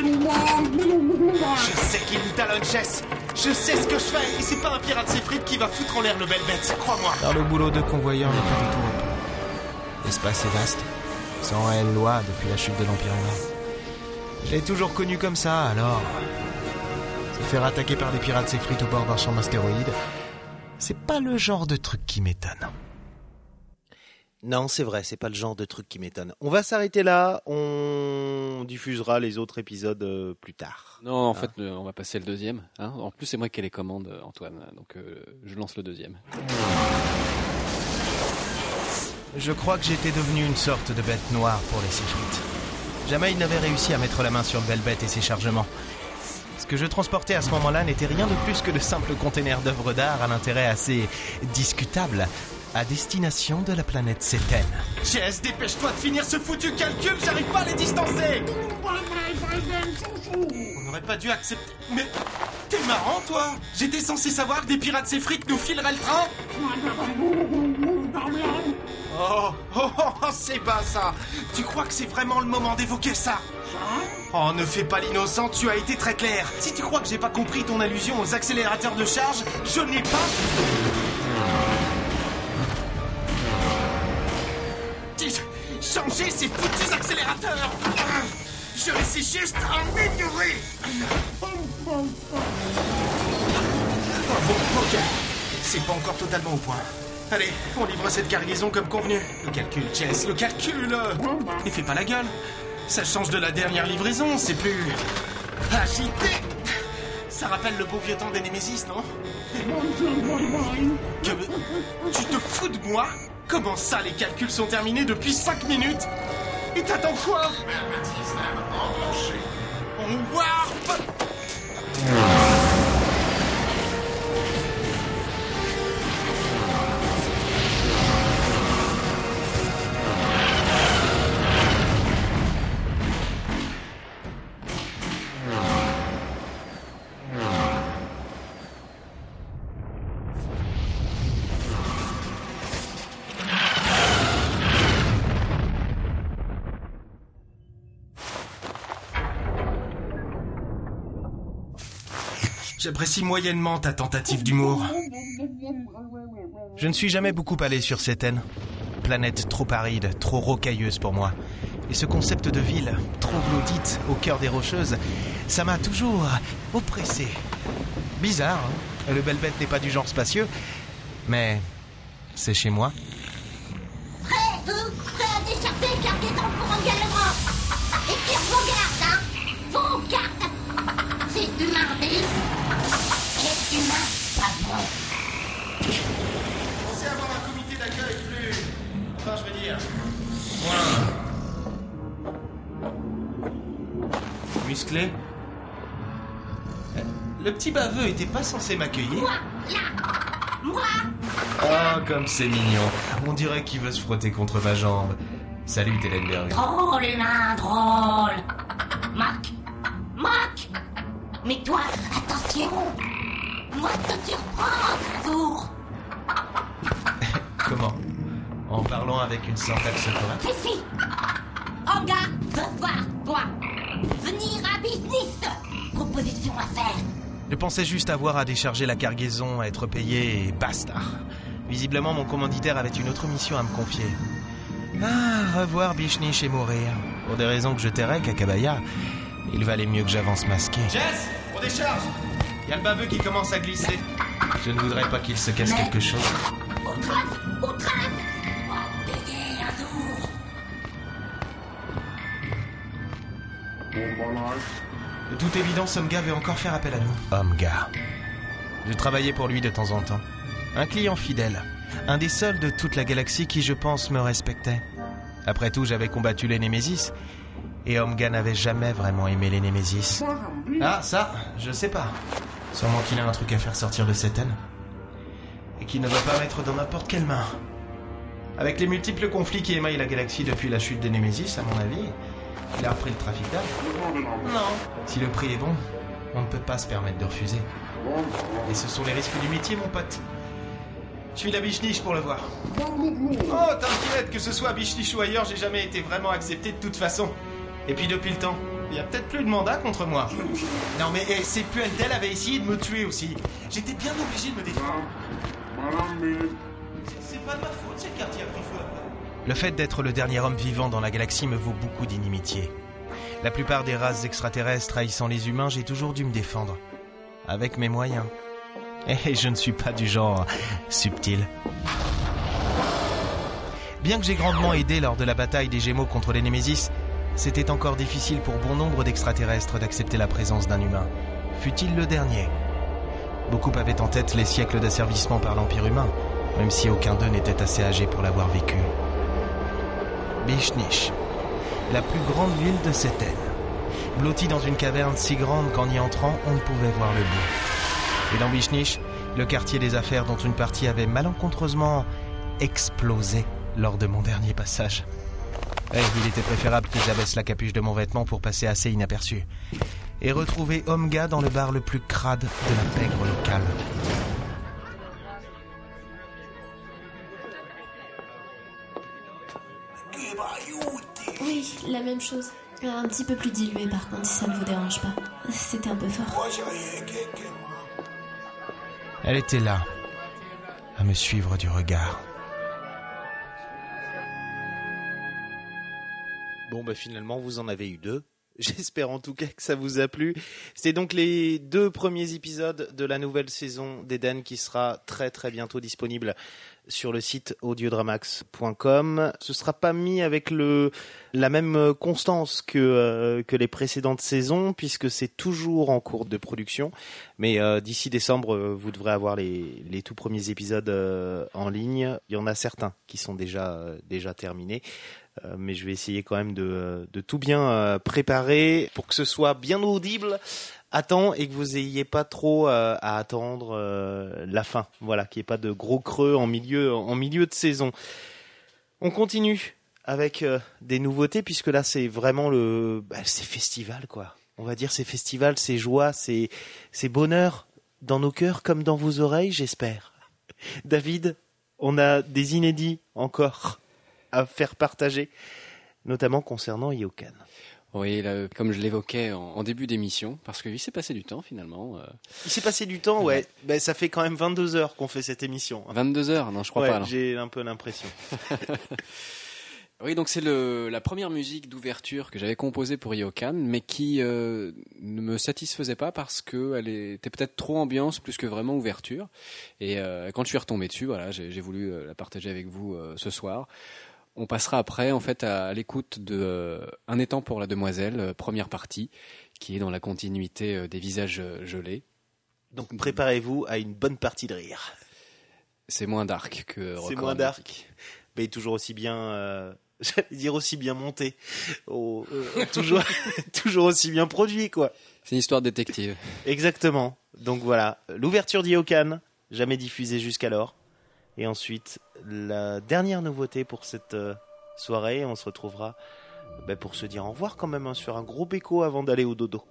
Je sais qu'il nous talonne, Jess. Je sais ce que je fais, et c'est pas un pirate Séfrite qui va foutre en l'air le Belbet, crois-moi. Dans le boulot de convoyeur n'est pas du tout repos. L'espace est vaste, sans réelle loi depuis la chute de l'Empire humain. Je l'ai toujours connu comme ça, alors... se faire attaquer par des pirates Séfrites au bord d'un champ d'astéroïdes, c'est pas le genre de truc qui m'étonne. Non, c'est vrai, c'est pas le genre de truc qui m'étonne. On va s'arrêter là, on diffusera les autres épisodes plus tard. Non, en fait, on va passer le deuxième. Hein. En plus, c'est moi qui ai les commandes, Antoine, donc je lance le deuxième. Je crois que j'étais devenu une sorte de bête noire pour les Séfrites. Jamais ils n'avaient réussi à mettre la main sur le Belbet et ses chargements. Ce que je transportais à ce moment-là n'était rien de plus que de simples containers d'œuvres d'art à l'intérêt assez discutable, à destination de la planète Cétène. Jess, dépêche-toi de finir ce foutu calcul, j'arrive pas à les distancer. On n'aurait pas dû accepter... Mais t'es marrant, toi. J'étais censé savoir que des pirates Séfrites nous fileraient le train. Oh, c'est bas ça. Tu crois que c'est vraiment le moment d'évoquer ça? Oh, ne fais pas l'innocent, tu as été très clair. Si tu crois que j'ai pas compris ton allusion aux accélérateurs de charge, je n'ai pas... Changer ces foutus accélérateurs. Je les ai juste améliorés. Bon, ok. C'est pas encore totalement au point. Allez, on livre cette cargaison comme convenu. Le calcul, Jess, le calcul. Ne fais pas la gueule. Ça change de la dernière livraison, c'est plus... agité. Ça rappelle le beau vieux temps des Némésis, non? Tu te fous de moi? Comment ça, les calculs sont terminés depuis 5 minutes? Et t'attends quoi? On warp! J'apprécie moyennement ta tentative d'humour. Je ne suis jamais beaucoup allé sur Cétène. Planète trop aride, trop rocailleuse pour moi. Et ce concept de ville, trop glaudite, au cœur des Rocheuses, ça m'a toujours oppressé. Bizarre, hein? Le Belbet n'est pas du genre spacieux, mais c'est chez moi. Prêt à décharger, cargaison pour engagement. Et tire vos gardes, hein. Vos gardes. C'est humain, Bélis. Et humain, pas bon. Pensez avoir un comité d'accueil plus... Enfin, je veux dire... moins... musclé. Le petit baveux était pas censé m'accueillir? Moi. Oh, comme c'est mignon. On dirait qu'il veut se frotter contre ma jambe. Salut, Telenberg. Drôle, humain, drôle. Moque. Mais toi, attention. Moi, te surprends, sourd. Comment? En parlant avec une syntaxe correcte? Si. Anga veut voir toi. Venir à business. Proposition à faire. Je pensais juste avoir à décharger la cargaison, à être payé et basta. Visiblement, mon commanditaire avait une autre mission à me confier. Ah, revoir Bichniche et mourir. Pour des raisons que je tairais, Kakabaya, il valait mieux que j'avance masqué. Jess, on décharge. Il y a le baveux qui commence à glisser. Je ne voudrais pas qu'il se casse quelque chose. Au train. Payer un tour. De toute évidence, Omga veut encore faire appel à nous. Omga. Je travaillais pour lui de temps en temps. Un client fidèle. Un des seuls de toute la galaxie qui, je pense, me respectait. Après tout, j'avais combattu les Némésis. Et Omga n'avait jamais vraiment aimé les Némésis. Ah, ça, je sais pas. Sûrement qu'il a un truc à faire sortir de cette haine. Et qu'il ne va pas mettre dans n'importe quelle main. Avec les multiples conflits qui émaillent la galaxie depuis la chute des Némésis, à mon avis, il a repris le trafic d'armes. Non. Si le prix est bon, on ne peut pas se permettre de refuser. Et ce sont les risques du métier, mon pote. Je suis la biche-niche pour le voir. Oh, t'inquiète, que ce soit à biche-niche ou ailleurs, j'ai jamais été vraiment accepté de toute façon. Et puis depuis le temps, il y a peut-être plus de mandat contre moi. Non mais ces puantelles avaient essayé de me tuer aussi. J'étais bien obligé de me défendre. C'est pas de ma faute, c'est le quartier a pris feu après. Le fait d'être le dernier homme vivant dans la galaxie me vaut beaucoup d'inimitié. La plupart des races extraterrestres haïssant les humains, j'ai toujours dû me défendre. Avec mes moyens. Et je ne suis pas du genre subtil. Bien que j'ai grandement aidé lors de la bataille des Gémeaux contre les Némésis, c'était encore difficile pour bon nombre d'extraterrestres d'accepter la présence d'un humain. Fut-il le dernier ? Beaucoup avaient en tête les siècles d'asservissement par l'Empire humain, même si aucun d'eux n'était assez âgé pour l'avoir vécu. Biche-niche, la plus grande ville de cette haine. Blottie dans une caverne si grande qu'en y entrant, on ne pouvait voir le bout. Et dans Biche-niche, le quartier des affaires dont une partie avait malencontreusement explosé lors de mon dernier passage. Il était préférable que j'abaisse la capuche de mon vêtement pour passer assez inaperçu. Et retrouver Omga dans le bar le plus crade de la pègre locale. Oui, la même chose. Un petit peu plus dilué par contre, si ça ne vous dérange pas. C'était un peu fort. Elle était là, à me suivre du regard. Bon, finalement, vous en avez eu 2. J'espère en tout cas que ça vous a plu. C'était donc les 2 premiers épisodes de la nouvelle saison d'Eden qui sera très très bientôt disponible sur le site audiodramax.com. Ce sera pas mis avec la même constance que les précédentes saisons puisque c'est toujours en cours de production. Mais d'ici décembre, vous devrez avoir les tout premiers épisodes en ligne. Il y en a certains qui sont déjà terminés. Mais je vais essayer quand même de tout bien préparer pour que ce soit bien audible à temps et que vous ayez pas trop à attendre la fin. Voilà, qu'il n'y ait pas de gros creux en milieu de saison. On continue avec des nouveautés puisque là c'est vraiment c'est festival quoi. On va dire c'est festival, c'est joie, c'est bonheur dans nos cœurs comme dans vos oreilles, j'espère. David, on a des inédits encore à faire partager, notamment concernant Iokan. Oui, là, comme je l'évoquais en début d'émission, parce qu'il s'est passé du temps finalement. Il s'est passé du temps, ouais. Ça fait quand même 22 heures qu'on fait cette émission. 22 heures, non, je crois pas. Non. J'ai un peu l'impression. Oui, donc c'est la première musique d'ouverture que j'avais composée pour Iokan, mais qui ne me satisfaisait pas parce qu'elle était peut-être trop ambiance plus que vraiment ouverture. Et quand je suis retombé dessus, voilà, j'ai voulu la partager avec vous ce soir. On passera après en fait à l'écoute de Un étang pour la demoiselle, première partie, qui est dans la continuité des visages gelés. Donc préparez-vous à une bonne partie de rire. C'est moins dark que Record. C'est moins dark, mais toujours aussi bien... j'allais dire aussi bien monté, toujours aussi bien produit, quoi. C'est une histoire de détective. Exactement. Donc voilà, l'ouverture d'Iokan, jamais diffusée jusqu'alors. Et ensuite, la dernière nouveauté pour cette soirée, on se retrouvera pour se dire au revoir quand même, sur un gros béco avant d'aller au dodo.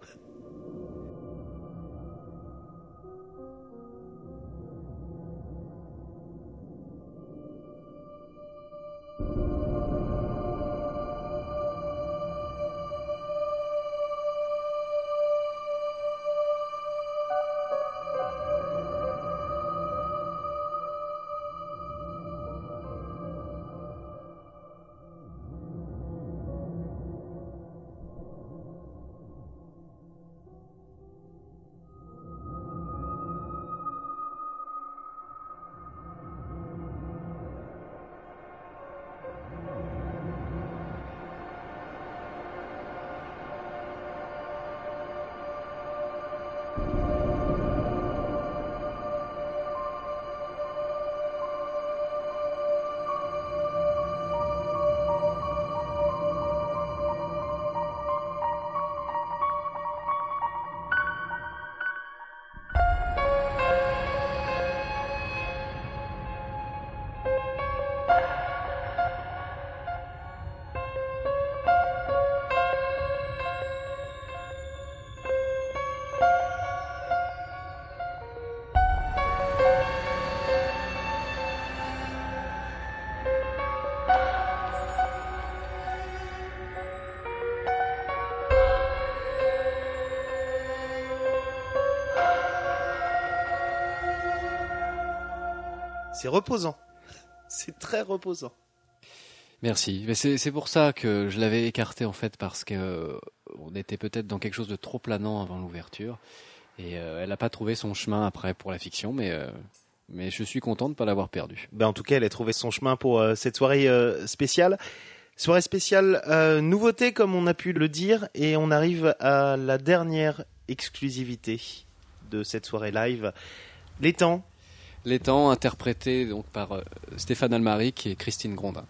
C'est reposant. C'est très reposant. Merci. Mais c'est pour ça que je l'avais écarté en fait, parce que on était peut-être dans quelque chose de trop planant avant l'ouverture, et elle n'a pas trouvé son chemin après pour la fiction, mais je suis content de ne pas l'avoir perdue. Ben en tout cas, elle a trouvé son chemin pour cette soirée spéciale. Soirée spéciale nouveauté, comme on a pu le dire, et on arrive à la dernière exclusivité de cette soirée live. Les temps, interprété donc par Stéphane Almaric et Christine Grondin.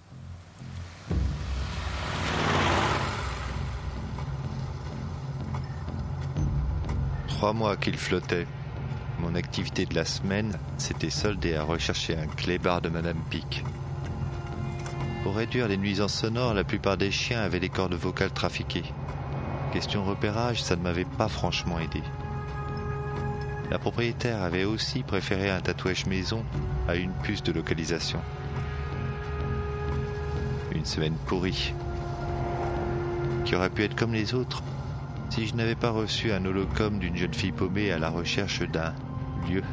Trois mois qu'il flottait. Mon activité de la semaine s'était soldée à rechercher un clébard de Madame Pic. Pour réduire les nuisances sonores, la plupart des chiens avaient des cordes vocales trafiquées. Question repérage, ça ne m'avait pas franchement aidé. La propriétaire avait aussi préféré un tatouage maison à une puce de localisation. Une semaine pourrie, qui aurait pu être comme les autres si je n'avais pas reçu un holocaume d'une jeune fille paumée à la recherche d'un lieu.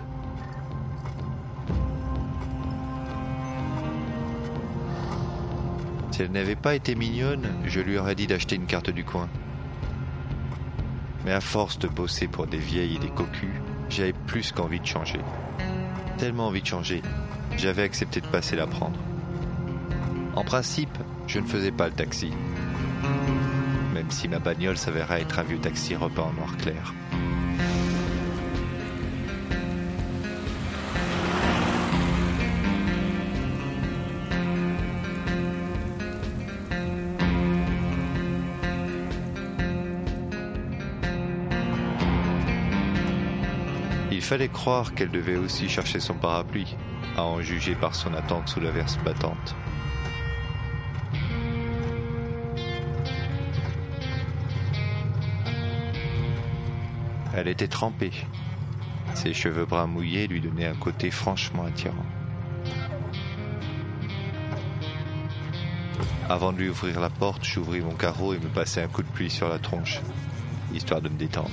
Si elle n'avait pas été mignonne, je lui aurais dit d'acheter une carte du coin. Mais à force de bosser pour des vieilles et des cocus, j'avais plus qu'envie de changer. Tellement envie de changer, j'avais accepté de passer la prendre. En principe, je ne faisais pas le taxi. Même si ma bagnole s'avérait être un vieux taxi repeint en noir clair. Il fallait croire qu'elle devait aussi chercher son parapluie, à en juger par son attente sous l'averse battante. Elle était trempée. Ses cheveux bruns mouillés lui donnaient un côté franchement attirant. Avant de lui ouvrir la porte, j'ouvris mon carreau et me passai un coup de pluie sur la tronche, histoire de me détendre.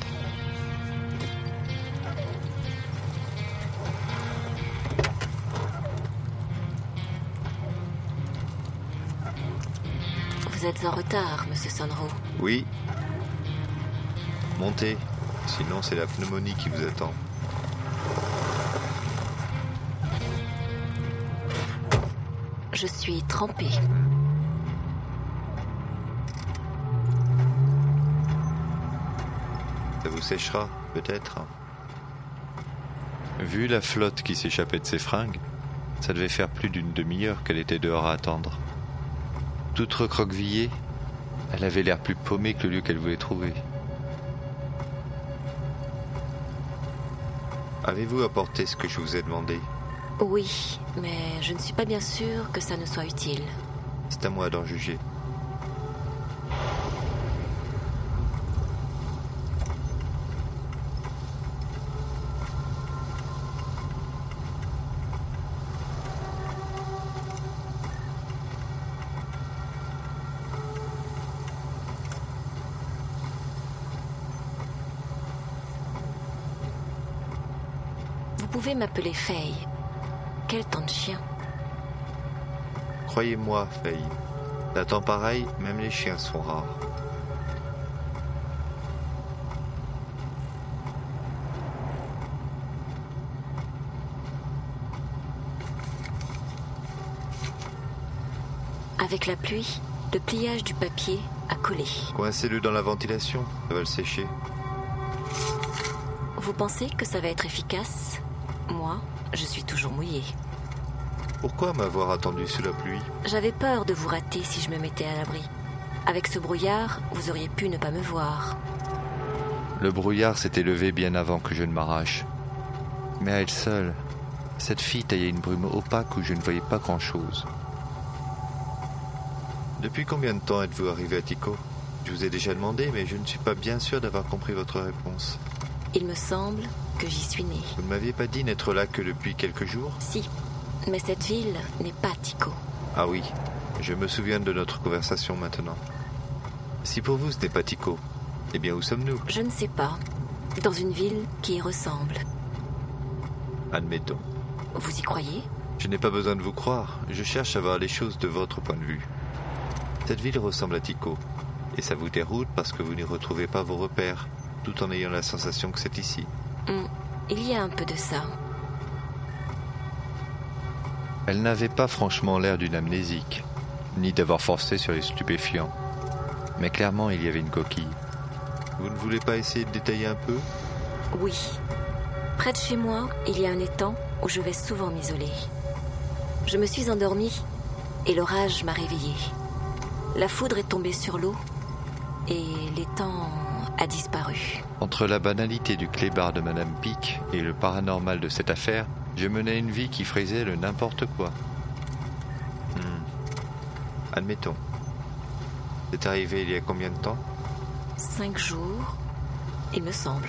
Vous êtes en retard, monsieur Sonro. Oui. Montez. Sinon, c'est la pneumonie qui vous attend. Je suis trempée. Ça vous séchera, peut-être. Vu la flotte qui s'échappait de ses fringues, ça devait faire plus d'une demi-heure qu'elle était dehors à attendre. Toute recroquevillée, elle avait l'air plus paumée que le lieu qu'elle voulait trouver. Avez-vous apporté ce que je vous ai demandé ? Oui, mais je ne suis pas bien sûre que ça ne soit utile. C'est à moi d'en juger. Vous pouvez m'appeler Faye. Quel temps de chien. Croyez-moi, Faye. D'un temps pareil, même les chiens sont rares. Avec la pluie, le pliage du papier a collé. Coincez-le dans la ventilation, ça va le sécher. Vous pensez que ça va être efficace ? Moi, je suis toujours mouillée. Pourquoi m'avoir attendu sous la pluie ? J'avais peur de vous rater si je me mettais à l'abri. Avec ce brouillard, vous auriez pu ne pas me voir. Le brouillard s'était levé bien avant que je ne m'arrache. Mais à elle seule, cette fille taillait une brume opaque où je ne voyais pas grand-chose. Depuis combien de temps êtes-vous arrivé à Tico ? Je vous ai déjà demandé, mais je ne suis pas bien sûr d'avoir compris votre réponse. Il me semble que j'y suis née. Vous ne m'aviez pas dit n'être là que depuis quelques jours ? Si, mais cette ville n'est pas Tico. Ah oui, je me souviens de notre conversation maintenant. Si pour vous ce n'est pas Tico, eh bien où sommes-nous ? Je ne sais pas. Dans une ville qui y ressemble. Admettons. Vous y croyez ? Je n'ai pas besoin de vous croire, je cherche à voir les choses de votre point de vue. Cette ville ressemble à Tycho, et ça vous déroute parce que vous n'y retrouvez pas vos repères, tout en ayant la sensation que c'est ici. Il y a un peu de ça. Elle n'avait pas franchement l'air d'une amnésique, ni d'avoir forcé sur les stupéfiants. Mais clairement, il y avait une coquille. Vous ne voulez pas essayer de détailler un peu ? Oui. Près de chez moi, il y a un étang où je vais souvent m'isoler. Je me suis endormie et l'orage m'a réveillée. La foudre est tombée sur l'eau et l'étang a disparu. Entre la banalité du clébard de Madame Pic et le paranormal de cette affaire, je menais une vie qui frisait le n'importe quoi. Admettons. C'est arrivé il y a combien de temps ? 5 jours, il me semble.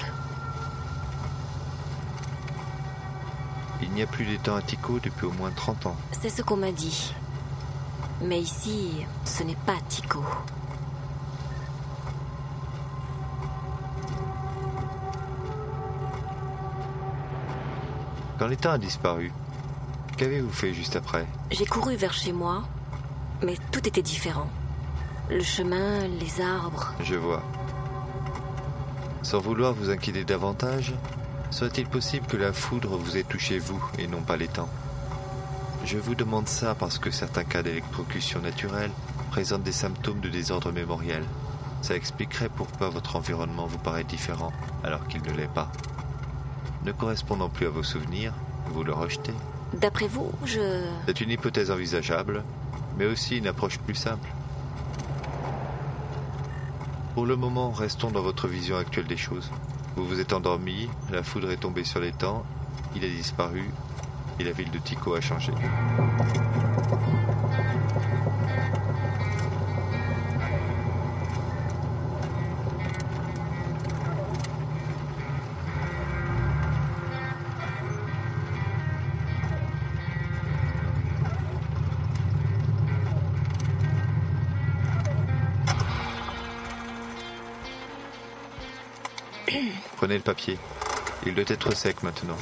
Il n'y a plus d'étang à Tycho depuis au moins 30 ans. C'est ce qu'on m'a dit. Mais ici, ce n'est pas Tycho. Quand l'étang a disparu, qu'avez-vous fait juste après ? J'ai couru vers chez moi, mais tout était différent. Le chemin, les arbres... Je vois. Sans vouloir vous inquiéter davantage, serait-il possible que la foudre vous ait touché vous et non pas l'étang ? Je vous demande ça parce que certains cas d'électrocution naturelle présentent des symptômes de désordre mémoriel. Ça expliquerait pourquoi votre environnement vous paraît différent alors qu'il ne l'est pas. Ne correspondant plus à vos souvenirs, vous le rejetez. D'après vous, C'est une hypothèse envisageable, mais aussi une approche plus simple. Pour le moment, restons dans votre vision actuelle des choses. Vous vous êtes endormi, la foudre est tombée sur l'étang, il a disparu, et la ville de Tycho a changé. Prenez le papier. Il doit être sec maintenant.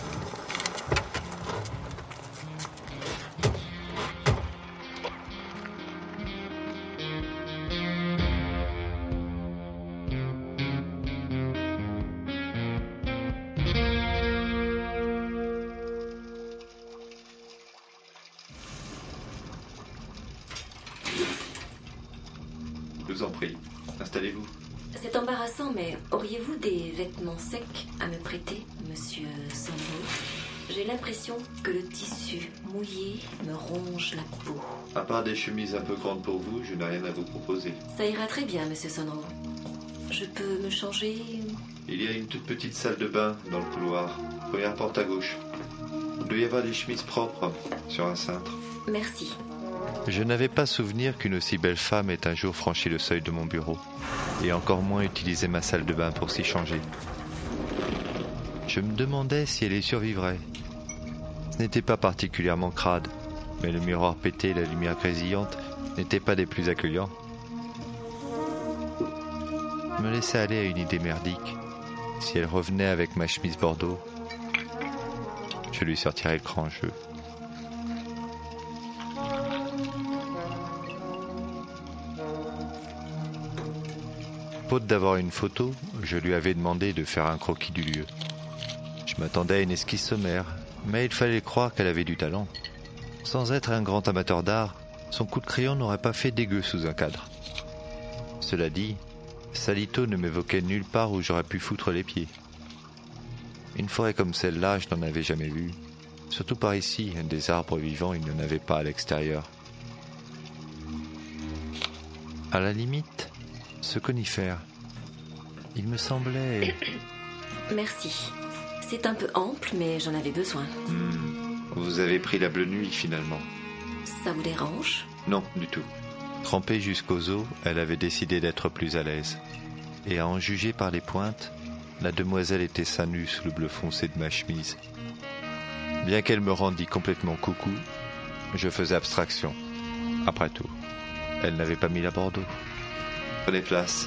Je vous en prie, installez-vous. C'est embarrassant, mais auriez-vous des vêtements secs à me prêter, monsieur Sandro ? J'ai l'impression que le tissu mouillé me ronge la peau. À part des chemises un peu grandes pour vous, je n'ai rien à vous proposer. Ça ira très bien, monsieur Sandro. Je peux me changer ? Il y a une toute petite salle de bain dans le couloir. Première porte à gauche. Il doit y avoir des chemises propres sur un cintre. Merci. Je n'avais pas souvenir qu'une aussi belle femme ait un jour franchi le seuil de mon bureau, et encore moins utilisé ma salle de bain pour s'y changer. Je me demandais si elle y survivrait. Ce n'était pas particulièrement crade, mais le miroir pété et la lumière grésillante n'étaient pas des plus accueillants. Je me laissais aller à une idée merdique. Si elle revenait avec ma chemise bordeaux, je lui sortirais le cran en jeu. Faute d'avoir une photo, je lui avais demandé de faire un croquis du lieu. Je m'attendais à une esquisse sommaire, mais il fallait croire qu'elle avait du talent. Sans être un grand amateur d'art, son coup de crayon n'aurait pas fait dégueu sous un cadre. Cela dit, Salito ne m'évoquait nulle part où j'aurais pu foutre les pieds. Une forêt comme celle-là, je n'en avais jamais vue. Surtout par ici, des arbres vivants, il n'y en avait pas à l'extérieur. À la limite, ce conifère, il me semblait... Merci. C'est un peu ample, mais j'en avais besoin. Vous avez pris la bleue nuit, finalement. Ça vous dérange ? Non, du tout. Trempée jusqu'aux os, elle avait décidé d'être plus à l'aise. Et à en juger par les pointes, la demoiselle était seins nus sous le bleu foncé de ma chemise. Bien qu'elle me rendît complètement coucou, je faisais abstraction. Après tout, elle n'avait pas mis la bordeaux. Prenez place.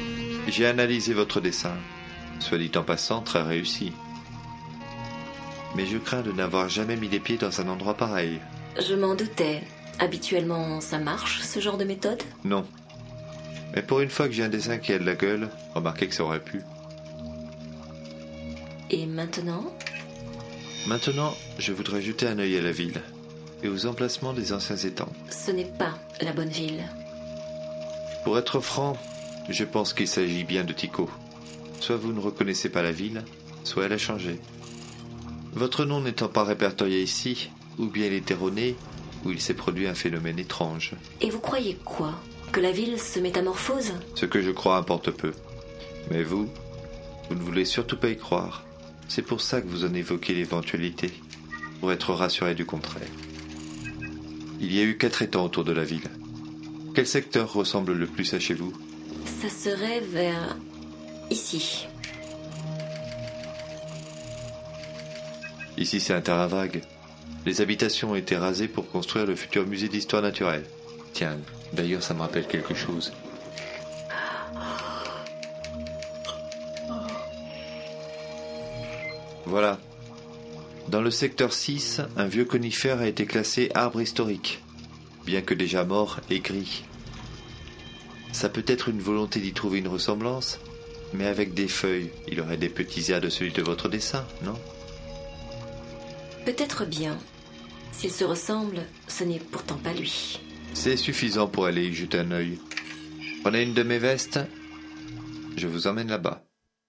J'ai analysé votre dessin. Soit dit en passant, très réussi. Mais je crains de n'avoir jamais mis les pieds dans un endroit pareil. Je m'en doutais. Habituellement, ça marche, ce genre de méthode ? Non. Mais pour une fois que j'ai un dessin qui a de la gueule, remarquez que ça aurait pu. Et maintenant ? Maintenant, je voudrais jeter un œil à la ville et aux emplacements des anciens étangs. Ce n'est pas la bonne ville. Pour être franc, je pense qu'il s'agit bien de Tycho. Soit vous ne reconnaissez pas la ville, soit elle a changé. Votre nom n'étant pas répertorié ici, ou bien il est erroné, ou il s'est produit un phénomène étrange. Et vous croyez quoi ? Que la ville se métamorphose ? Ce que je crois importe peu. Mais vous ne voulez surtout pas y croire. C'est pour ça que vous en évoquez l'éventualité, pour être rassuré du contraire. Il y a eu 4 étangs autour de la ville. Quel secteur ressemble le plus à chez vous ? Ça serait vers... ici. Ici, c'est un terrain vague. Les habitations ont été rasées pour construire le futur musée d'histoire naturelle. Tiens, d'ailleurs, ça me rappelle quelque chose. Voilà. Dans le secteur 6, un vieux conifère a été classé arbre historique, bien que déjà mort et gris. Ça peut être une volonté d'y trouver une ressemblance, mais avec des feuilles, il aurait des petits airs de celui de votre dessin, non ? Peut-être bien. S'ils se ressemblent, ce n'est pourtant pas lui. C'est suffisant pour aller y jeter un œil. Prenez une de mes vestes, je vous emmène là-bas.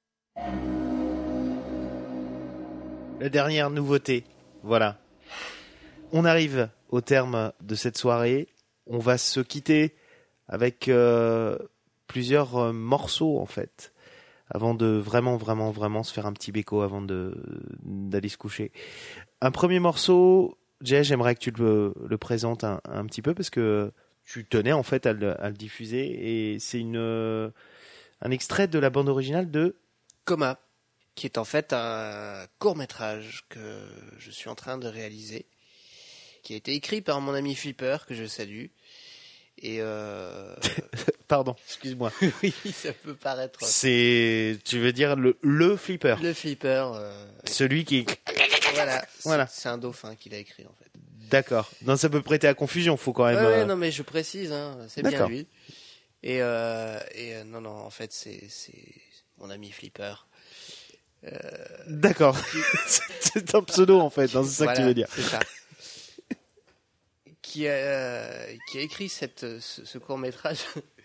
La dernière nouveauté, voilà. On arrive au terme de cette soirée. On va se quitter avec plusieurs morceaux en fait, avant de vraiment se faire un petit béco avant d'aller se coucher. Un premier morceau, Jay, j'aimerais que tu le présentes un petit peu parce que tu tenais en fait à le diffuser et c'est un extrait de la bande originale de Coma, qui est en fait un court-métrage que je suis en train de réaliser, qui a été écrit par mon ami Flipper, que je salue. Et Pardon, excuse-moi. Oui, ça peut paraître... Tu veux dire le Flipper. Le Flipper. Celui qui... Voilà. C'est un dauphin qu'il a écrit, en fait. D'accord. Non, ça peut prêter à confusion, faut quand même... Ouais, non, mais je précise, hein, c'est bien lui. Et non, en fait, c'est mon ami Flipper. D'accord. C'est un pseudo, en fait, hein, c'est ça que tu veux dire. C'est ça. Qui a écrit ce court-métrage.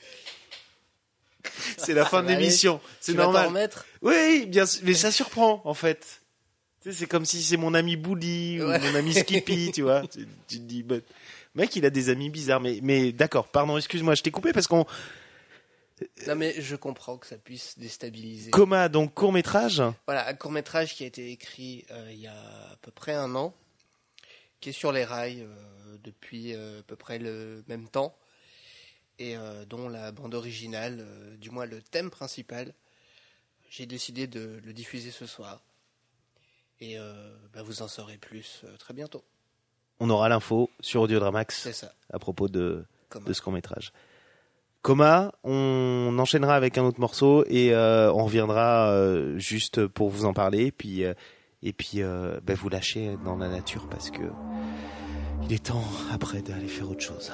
C'est la fin de l'émission, c'est normal. Vas t'en remettre ? Oui, bien sûr, mais ça surprend en fait. Tu sais, c'est comme si c'est mon ami Bouli ou mon ami Skippy, tu vois. Tu te dis, mec, il a des amis bizarres, mais d'accord. Pardon, excuse-moi, je t'ai coupé parce qu'on. Non mais je comprends que ça puisse déstabiliser. Coma, donc court-métrage. Voilà, un court-métrage qui a été écrit il y a à peu près 1 an, qui est sur les rails depuis à peu près le même temps, et dont la bande originale, du moins le thème principal, j'ai décidé de le diffuser ce soir. Et vous en saurez plus très bientôt. On aura l'info sur Audiodramax à propos de ce court-métrage. Coma, on enchaînera avec un autre morceau et on reviendra juste pour vous en parler et puis vous lâcher dans la nature parce que il est temps après d'aller faire autre chose.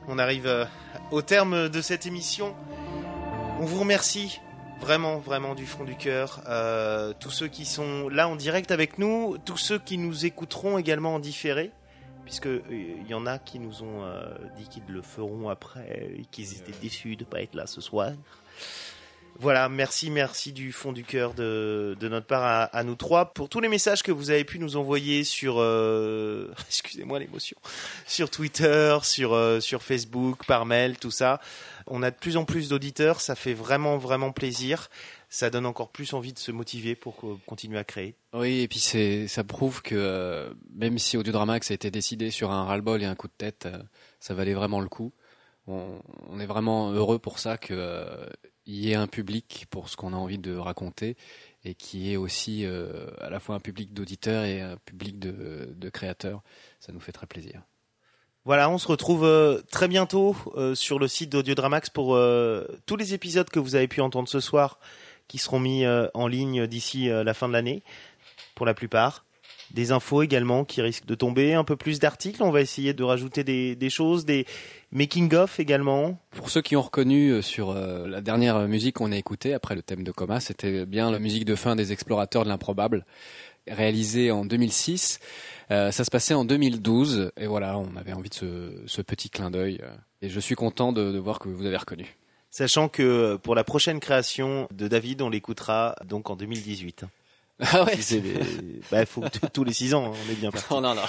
on arrive au terme de cette émission. On vous remercie vraiment du fond du cœur. Tous ceux qui sont là en direct avec nous, tous ceux qui nous écouteront également en différé, puisque il y en a qui nous ont dit qu'ils le feront après et qu'ils étaient déçus de ne pas être là ce soir. Voilà, merci du fond du cœur de notre part à nous trois pour tous les messages que vous avez pu nous envoyer sur excusez-moi l'émotion, sur Twitter, sur Facebook, par mail, tout ça. On a de plus en plus d'auditeurs, ça fait vraiment plaisir. Ça donne encore plus envie de se motiver pour continuer à créer. Oui, et puis ça prouve que même si Audiodramax a été décidé sur un ras-le-bol et un coup de tête, ça valait vraiment le coup. On est vraiment heureux pour ça que il y ait un public pour ce qu'on a envie de raconter et qu'il y ait aussi à la fois un public d'auditeurs et un public de créateurs. Ça nous fait très plaisir. Voilà, on se retrouve très bientôt sur le site d'Audiodramax pour tous les épisodes que vous avez pu entendre ce soir qui seront mis en ligne d'ici la fin de l'année, pour la plupart. Des infos également qui risquent de tomber, un peu plus d'articles. On va essayer de rajouter des choses, des making-of également. Pour ceux qui ont reconnu sur la dernière musique qu'on a écoutée, après le thème de Coma, c'était bien la musique de fin des Explorateurs de l'Improbable, réalisée en 2006. Ça se passait en 2012, et voilà, on avait envie de ce petit clin d'œil. Et je suis content de voir que vous avez reconnu. Sachant que pour la prochaine création de David, on l'écoutera donc en 2018. Ah ouais. Faut tous les 6 ans, on est bien parti. Non.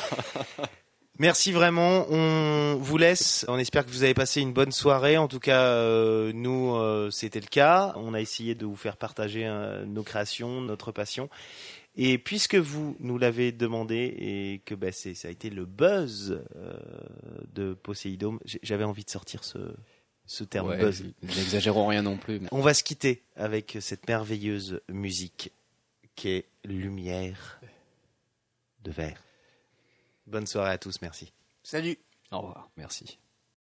Merci vraiment. On vous laisse. On espère que vous avez passé une bonne soirée. En tout cas, nous, c'était le cas. On a essayé de vous faire partager nos créations, notre passion. Et puisque vous nous l'avez demandé et que ça a été le buzz de Poséidome, j'avais envie de sortir ce terme buzz. N'exagérons rien non plus. Mais... On va se quitter avec cette merveilleuse musique qui est Lumière de verre. Bonne soirée à tous, merci. Salut. Au revoir, merci.